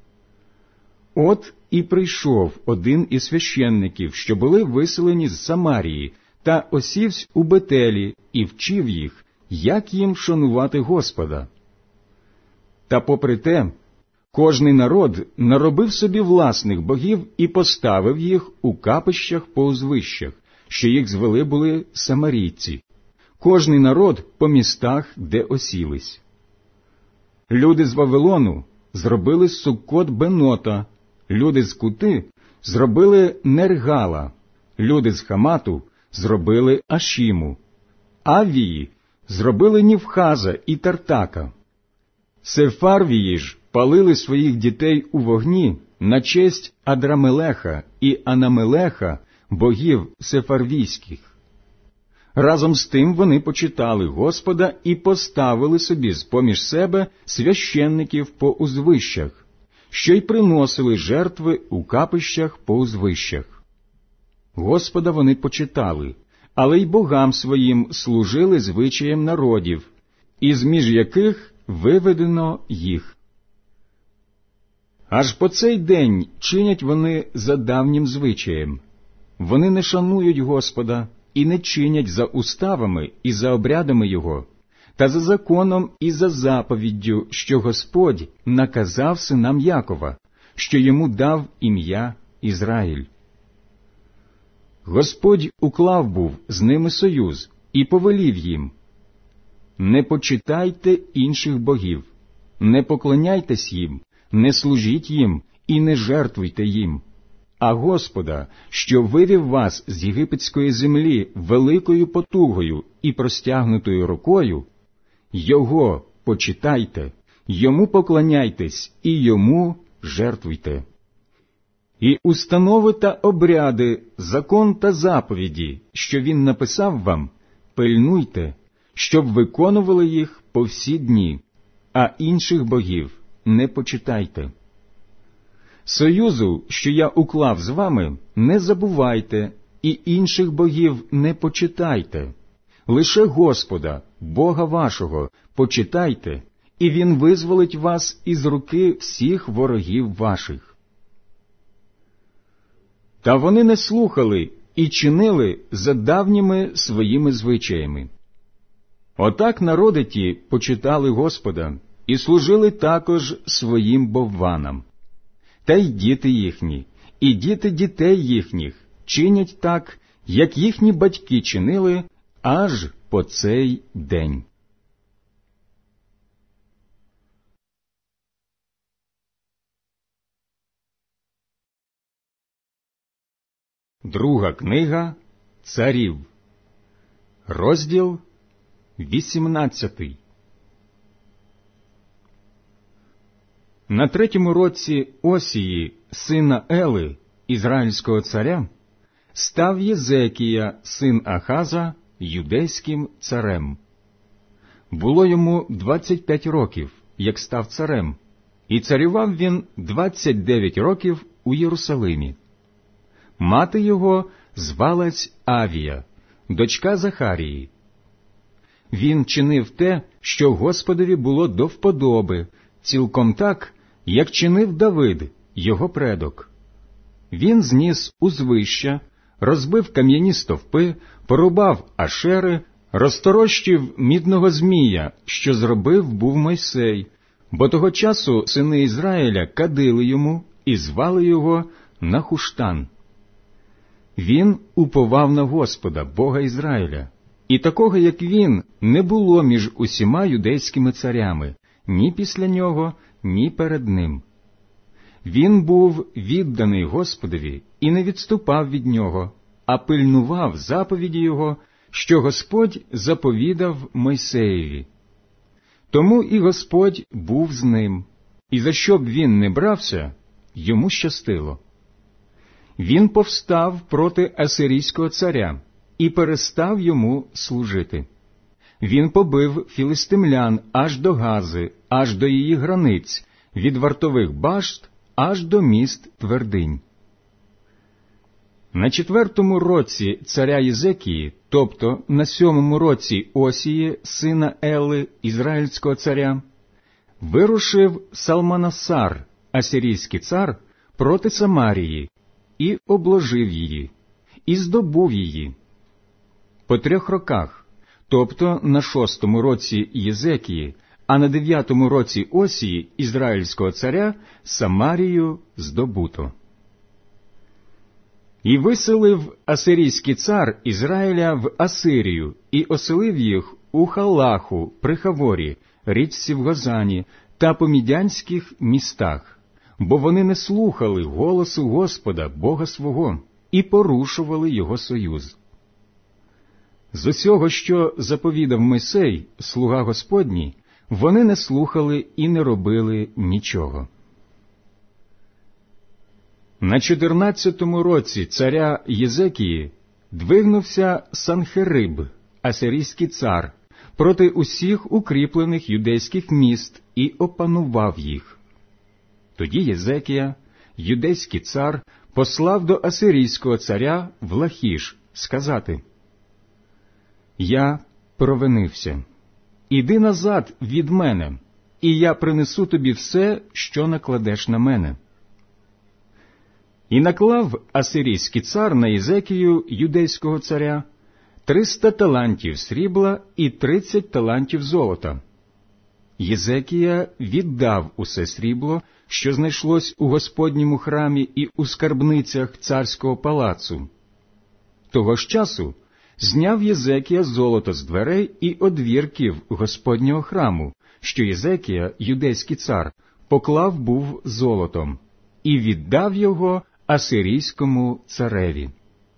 От і прийшов один із священників, що були виселені з Самарії, та осівсь у Бетелі і вчив їх, як їм шанувати Господа. Та попри те, кожний народ наробив собі власних богів і поставив їх у капищах по узвищах, що їх звели були самарійці, кожний народ по містах, де осілись. Люди з Вавилону зробили Суккот Бенота, люди з Кути зробили Нергала, люди з Хамату зробили Ашіму, Авії зробили Нівхаза і Тартака. Сефарвії ж палили своїх дітей у вогні на честь Адрамелеха і Анамелеха, богів сефарвійських. Разом з тим вони почитали Господа і поставили собі з-поміж себе священників по узвищах, що й приносили жертви у капищах по узвищах. Господа вони почитали, але й богам своїм служили звичаєм народів, із між яких виведено їх. Аж по цей день чинять вони за давнім звичаєм. Вони не шанують Господа і не чинять за уставами і за обрядами Його, та за законом і за заповіддю, що Господь наказав синам Якова, що йому дав ім'я Ізраїль. Господь уклав був з ними союз і повелів їм: «Не почитайте інших богів, не поклоняйтесь їм, не служіть їм і не жертвуйте їм, а Господа, що вивів вас з єгипетської землі великою потугою і простягнутою рукою, Його почитайте, Йому поклоняйтесь і Йому жертвуйте. І установи та обряди, закон та заповіді, що Він написав вам, пильнуйте, щоб виконували їх по всі дні, а інших богів не почитайте. Союзу, що я уклав з вами, не забувайте, і інших богів не почитайте. Лише Господа, Бога вашого, почитайте, і Він визволить вас із руки всіх ворогів ваших». Та вони не слухали і чинили за давніми своїми звичаями. Отак народи ті почитали Господа і служили також своїм бовванам. Та й діти їхні, і діти дітей їхніх чинять так, як їхні батьки чинили, аж по цей день. Друга книга Царів, розділ 18. На 3-му році Осії, сина Ели, ізраїльського царя, став Єзекія, син Ахаза, юдейським царем. Було йому 25 років, як став царем, і царював він 29 років у Єрусалимі. Мати його звалась Авія, дочка Захарії. Він чинив те, що Господові було до вподоби, цілком так, як чинив Давид, його предок. Він зніс узвища, розбив кам'яні стовпи, порубав ашери, розторощив мідного змія, що зробив був Мойсей, бо того часу сини Ізраїля кадили йому і звали його Нахуштан. Він уповав на Господа, Бога Ізраїля, і такого, як він, не було між усіма юдейськими царями, ні після нього, ні перед ним. Він був відданий Господові і не відступав від нього, а пильнував заповіді його, що Господь заповідав Мойсеєві. Тому і Господь був з ним, і за що б він не брався, йому щастило. Він повстав проти асирійського царя і перестав йому служити. Він побив філистимлян аж до Гази, аж до її границь, від вартових башт аж до міст твердинь. На 4-му році царя Єзекії, тобто на 7-му році Осії, сина Ели, ізраїльського царя, вирушив Салманасар, асирійський цар, проти Самарії, і обложив її, і здобув її. По 3 роках, тобто на 6-му році Єзекії, а на 9-му році Осії, ізраїльського царя, Самарію здобуто. І виселив асирійський цар Ізраїля в Асирію, і оселив їх у Халаху при Хаворі, річці в Гозані, та по мідянських містах, бо вони не слухали голосу Господа, Бога свого, і порушували його союз. З усього, що заповідав Мойсей, слуга Господній, вони не слухали і не робили нічого. На 14-му році царя Єзекії двигнувся Санхериб, асирійський цар, проти усіх укріплених юдейських міст і опанував їх. Тоді Єзекія, юдейський цар, послав до асирійського царя в Лахіш сказати: «Я провинився. Іди назад від мене, і я принесу тобі все, що накладеш на мене». І наклав асирійський цар на Єзекію, юдейського царя, 300 талантів срібла і 30 талантів золота. Єзекія віддав усе срібло, що знайшлось у Господньому храмі і у скарбницях царського палацу. Того ж часу зняв Єзекія золото з дверей і одвірків Господнього храму, що Єзекія, юдейський цар, поклав був золотом, і віддав його асирійському цареві.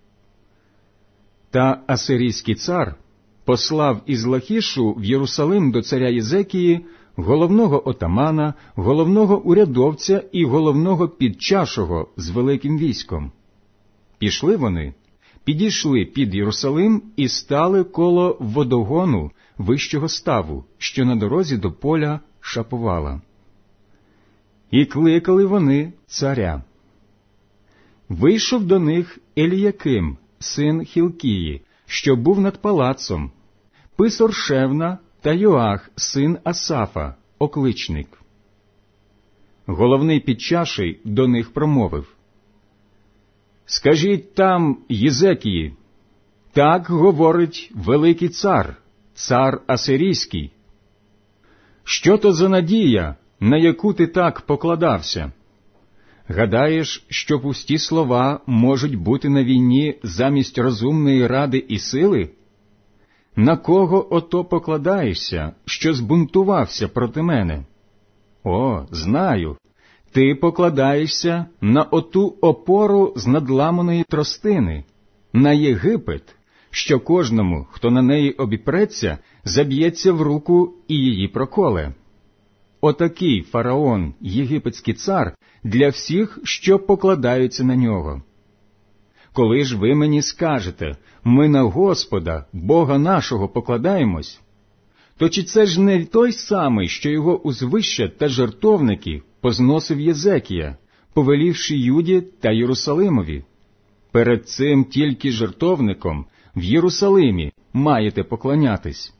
Та асирійський цар послав із Лахішу в Єрусалим до царя Єзекії головного отамана, головного урядовця і головного підчашого з великим військом. Пішли вони, підійшли під Єрусалим і стали коло водогону вищого ставу, що на дорозі до поля Шаповала. І кликали вони царя. Вийшов до них Еліяким, син Хілкії, що був над палацом, писар Шевна та Йоах, син Асафа, окличник. Головний підчаший до них промовив: «Скажіть там Єзекії, так говорить великий цар, цар асирійський. Що то за надія, на яку ти так покладався? Гадаєш, що пусті слова можуть бути на війні замість розумної ради і сили? На кого ото покладаєшся, що збунтувався проти мене? О, знаю, ти покладаєшся на оту опору з надламаної тростини, на Єгипет, що кожному, хто на неї обіпреться, заб'ється в руку і її проколе. Отакий фараон, єгипетський цар, для всіх, що покладаються на нього. Коли ж ви мені скажете, ми на Господа, Бога нашого, покладаємось, то чи це ж не той самий, що його узвища та жертовники позносив Єзекія, повелівши Юді та Єрусалимові? Перед цим тільки жертовником в Єрусалимі маєте поклонятись.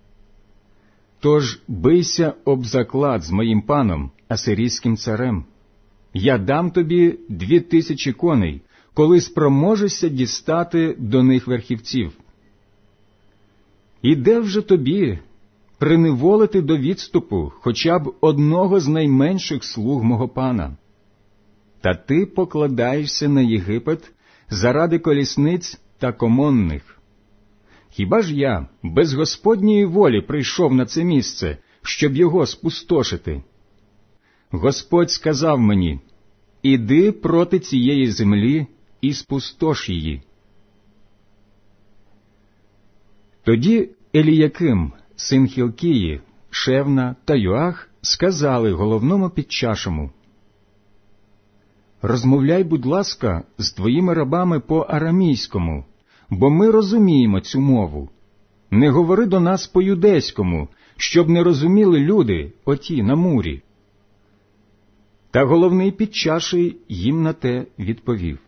Тож бийся об заклад з моїм паном, асирійським царем. Я дам тобі 2000 коней, коли спроможешся дістати до них верхівців. І де вже тобі приневолити до відступу хоча б одного з найменших слуг мого пана? Та ти покладаєшся на Єгипет заради колісниць та комонних. Хіба ж я без Господньої волі прийшов на це місце, щоб його спустошити? Господь сказав мені: іди проти цієї землі і спустош її. Тоді Еліяким, син Хілкії, Шевна та Йоах сказали головному підчашому: розмовляй, будь ласка, з твоїми рабами по-арамійському, бо ми розуміємо цю мову. Не говори до нас по-юдейському, щоб не розуміли люди оті на мурі. Та головний підчаший їм на те відповів: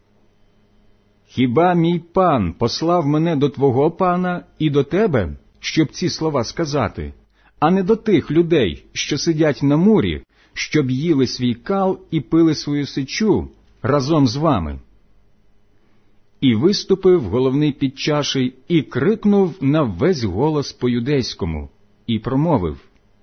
хіба мій пан послав мене до твого пана і до тебе, щоб ці слова сказати, а не до тих людей, що сидять на мурі, щоб їли свій кал і пили свою сечу разом з вами? І виступив головний підчаший і крикнув на весь голос по-юдейському, і промовив: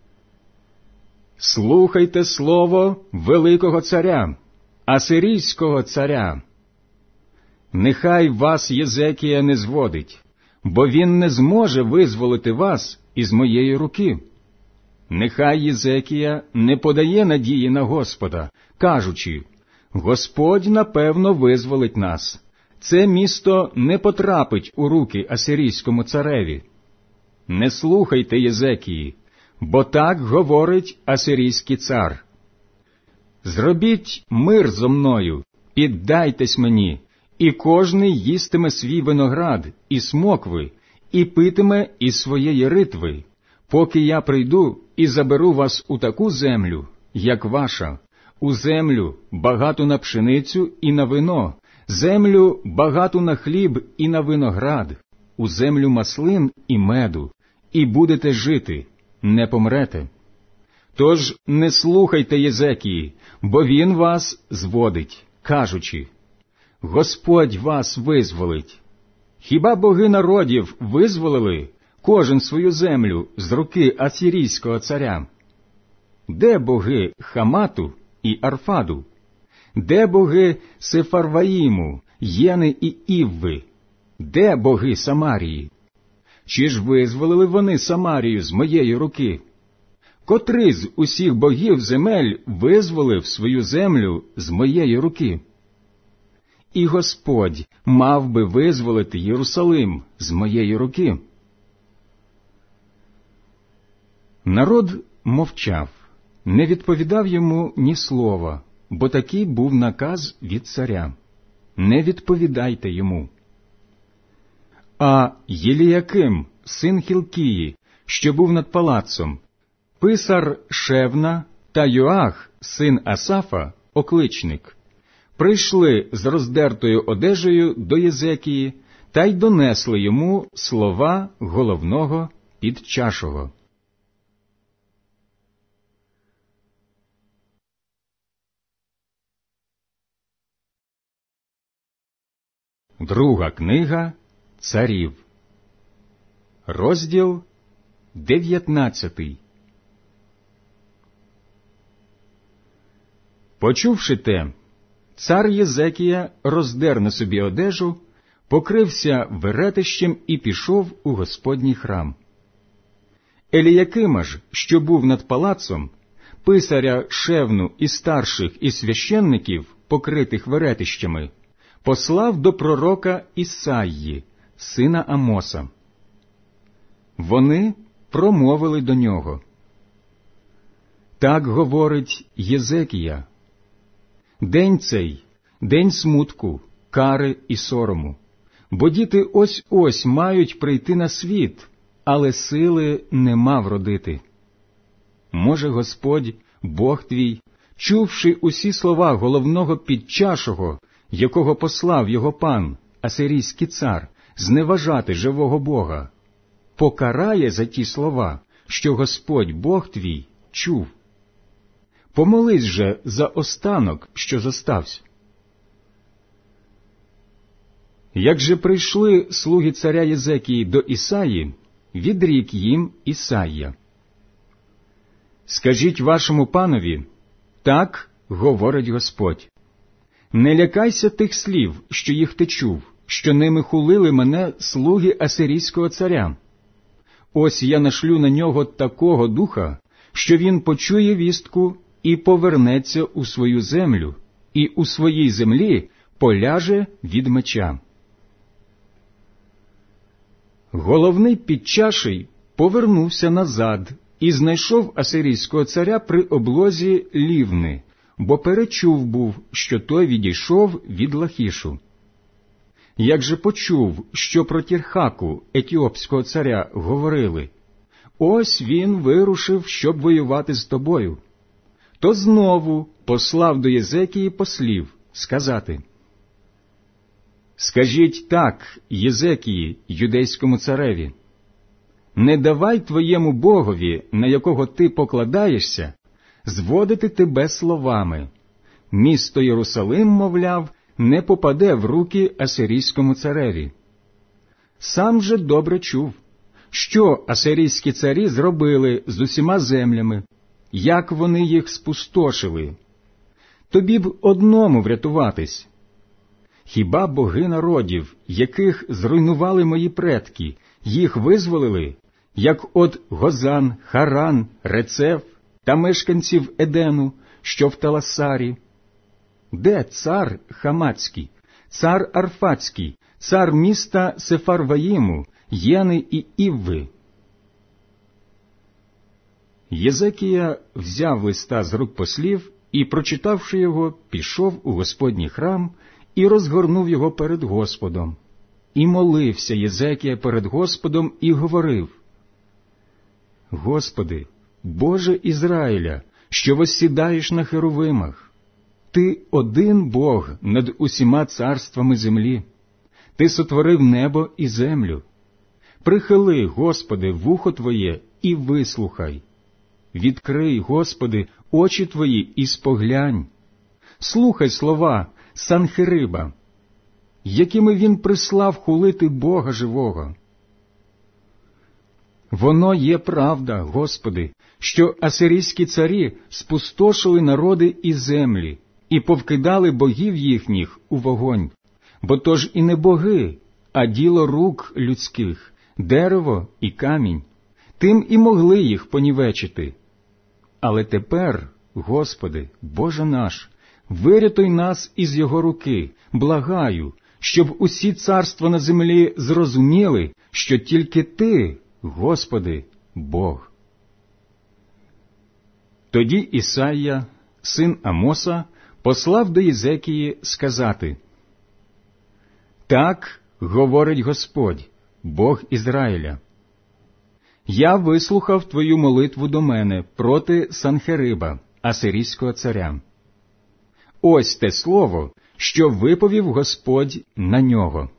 слухайте слово великого царя, асирійського царя. Нехай вас Єзекія не зводить, бо він не зможе визволити вас із моєї руки. Нехай Єзекія не подає надії на Господа, кажучи: Господь, напевно, визволить нас. це місто не потрапить у руки асирійському цареві. Не слухайте Єзекії, бо так говорить асирійський цар. Зробіть мир зо мною, піддайтесь мені, і кожний їстиме свій виноград і смокви, і питиме із своєї ритви, поки я прийду і заберу вас у таку землю, як ваша, у землю багату на пшеницю і на вино, землю багату на хліб і на виноград, у землю маслин і меду, і будете жити, не помрете. Тож не слухайте Єзекії, бо він вас зводить, кажучи: Господь вас визволить. Хіба боги народів визволили кожен свою землю з руки асирійського царя? Де боги Хамату і Арфаду? Де боги Сефарваїму, Єни і Івви? Де боги Самарії? Чи ж визволили вони Самарію з моєї руки? Котрий з усіх богів земель визволив свою землю з моєї руки? І Господь мав би визволити Єрусалим з моєї руки. Народ мовчав, не відповідав йому ні слова, бо такий був наказ від царя: не відповідайте йому. А Єліяким, син Хілкії, що був над палацом, писар Шевна та Йоах, син Асафа, окличник, прийшли з роздертою одежею до Єзекії та й донесли йому слова головного підчашого. Друга книга Царів, розділ 19. Почувши те, цар Єзекія роздер на собі одежу, покрився веретищем і пішов у Господній храм. Еліякима ж, що був над палацом, писаря Шевну і старших і священників, покритих веретищами, послав до пророка Ісаї, сина Амоса. Вони промовили до нього: так говорить Єзекія: день цей, день смутку, кари і сорому, бо діти ось-ось мають прийти на світ, але сили нема вродити. Може Господь, Бог твій, чувши усі слова головного підчашого, якого послав його пан, асирійський цар, зневажати живого Бога, покарає за ті слова, що Господь Бог твій чув. Помолись же за останок, що зостався. Як же прийшли слуги царя Єзекії до Ісаї, відрік їм Ісая: скажіть вашому панові, так говорить Господь: не лякайся тих слів, що їх ти чув, що ними хулили мене слуги асирійського царя. Ось я нашлю на нього такого духа, що він почує вістку і повернеться у свою землю, і у своїй землі поляже від меча. Головний підчаший повернувся назад і знайшов асирійського царя при облозі Лівни, бо перечув був, що той відійшов від Лахішу. Як же почув, що про Тірхаку, етіопського царя, говорили: ось він вирушив, щоб воювати з тобою, то знову послав до Єзекії послів сказати: скажіть так Єзекії, юдейському цареві: не давай твоєму Богові, на якого ти покладаєшся, зводити тебе словами. Місто Єрусалим, мовляв, не попаде в руки асирійському цареві. Сам же добре чув, що асирійські царі зробили з усіма землями, як вони їх спустошили. Тобі б одному врятуватись. Хіба боги народів, яких зруйнували мої предки, їх визволили, як от Гозан, Харан, Рецеф та мешканців Едену, що в Таласарі? Де цар Хаматський, цар Арфатський, цар міста Сефарваїму, Єни і Івви. Єзекія взяв листа з рук послів і, прочитавши його, пішов у Господній храм і розгорнув його перед Господом. І молився Єзекія перед Господом і говорив: «Господи, Боже Ізраїля, що воссідаєш на херовимах, Ти один Бог над усіма царствами землі. Ти сотворив небо і землю. Прихили, Господи, вухо Твоє і вислухай. Відкрий, Господи, очі Твої і споглянь. Слухай слова Санхериба, якими він прислав хулити Бога живого. Воно є правда, Господи, що асирійські царі спустошили народи і землі, і повкидали богів їхніх у вогонь, бо то ж і не боги, а діло рук людських, дерево і камінь, тим і могли їх понівечити. Але тепер, Господи, Боже наш, вирятуй нас із його руки, благаю, щоб усі царства на землі зрозуміли, що тільки Ти, Господи, Бог». Тоді Ісайя, син Амоса, послав до Єзекії сказати: «Так говорить Господь, Бог Ізраїля. Я вислухав твою молитву до мене проти Санхериба, асирійського царя. Ось те слово, що виповів Господь на нього.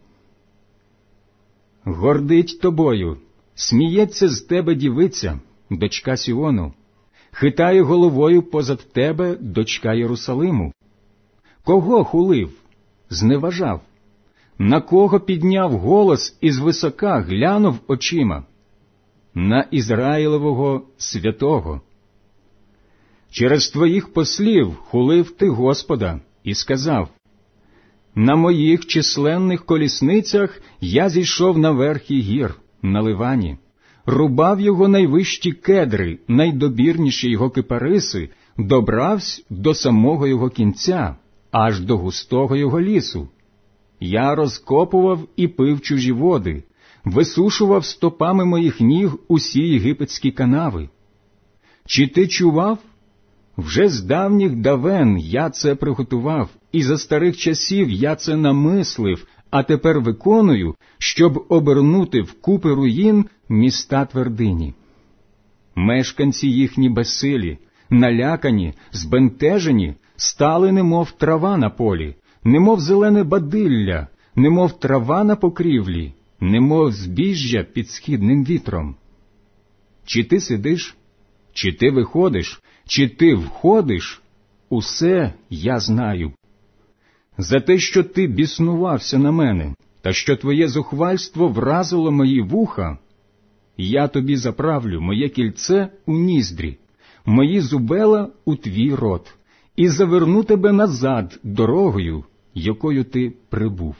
Гордить тобою, сміється з тебе дівиця, дочка Сіону, хитає головою позад тебе дочка Єрусалиму. Кого хулив, зневажав? На кого підняв голос і звисока глянув очима? На Ізраїлевого святого. Через твоїх послів хулив ти Господа і сказав: на моїх численних колісницях я зійшов на верхи гір, на Ливані, рубав його найвищі кедри, найдобірніші його кипариси, добравсь до самого його кінця, аж до густого його лісу. Я розкопував і пив чужі води, висушував стопами моїх ніг усі єгипетські канави. Чи ти чував? Вже з давніх давен я це приготував, і за старих часів я це намислив, а тепер виконую, щоб обернути в купи руїн міста твердині. Мешканці їхні безсилі, налякані, збентежені, стали немов трава на полі, немов зелене бадилля, немов трава на покрівлі, немов збіжжя під східним вітром. Чи ти сидиш, чи ти виходиш, чи ти входиш, усе я знаю. За те, що ти біснувався на мене, та що твоє зухвальство вразило мої вуха, я тобі заправлю моє кільце у ніздрі, мої зубела у твій рот, і заверну тебе назад дорогою, якою ти прибув.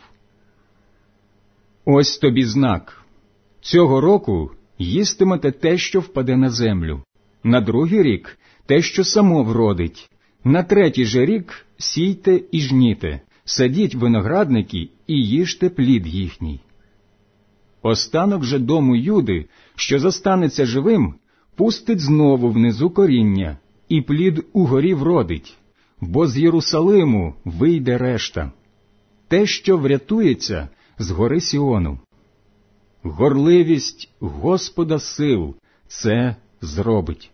Ось тобі знак. Цього року їстимете те, що впаде на землю, на другий рік – те, що само вродить, на третій же рік сійте і жніте, садіть виноградники і їжте плід їхній. Останок же дому Юди, що зостанеться живим, пустить знову внизу коріння, і плід угорі вродить, бо з Єрусалиму вийде решта. Те, що врятується з гори Сіону. Горливість Господа сил це зробить.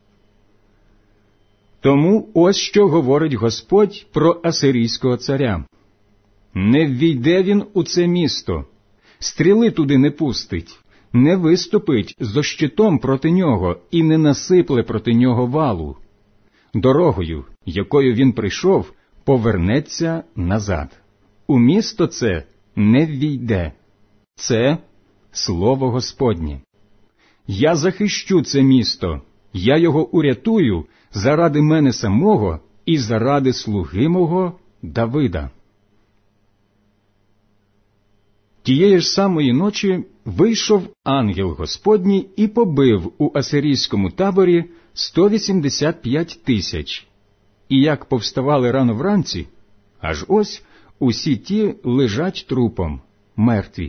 Тому ось що говорить Господь про асирійського царя. Не ввійде він у це місто, стріли туди не пустить, не виступить зо щитом проти нього і не насипле проти нього валу. Дорогою, якою він прийшов, повернеться назад. У місто це не ввійде. Це слово Господнє. Я захищу це місто, я його урятую заради мене самого і заради слуги мого Давида. Тієї ж самої ночі вийшов ангел Господній і побив у асирійському таборі 185 000. І як повставали рано вранці, аж ось усі ті лежать трупом, мертві.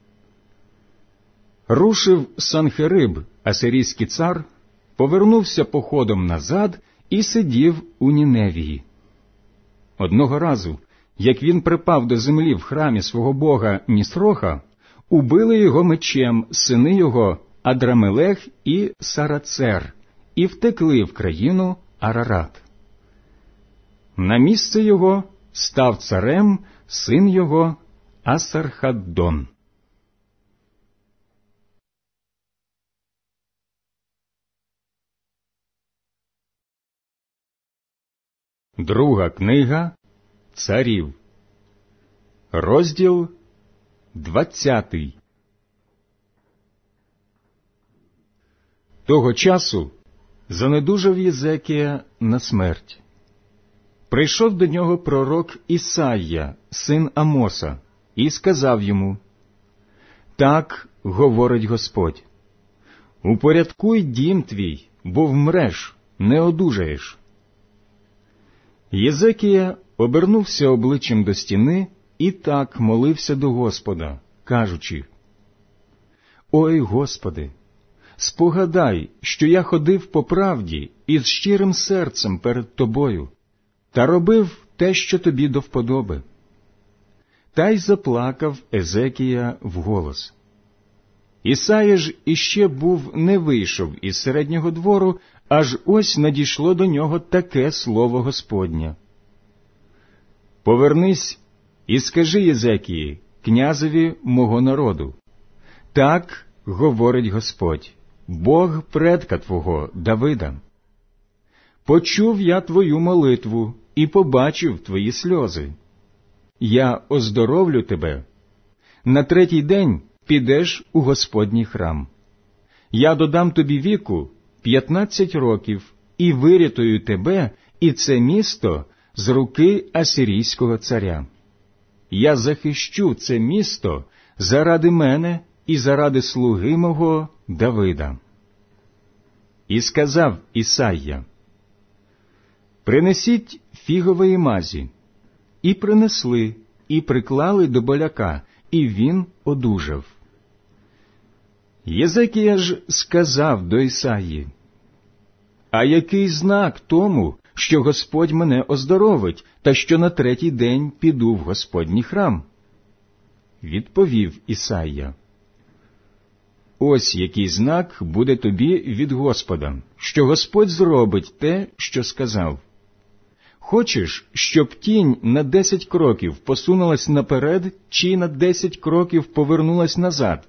Рушив Санхериб, асирійський цар, повернувся походом назад і сидів у Ніневії. Одного разу, як він припав до землі в храмі свого бога Нісроха, убили його мечем сини його Адрамелех і Сарацер і втекли в країну Арарат. На місце його став царем син його Асархаддон. Друга книга Царів, розділ 20. Того часу занедужав Єзекія на смерть. Прийшов до нього пророк Ісайя, син Амоса, і сказав йому: «Так говорить Господь, упорядкуй дім твій, бо вмреш, не одужаєш». Єзекія обернувся обличчям до стіни і так молився до Господа, кажучи: «Ой, Господи, спогадай, що я ходив по правді і з щирим серцем перед Тобою, та робив те, що Тобі до вподоби». Та й заплакав Езекія вголос. Ісая ж іще був не вийшов із середнього двору, аж ось надійшло до нього таке слово Господнє: «Повернись і скажи Єзекії, князеві мого народу, так говорить Господь, Бог предка твого Давида. Почув я твою молитву і побачив твої сльози. Я оздоровлю тебе. На третій день підеш у Господній храм. Я додам тобі віку 15 років і вирятую тебе і це місто з руки асирійського царя. Я захищу це місто заради мене і заради слуги мого Давида». І сказав Ісайя: «Принесіть фігової мазі». І принесли, і приклали до боляка, і він одужав. Єзекія ж сказав до Ісаї: «А який знак тому, що Господь мене оздоровить, та що на третій день піду в Господній храм?» Відповів Ісайя: «Ось який знак буде тобі від Господа, що Господь зробить те, що сказав. Хочеш, щоб тінь на 10 кроків посунулась наперед, чи на 10 кроків повернулась назад?»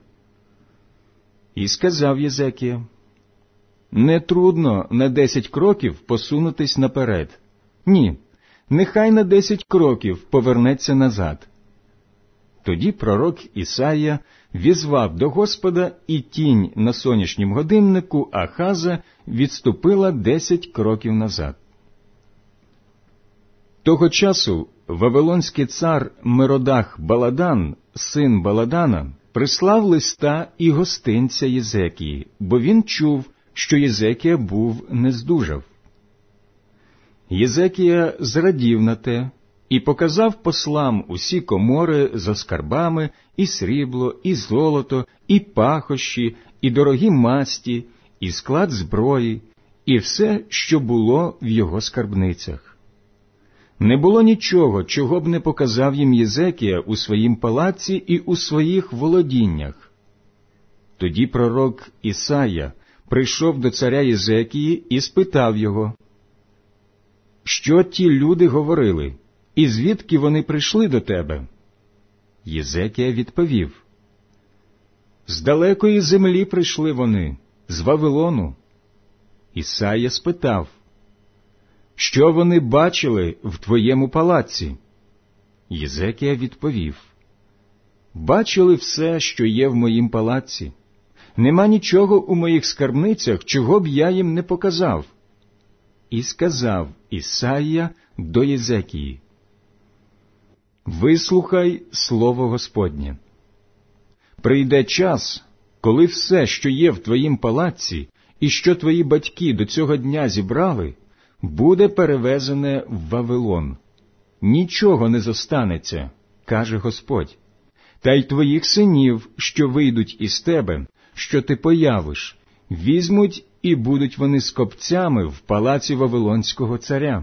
І сказав Єзекія: «Не трудно на 10 кроків посунутись наперед. Ні, нехай на 10 кроків повернеться назад». Тоді пророк Ісайя візвав до Господа, і тінь на сонячнім годиннику Ахаза відступила 10 кроків назад. Того часу вавилонський цар Меродах Баладан, син Баладана, прислав листа і гостинця Єзекії, бо він чув, що Єзекія був нездужав. Єзекія зрадів на те і показав послам усі комори за скарбами, і срібло, і золото, і пахощі, і дорогі масті, і склад зброї, і все, що було в його скарбницях. Не було нічого, чого б не показав їм Єзекія у своїм палаці і у своїх володіннях. Тоді пророк Ісайя прийшов до царя Єзекії і спитав його: «Що ті люди говорили, і звідки вони прийшли до тебе?» Єзекія відповів: «З далекої землі прийшли вони, з Вавилону». Ісайя спитав: «Що вони бачили в твоєму палаці?» Єзекія відповів: «Бачили все, що є в моїм палаці. Нема нічого у моїх скарбницях, чого б я їм не показав». І сказав Ісайя до Єзекії: «Вислухай слово Господнє. Прийде час, коли все, що є в твоїм палаці, і що твої батьки до цього дня зібрали, буде перевезене в Вавилон. нічого не зостанеться, каже Господь. Та й твоїх синів, що вийдуть із тебе, що ти появиш, візьмуть і будуть вони скопцями в палаці Вавилонського царя.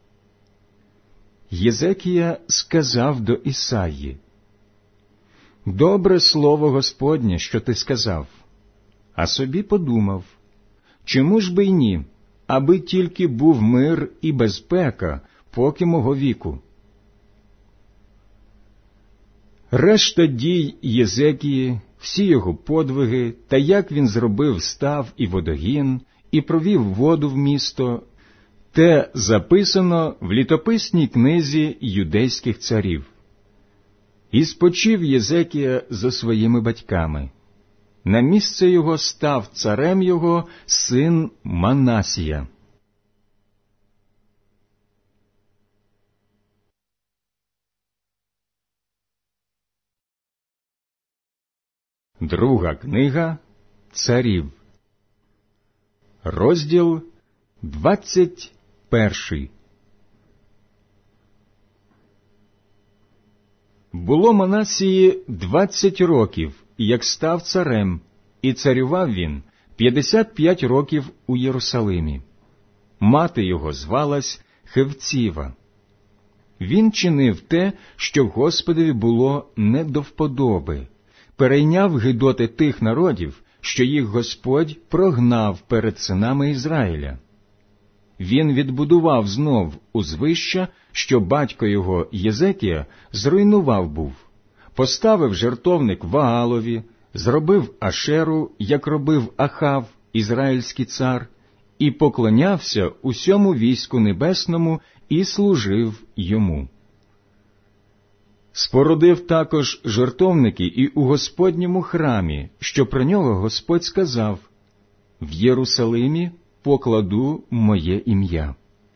Єзекія сказав до Ісаї: «Добре слово Господнє, що ти сказав». А собі подумав: чому ж би й ні, аби тільки був мир і безпека, поки мого віку. Решта дій Єзекії, всі його подвиги, та як він зробив став і водогін, і провів воду в місто, те записано в літописній книзі юдейських царів. І спочив Єзекія за своїми батьками. На місце його став царем його син Манасія. Друга книга Царів, розділ 21. Було Манасії 20 років, як став царем, і царював він 55 років у Єрусалимі. Мати його звалась Хевціва. Він чинив те, що Господові було не до вподоби, перейняв гидоти тих народів, що їх Господь прогнав перед синами Ізраїля. Він відбудував знов узвища, що батько його Єзекія зруйнував був, поставив жертовник Ваалові, зробив Ашеру, як робив Ахав, ізраїльський цар, і поклонявся усьому війську небесному і служив йому. Спорудив також жертовники і у Господньому храмі, що про нього Господь сказав: «В Єрусалимі покладу моє ім'я».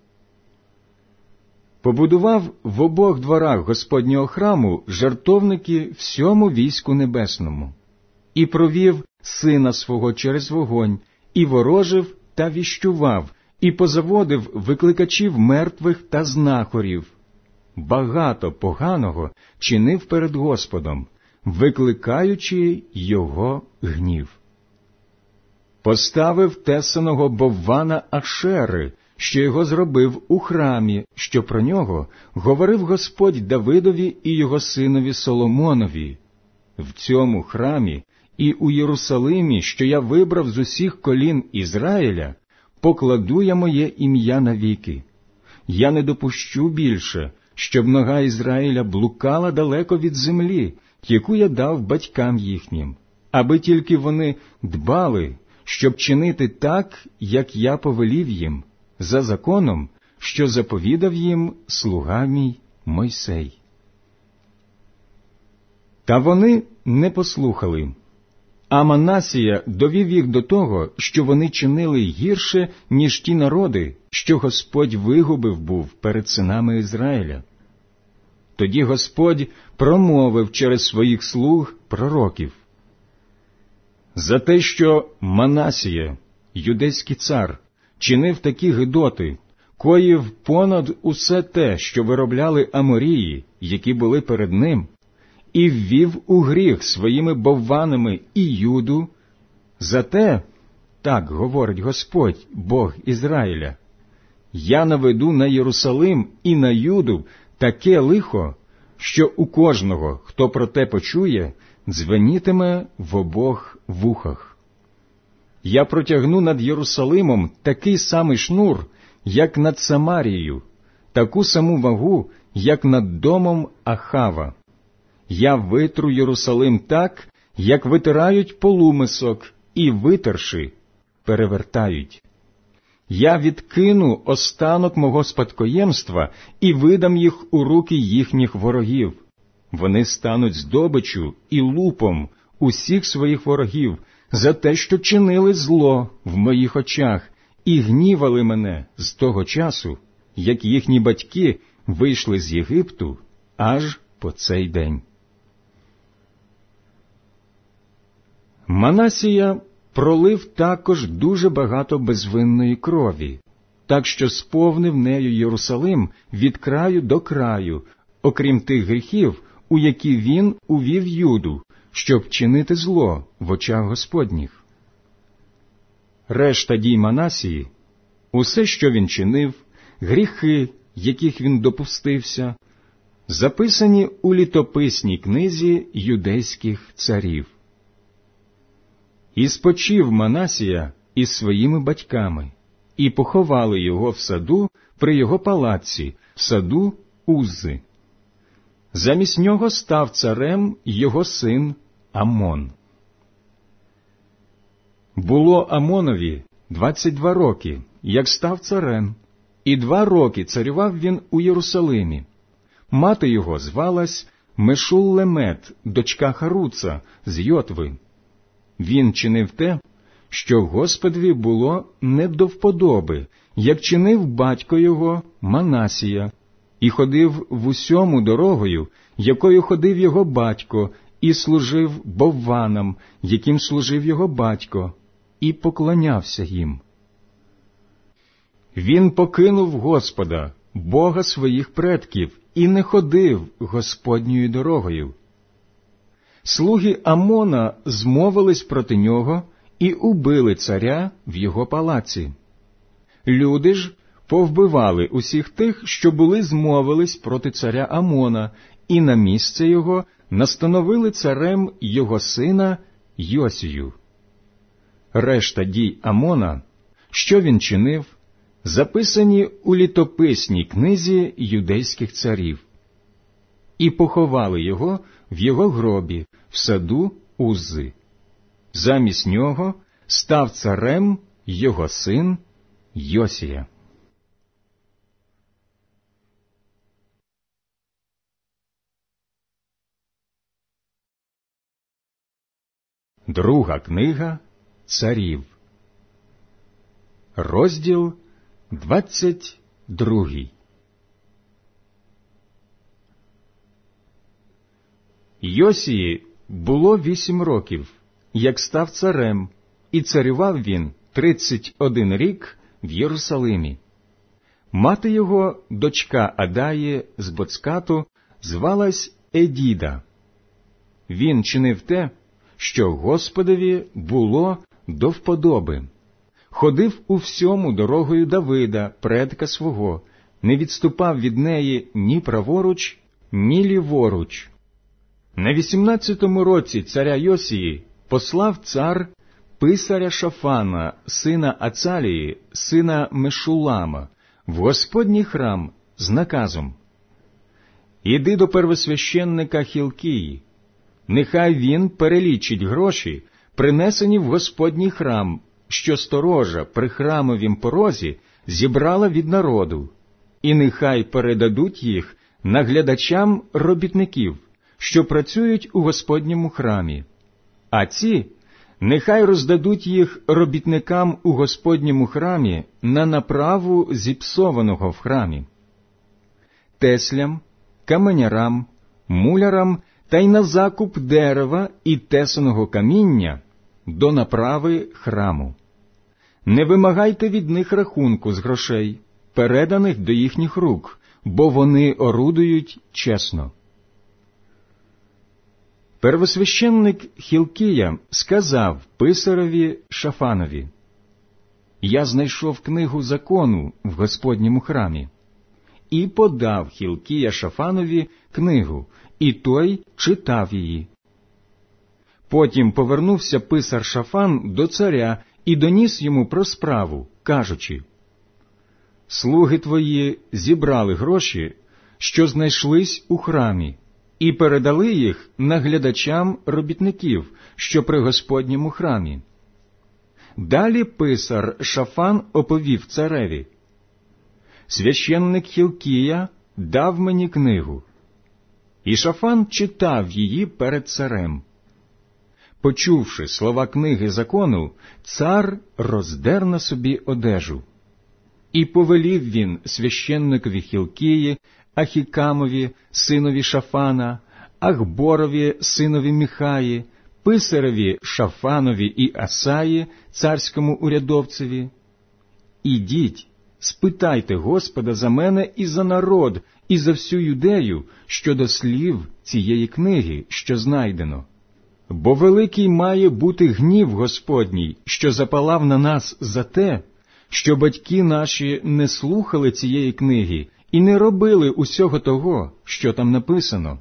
Побудував в обох дворах Господнього храму жертовники всьому війську небесному, і провів сина свого через вогонь, і ворожив та віщував, і позаводив викликачів мертвих та знахорів. Багато поганого чинив перед Господом, викликаючи його гнів. Поставив тесаного боввана Ашери, що його зробив у храмі, що про нього говорив Господь Давидові і його синові Соломонові. В цьому храмі і у Єрусалимі, що я вибрав з усіх колін Ізраїля, покладу я моє ім'я навіки. Я не допущу більше, щоб нога Ізраїля блукала далеко від землі, яку я дав батькам їхнім, аби тільки вони дбали, щоб чинити так, як я повелів їм, за законом, що заповідав їм слуга мій Мойсей. Та вони не послухали, а Манасія довів їх до того, що вони чинили гірше, ніж ті народи, що Господь вигубив був перед синами Ізраїля. Тоді Господь промовив через своїх слуг пророків: «За те, що Манасія, юдейський цар, чинив такі гидоти, коїв понад усе те, що виробляли Аморії, які були перед ним, і ввів у гріх своїми бовванами і Юду, за те, так говорить Господь, Бог Ізраїля, я наведу на Єрусалим і на Юду таке лихо, що у кожного, хто про те почує, дзвенітиме в обох вухах. Я протягну над Єрусалимом такий самий шнур, як над Самарією, таку саму вагу, як над домом Ахава. Я витру Єрусалим так, як витирають полумисок, і, витерши, перевертають. Я відкину останок мого спадкоємства і видам їх у руки їхніх ворогів. Вони стануть здобиччю і лупом усіх своїх ворогів за те, що чинили зло в моїх очах і гнівали мене з того часу, як їхні батьки вийшли з Єгипту, аж по цей день». Манасія пролив також дуже багато безвинної крові, так що сповнив нею Єрусалим від краю до краю, окрім тих гріхів, у які він увів Юду, щоб чинити зло в очах Господніх. Решта дій Манасії, усе, що він чинив, гріхи, яких він допустився, записані у літописній книзі юдейських царів. І спочив Манасія із своїми батьками, і поховали його в саду при його палаці, в саду Уззи. Замість нього став царем його син Амон. Було Амонові 22 роки, як став царем, і 2 роки царював він у Єрусалимі. Мати його звалась Мешуллемет, дочка Харуца з Йотви. Він чинив те, що Господові було не до вподоби, як чинив батько його Манасія, і ходив в усьому дорогою, якою ходив його батько, і служив бовванам, яким служив його батько, і поклонявся їм. Він покинув Господа, Бога своїх предків, і не ходив Господньою дорогою. Слуги Амона змовились проти нього і убили царя в його палаці. Люди ж повбивали усіх тих, що були змовились проти царя Амона, і на місце його настановили царем його сина Йосію. Решта дій Амона, що він чинив, записані у літописній книзі юдейських царів. І поховали його в його гробі в саду Уззи. Замість нього став царем його син Йосія. Друга книга царів. Розділ 22. Йосії було 8 років, як став царем, і царював він 31 рік в Єрусалимі. Мати його, дочка Адаї з Боцкату, звалась Едіда. Він чинив те, що Господові було до вподоби. Ходив у всьому дорогою Давида, предка свого, не відступав від неї ні праворуч, ні ліворуч. На 18-му році царя Йосії послав цар писаря Шафана, сина Ацалії, сина Мешулама, в Господній храм з наказом: «Іди до первосвященника Хілкії, нехай він перелічить гроші, принесені в Господній храм, що сторожа при храмовім порозі зібрала від народу, і нехай передадуть їх наглядачам робітників, що працюють у Господньому храмі, а ці нехай роздадуть їх робітникам у Господньому храмі на направу зіпсованого в храмі, теслям, каменярам, мулярам та й на закуп дерева і тесаного каміння до направи храму. Не вимагайте від них рахунку з грошей, переданих до їхніх рук, бо вони орудують чесно». Первосвященник Хілкія сказав писареві Шафанові: «Я знайшов книгу закону в Господньому храмі». І подав Хілкія Шафанові книгу, і той читав її. Потім повернувся писар Шафан до царя і доніс йому про справу, кажучи: «Слуги твої зібрали гроші, що знайшлись у храмі, і передали їх наглядачам робітників, що при Господньому храмі». Далі писар Шафан оповів цареві: «Священник Хілкія дав мені книгу». І Шафан читав її перед царем. Почувши слова книги закону, цар роздер на собі одежу. І повелів він священникові Хілкії, Ахікамові, синові Шафана, Ахборові, синові Міхаї, писареві Шафанові і Асаї, царському урядовцеві: «Ідіть, спитайте Господа за мене і за народ, і за всю Юдею щодо слів цієї книги, що знайдено. Бо великий має бути гнів Господній, що запалав на нас за те, що батьки наші не слухали цієї книги і не робили усього того, що там написано.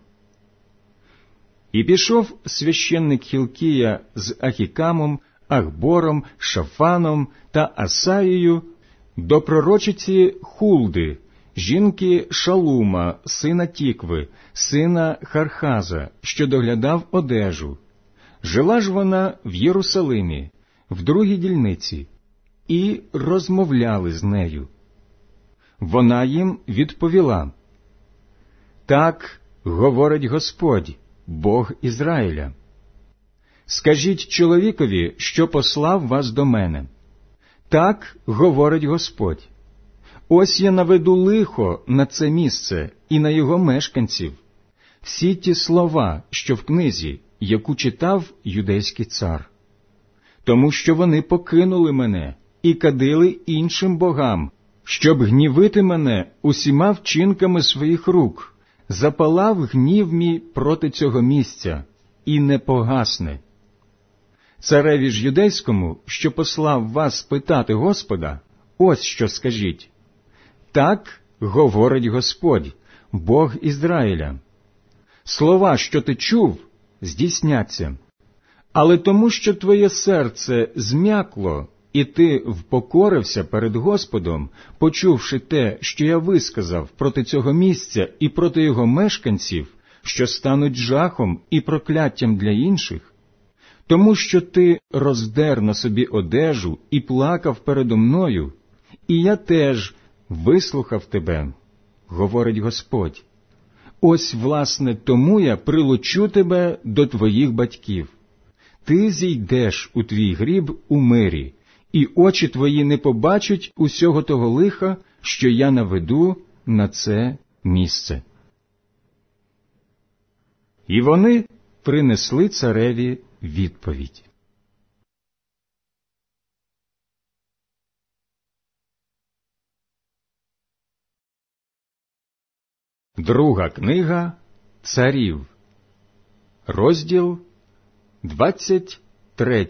І пішов священник Хілкія з Ахікамом, Ахбором, Шафаном та Асаєю до пророчиці Хулди, жінки Шалума, сина Тікви, сина Хархаза, що доглядав одежу. Жила ж вона в Єрусалимі, в другій дільниці, і розмовляли з нею. Вона їм відповіла: «Так говорить Господь, Бог Ізраїля. Скажіть чоловікові, що послав вас до мене. Так говорить Господь. Ось я наведу лихо на це місце і на його мешканців. Всі ті слова, що в книзі, яку читав юдейський цар. Тому що вони покинули мене і кадили іншим богам, щоб гнівити мене усіма вчинками своїх рук. Запалав гнів мій проти цього місця і не погасне. Цареві ж юдейському, що послав вас питати Господа, ось що скажіть. Так говорить Господь, Бог Ізраїля. Слова, що ти чув, здійсняться. Але тому, що твоє серце зм'якло, і ти впокорився перед Господом, почувши те, що я висказав проти цього місця і проти його мешканців, що стануть жахом і прокляттям для інших, тому що ти роздер на собі одежу і плакав передо мною, і я теж вислухав тебе, говорить Господь. Ось, власне, тому я прилучу тебе до твоїх батьків. Ти зійдеш у твій гріб у мирі, і очі твої не побачать усього того лиха, що я наведу на це місце». І вони принесли цареві відповідь. Друга книга Царів, розділ 23.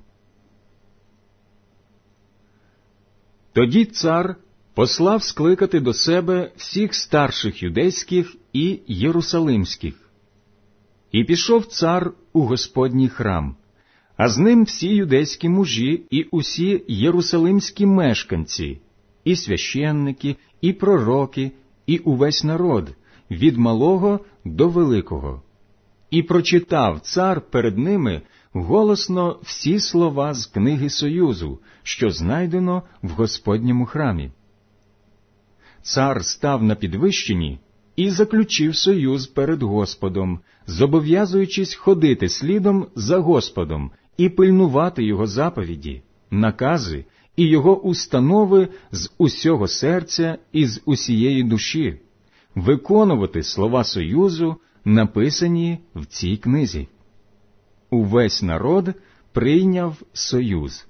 Тоді цар послав скликати до себе всіх старших юдейських і єрусалимських. І пішов цар у Господній храм, а з ним всі юдейські мужі і усі єрусалимські мешканці, і священники, і пророки, і увесь народ, від малого до великого. І прочитав цар перед ними голосно всі слова з книги Союзу, що знайдено в Господньому храмі. Цар став на підвищенні і заключив союз перед Господом, зобов'язуючись ходити слідом за Господом і пильнувати його заповіді, накази і його установи з усього серця і з усієї душі, виконувати слова союзу, написані в цій книзі. Увесь народ прийняв союз.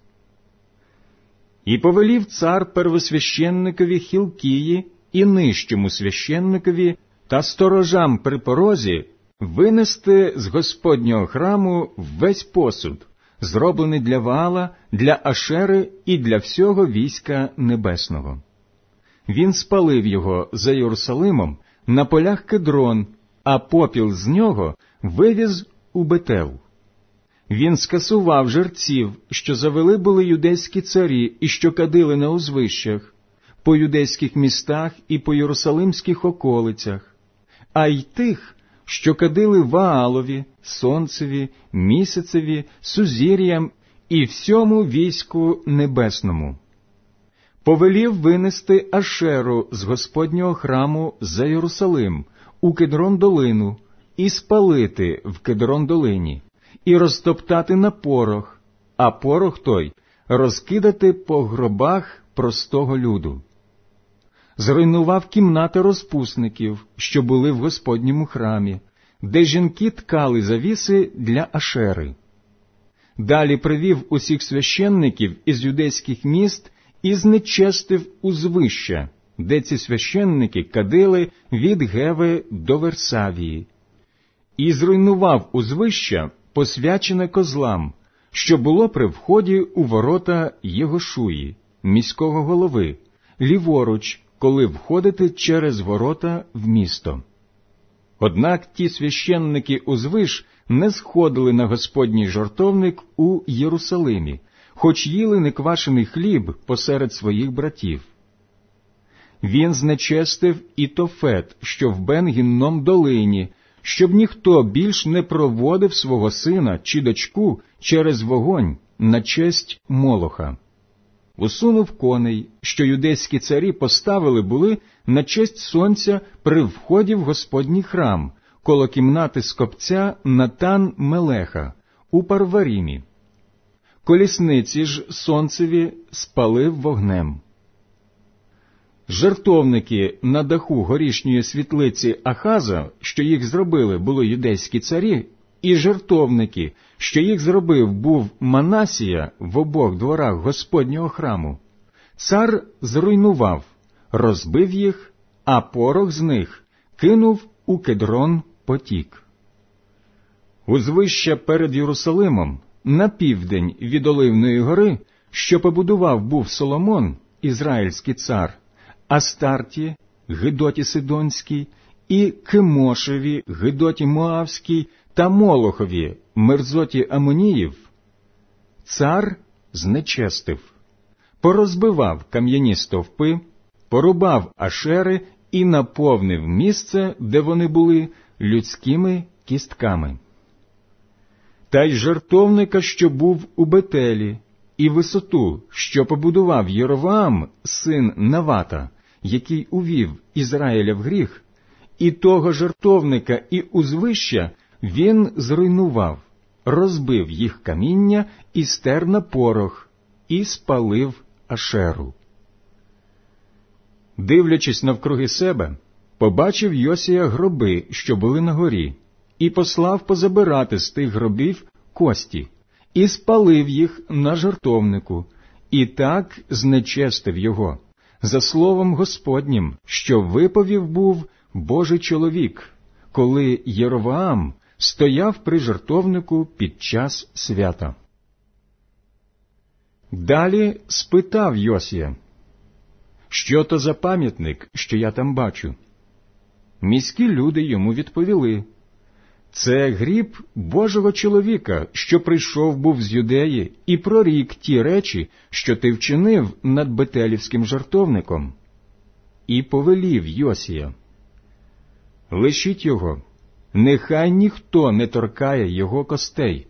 І повелів цар первосвященникові Хілкії і нижчому священникові та сторожам при порозі винести з Господнього храму весь посуд, зроблений для Ваала, для Ашери і для всього війська небесного. Він спалив його за Єрусалимом на полях Кедрон, а попіл з нього вивіз у Бетел. Він скасував жерців, що завели були юдейські царі і що кадили на узвищах, по юдейських містах і по єрусалимських околицях, а й тих, що кадили Ваалові, сонцеві, місяцеві, сузір'ям і всьому війську небесному. Повелів винести Ашеру з Господнього храму за Єрусалим у Кедрон-долину і спалити в Кедрон-долині, і розтоптати на порох, а порох той розкидати по гробах простого люду. Зруйнував кімнати розпусників, що були в Господньому храмі, де жінки ткали завіси для Ашери. Далі привів усіх священників із юдейських міст і знечестив узвища, де ці священники кадили від Геви до Версавії, і зруйнував узвище, посвячене козлам, що було при вході у ворота Єгошуї, міського голови, ліворуч, коли входите через ворота в місто. Однак ті священники узвиш не сходили на Господній жертовник у Єрусалимі, хоч їли неквашений хліб посеред своїх братів. Він знечестив і Тофет, що в Бен-Гінном долині, щоб ніхто більш не проводив свого сина чи дочку через вогонь на честь Молоха. Усунув коней, що юдейські царі поставили були на честь сонця при вході в Господній храм, коло кімнати скопця Натан-Мелеха у Парварімі. Колісниці ж сонцеві спалив вогнем. Жертовники на даху горішньої світлиці Ахаза, що їх зробили, були юдейські царі, і жертовники, що їх зробив був Манасія в обох дворах Господнього храму, цар зруйнував, розбив їх, а порох з них кинув у Кедрон потік. Узвище перед Єрусалимом, на південь від Оливної гори, що побудував був Соломон, ізраїльський цар, Астарті, Гидоті Сидонський, і Кемошеві, Гидоті Моавський, та Молохові, мерзоті Амоніїв, цар знечестив, порозбивав кам'яні стовпи, порубав ашери і наповнив місце, де вони були, людськими кістками. Та й жертовника, що був у Бетелі, і висоту, що побудував Єровоам, син Навата, який увів Ізраїля в гріх, і того жертовника і узвища він зруйнував, розбив їх каміння і стер на порох, і спалив Ашеру. Дивлячись навкруги себе, побачив Йосія гроби, що були на горі, і послав позабирати з тих гробів кості, і спалив їх на жертовнику, і так знечестив його, за словом Господнім, що виповів був Божий чоловік, коли Єровоам стояв при жертовнику під час свята. Далі спитав Йосія: «Що то за пам'ятник, що я там бачу?» Міські люди йому відповіли: «Це гріб Божого чоловіка, що прийшов був з Юдеї і прорік ті речі, що ти вчинив над Бетелівським жертовником». І повелів Йосія: «Лишіть його, нехай ніхто не торкає його костей».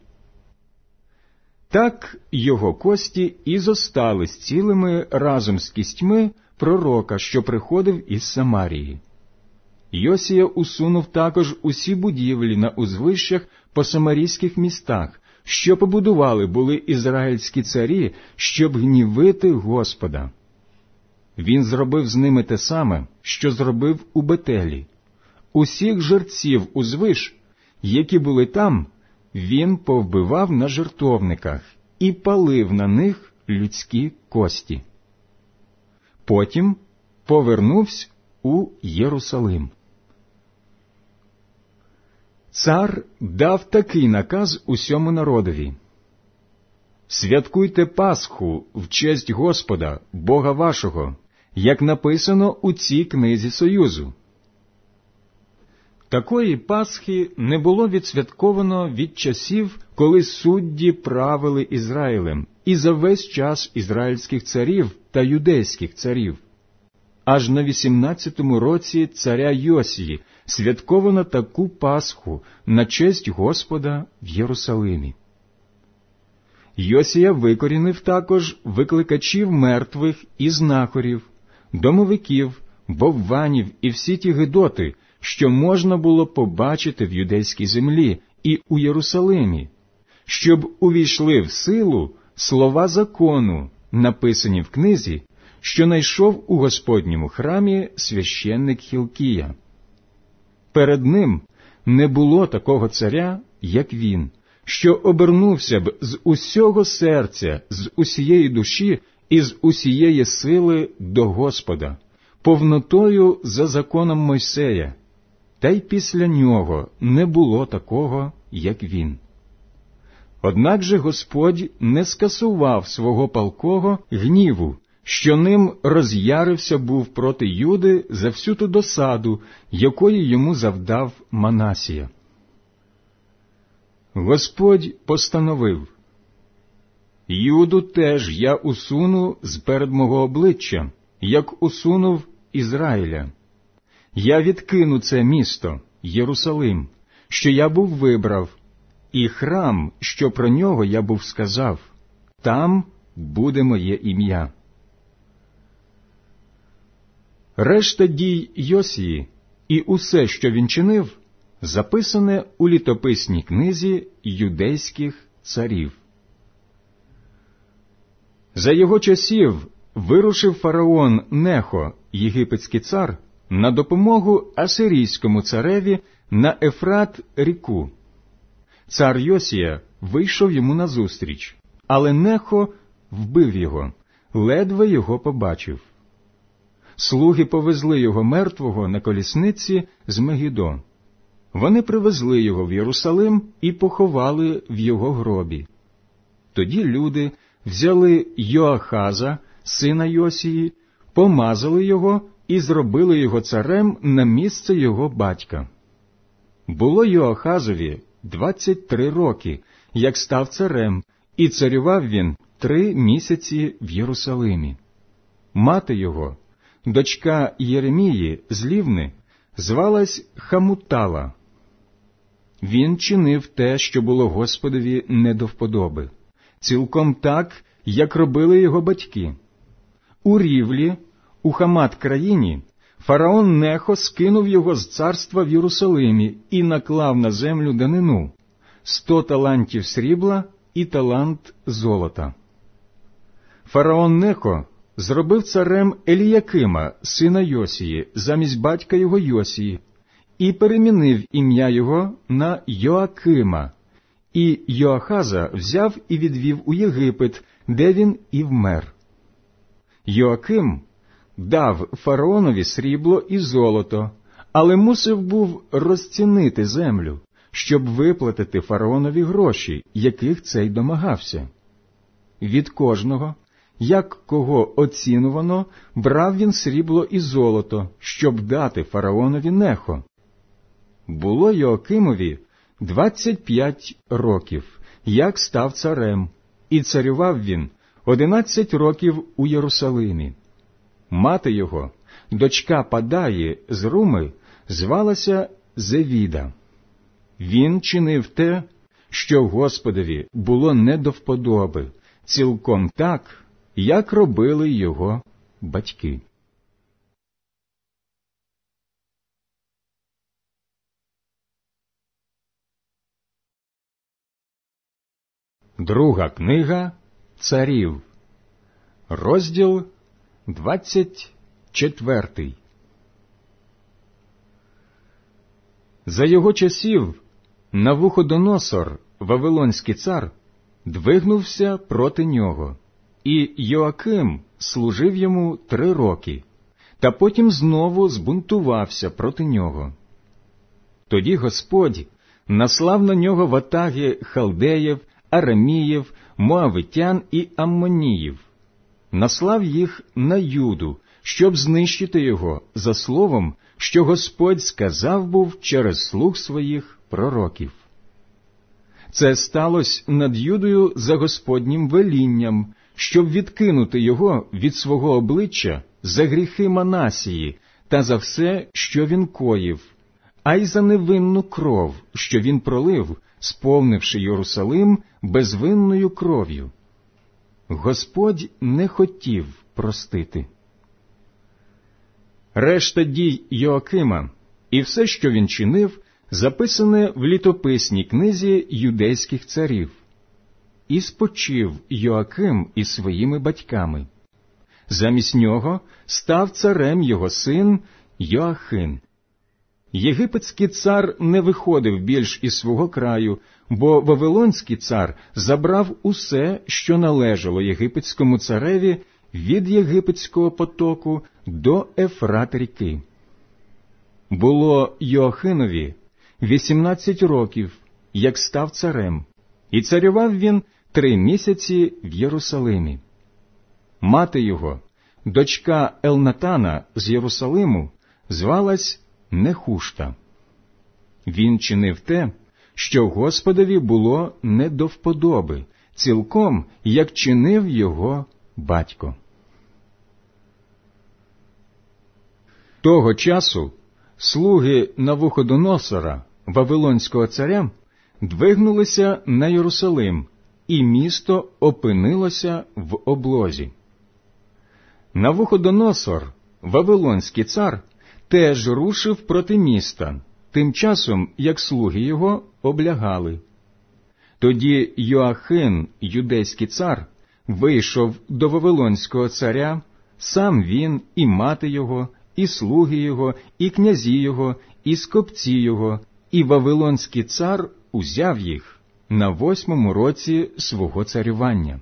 Так його кості і зостались цілими разом з кістьми пророка, що приходив із Самарії. Йосія усунув також усі будівлі на узвищах по самарійських містах, що побудували були ізраїльські царі, щоб гнівити Господа. Він зробив з ними те саме, що зробив у Бетелі. Усіх жерців узвиш, які були там, він повбивав на жертовниках і палив на них людські кості. Потім повернувся у Єрусалим. Цар дав такий наказ усьому народові: «Святкуйте Пасху в честь Господа, Бога вашого, як написано у цій книзі Союзу». Такої Пасхи не було відсвятковано від часів, коли судді правили Ізраїлем, і за весь час ізраїльських царів та юдейських царів. Аж на 18-му році царя Йосії святковано таку Пасху на честь Господа в Єрусалимі. Йосія викорінив також викликачів мертвих і знахарів, домовиків, вовванів і всі ті гидоти, що можна було побачити в юдейській землі і у Єрусалимі, щоб увійшли в силу слова закону, написані в книзі, що найшов у Господньому храмі священник Хілкія. Перед ним не було такого царя, як він, що обернувся б з усього серця, з усієї душі із усієї сили до Господа, повнотою за законом Мойсея, та й після нього не було такого, як він. Однак же Господь не скасував свого палкого гніву, що ним роз'ярився був проти Юди за всю ту досаду, якої йому завдав Манасія. Господь постановив: Юду теж я усуну з-перед мого обличчя, як усунув Ізраїля. Я відкину це місто, Єрусалим, що я був вибрав, і храм, що про нього я був сказав, там буде моє ім'я. Решта дій Йосії і усе, що він чинив, записане у літописній книзі юдейських царів. За його часів вирушив фараон Нехо, єгипетський цар, на допомогу асирійському цареві на Ефрат-ріку. Цар Йосія вийшов йому назустріч, але Нехо вбив його, ледве його побачив. Слуги повезли його мертвого на колісниці з Мегідо. Вони привезли його в Єрусалим і поховали в його гробі. Тоді люди взяли Йоахаза, сина Йосії, помазали його і зробили його царем на місце його батька. Було Йоахазові 23 роки, як став царем, і царював він 3 місяці в Єрусалимі. Мати його, дочка Єремії з Лівни, звалась Хамутала. Він чинив те, що було Господові не до вподоби, цілком так, як робили його батьки. У Рівлі, у Хамат-країні, фараон Нехо скинув його з царства в Єрусалимі і наклав на землю данину – 100 талантів срібла і талант золота. Фараон Нехо зробив царем Еліякима, сина Йосії, замість батька його Йосії, і перемінив ім'я його на Йоакима, і Йоахаза взяв і відвів у Єгипет, де він і вмер. Йоаким дав фараонові срібло і золото, але мусив був розцінити землю, щоб виплатити фараонові гроші, яких цей домагався. Від кожного, як кого оцінувано, брав він срібло і золото, щоб дати фараонові Нехо. Було Йоакимові 25 років, як став царем, і царював він 11 років у Єрусалимі. Мати його, дочка Падаї з Руми, звалася Зевіда. Він чинив те, що Господові було не до вподоби, цілком так, як робили його батьки. Друга книга Царів, розділ 24. За його часів Навуходоносор, вавилонський цар, двигнувся проти нього, і Йоаким служив йому 3 роки, та потім знову збунтувався проти нього. Тоді Господь наслав на нього ватаги халдеїв, араміїв, моавитян і аммоніїв. Наслав їх на Юду, щоб знищити його за словом, що Господь сказав був через слуг своїх пророків. Це сталося над Юдою за Господнім велінням, щоб відкинути його від свого обличчя за гріхи Манасії та за все, що він коїв, а й за невинну кров, що він пролив, сповнивши Єрусалим безвинною кров'ю. Господь не хотів простити. Решта дій Йоакима і все, що він чинив, записане в літописній книзі юдейських царів. І спочив Йоаким із своїми батьками. Замість нього став царем його син Йоахин. Єгипетський цар не виходив більш із свого краю, бо вавилонський цар забрав усе, що належало єгипетському цареві, від єгипетського потоку до Ефрат ріки. Було Йоахинові 18 років, як став царем, і царював він 3 місяці в Єрусалимі. Мати його, дочка Елнатана з Єрусалиму, звалась Нехушта. Він чинив те, що Господові було не до вподоби, цілком, як чинив його батько. Того часу слуги Навуходоносора, вавилонського царя, двигнулися на Єрусалим, і місто опинилося в облозі. Навуходоносор, вавилонський цар, теж рушив проти міста, тим часом, як слуги його облягали. Тоді Йоахин, юдейський цар, вийшов до вавилонського царя, сам він, і мати його, і слуги його, і князі його, і скопці його, і вавилонський цар узяв їх на 8-му році свого царювання.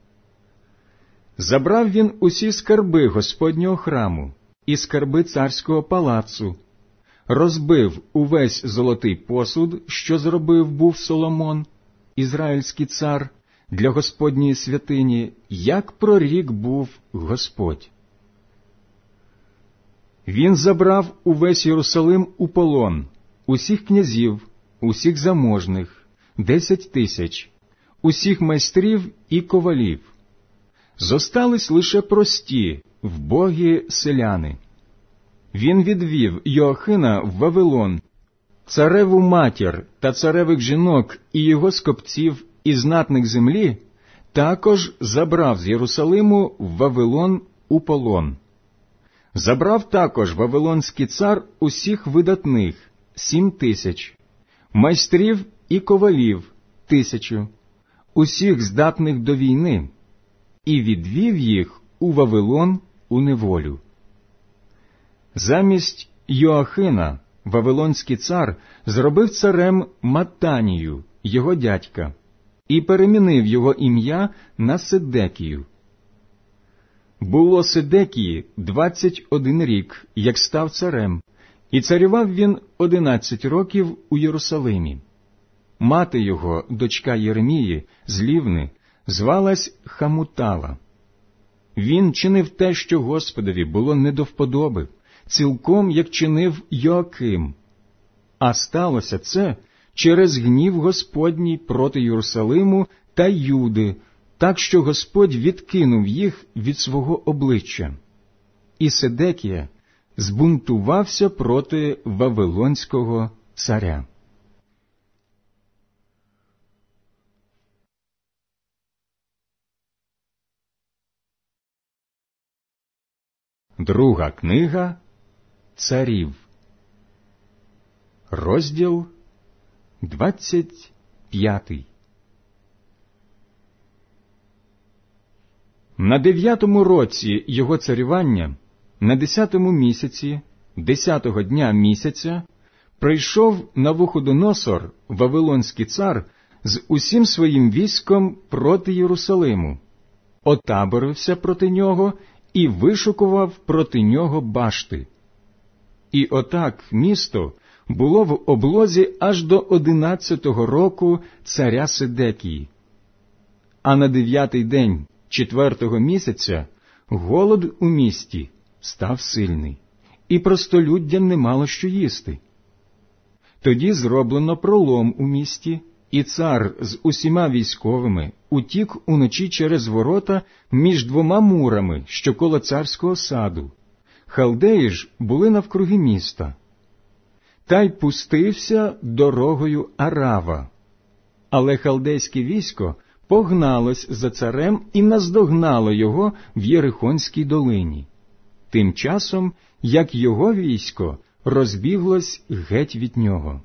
Забрав він усі скарби Господнього храму і скарби царського палацу, розбив увесь золотий посуд, що зробив був Соломон, ізраїльський цар, для Господньої святині, як прорік був Господь. Він забрав увесь Єрусалим у полон, усіх князів, усіх заможних, 10 тисяч, усіх майстрів і ковалів. Зостались лише прості, вбогі селяни. Він відвів Йоахина в Вавилон, цареву матір та царевих жінок і його скопців і знатних землі також забрав з Єрусалиму в Вавилон у полон. Забрав також вавилонський цар усіх видатних 7 тисяч, майстрів і ковалів 1000, усіх здатних до війни, і відвів їх у Вавилон у неволю. Замість Йоахина вавилонський цар зробив царем Маттанію, його дядька, і перемінив його ім'я на Седекію. Було Седекії 21 рік, як став царем, і царював він 11 років у Єрусалимі. Мати його, дочка Єремії, з Лівни, звалась Хамутала. Він чинив те, що Господові було не до вподоби, цілком, як чинив Йоаким. А сталося це через гнів Господній проти Єрусалиму та Юди, так що Господь відкинув їх від свого обличчя. І Седекія збунтувався проти вавилонського царя. Друга книга Царів, розділ 25. На 9-му році його царювання, на 10-му місяці, 10-го дня місяця, прийшов Навуходоносор, вавилонський цар, з усім своїм військом проти Єрусалиму, отаборився проти нього і вишукував проти нього башти. І отак місто було в облозі аж до 11-го року царя Седекії. А на 9-й день 4-го місяця голод у місті став сильний, і простолюддя не мало що їсти. Тоді зроблено пролом у місті, і цар з усіма військовими утік уночі через ворота між 2 мурами, що коло царського саду. Халдеї ж були навкруги міста. Та й пустився дорогою Арава. Але халдейське військо погналось за царем і наздогнало його в Єрихонській долині, тим часом, як його військо розбіглось геть від нього.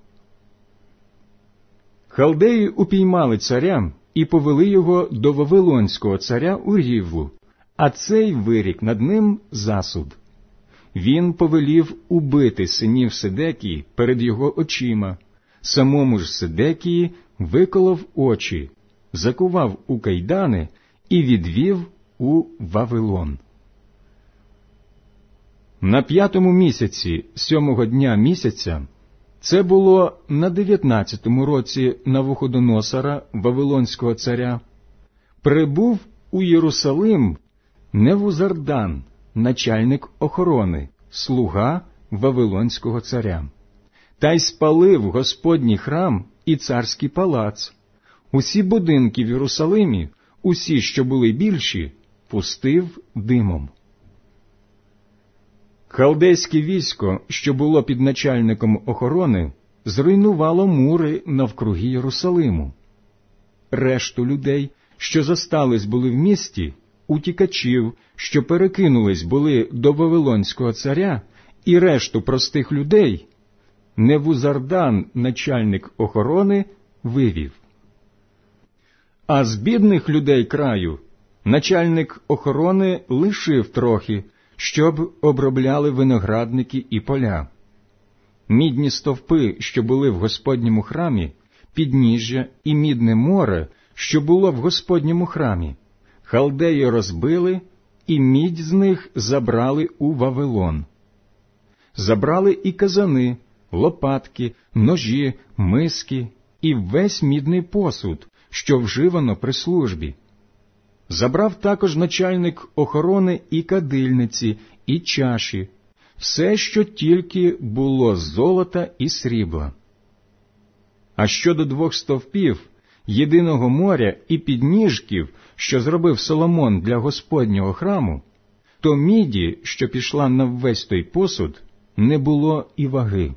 Халдеї упіймали царя і повели його до вавилонського царя у Рівлу, а цей вирік над ним засуд. Він повелів убити синів Седекії перед його очима, самому ж Седекії виколов очі, закував у кайдани і відвів у Вавилон. На 5-му місяці 7-го дня місяця, це було на 19-му році Навуходоносора, Вавилонського царя, прибув у Єрусалим Невузардан, начальник охорони, слуга Вавилонського царя, та й спалив Господній храм і царський палац. Усі будинки в Єрусалимі, усі, що були більші, пустив димом. Халдейське військо, що було під начальником охорони, зруйнувало мури навкруги Єрусалиму. Решту людей, що зостались були в місті, утікачів, що перекинулись були до Вавилонського царя, і решту простих людей, Невузардан, начальник охорони, вивів. А з бідних людей краю начальник охорони лишив трохи, щоб обробляли виноградники і поля. Мідні стовпи, що були в Господньому храмі, підніжжя і мідне море, що було в Господньому храмі, халдеї розбили, і мідь з них забрали у Вавилон. Забрали і казани, лопатки, ножі, миски і весь мідний посуд, що вживано при службі. Забрав також начальник охорони і кадильниці, і чаші, все, що тільки було з золота і срібла. А щодо 2 стовпів, єдиного моря і підніжків, що зробив Соломон для Господнього храму, то міді, що пішла на весь той посуд, не було і ваги.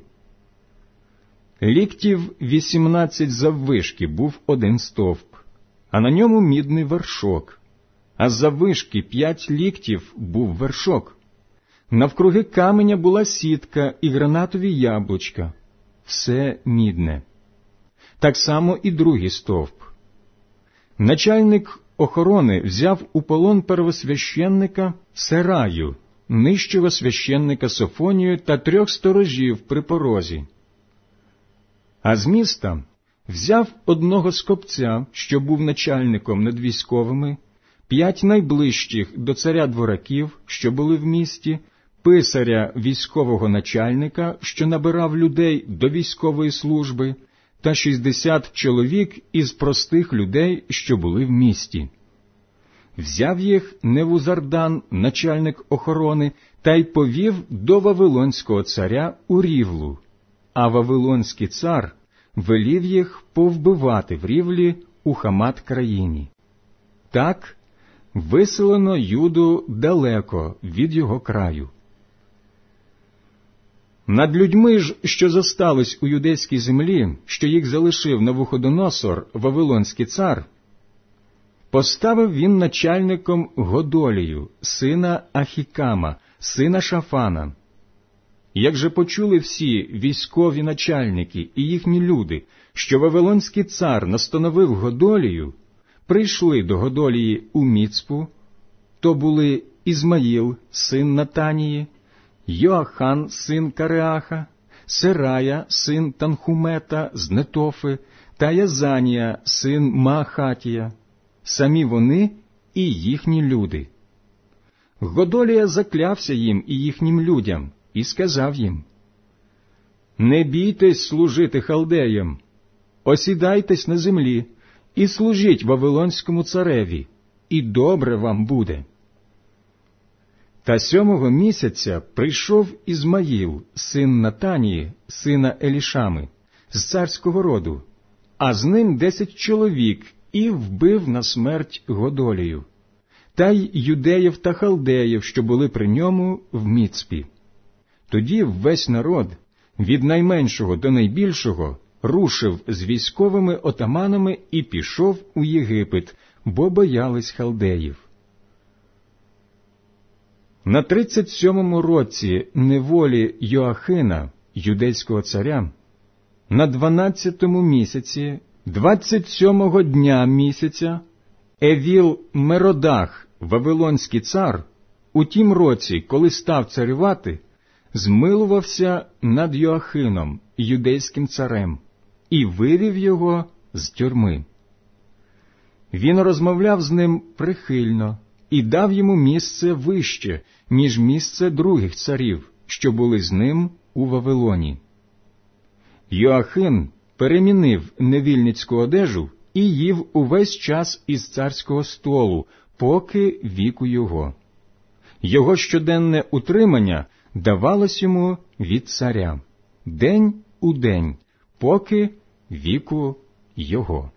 Ліктів 18 заввишки був 1 стовп, а на ньому мідний вершок, а заввишки 5 ліктів був вершок. Навкруги каменя була сітка і гранатові яблучка, все мідне. Так само і другий стовп. Начальник охорони взяв у полон первосвященника Сераю, нижчого священника Софонію та 3 сторожів при порозі. А з міста взяв одного скопця, що був начальником над військовими, 5 найближчих до царя двораків, що були в місті, писаря військового начальника, що набирав людей до військової служби, та 60 чоловік із простих людей, що були в місті. Взяв їх Невузардан, начальник охорони, та й повів до Вавилонського царя у Рівлу, а Вавилонський цар велів їх повбивати в Рівлі у Хамат-країні. Так виселено Юду далеко від його краю. Над людьми ж, що зостались у юдейській землі, що їх залишив Навуходоносор, Вавилонський цар, поставив він начальником Годолію, сина Ахікама, сина Шафана. Як же почули всі військові начальники і їхні люди, що Вавилонський цар настановив Годолію, прийшли до Годолії у Міцпу, то були Ізмаїл, син Натанії, Йоахан, син Кареаха, Серая, син Танхумета з Нетофи, та Язанія, син Маахатія, самі вони і їхні люди. Годолія заклявся їм і їхнім людям, і сказав їм: «Не бійтесь служити халдеям, осідайтесь на землі і служіть Вавилонському цареві, і добре вам буде». Та 7-го місяця прийшов Ізмаїл, син Натанії, сина Елішами, з царського роду, а з ним 10 чоловік, і вбив на смерть Годолію, та й юдеїв та халдеїв, що були при ньому в Міцпі. Тоді весь народ, від найменшого до найбільшого, рушив з військовими отаманами і пішов у Єгипет, бо боялись халдеїв. На 37-му році неволі Йоахина, юдейського царя, на 12-му місяці, 27-го дня місяця, Евіл-Меродах, Вавилонський цар, у тім році, коли став царювати, змилувався над Йоахином, юдейським царем, і вивів його з тюрми. Він розмовляв з ним прихильно, і дав йому місце вище, ніж місце других царів, що були з ним у Вавилоні. Йоахин перемінив невільницьку одежу і їв увесь час із царського столу, поки віку його. Його щоденне утримання давалось йому від царя, день у день, поки віку його.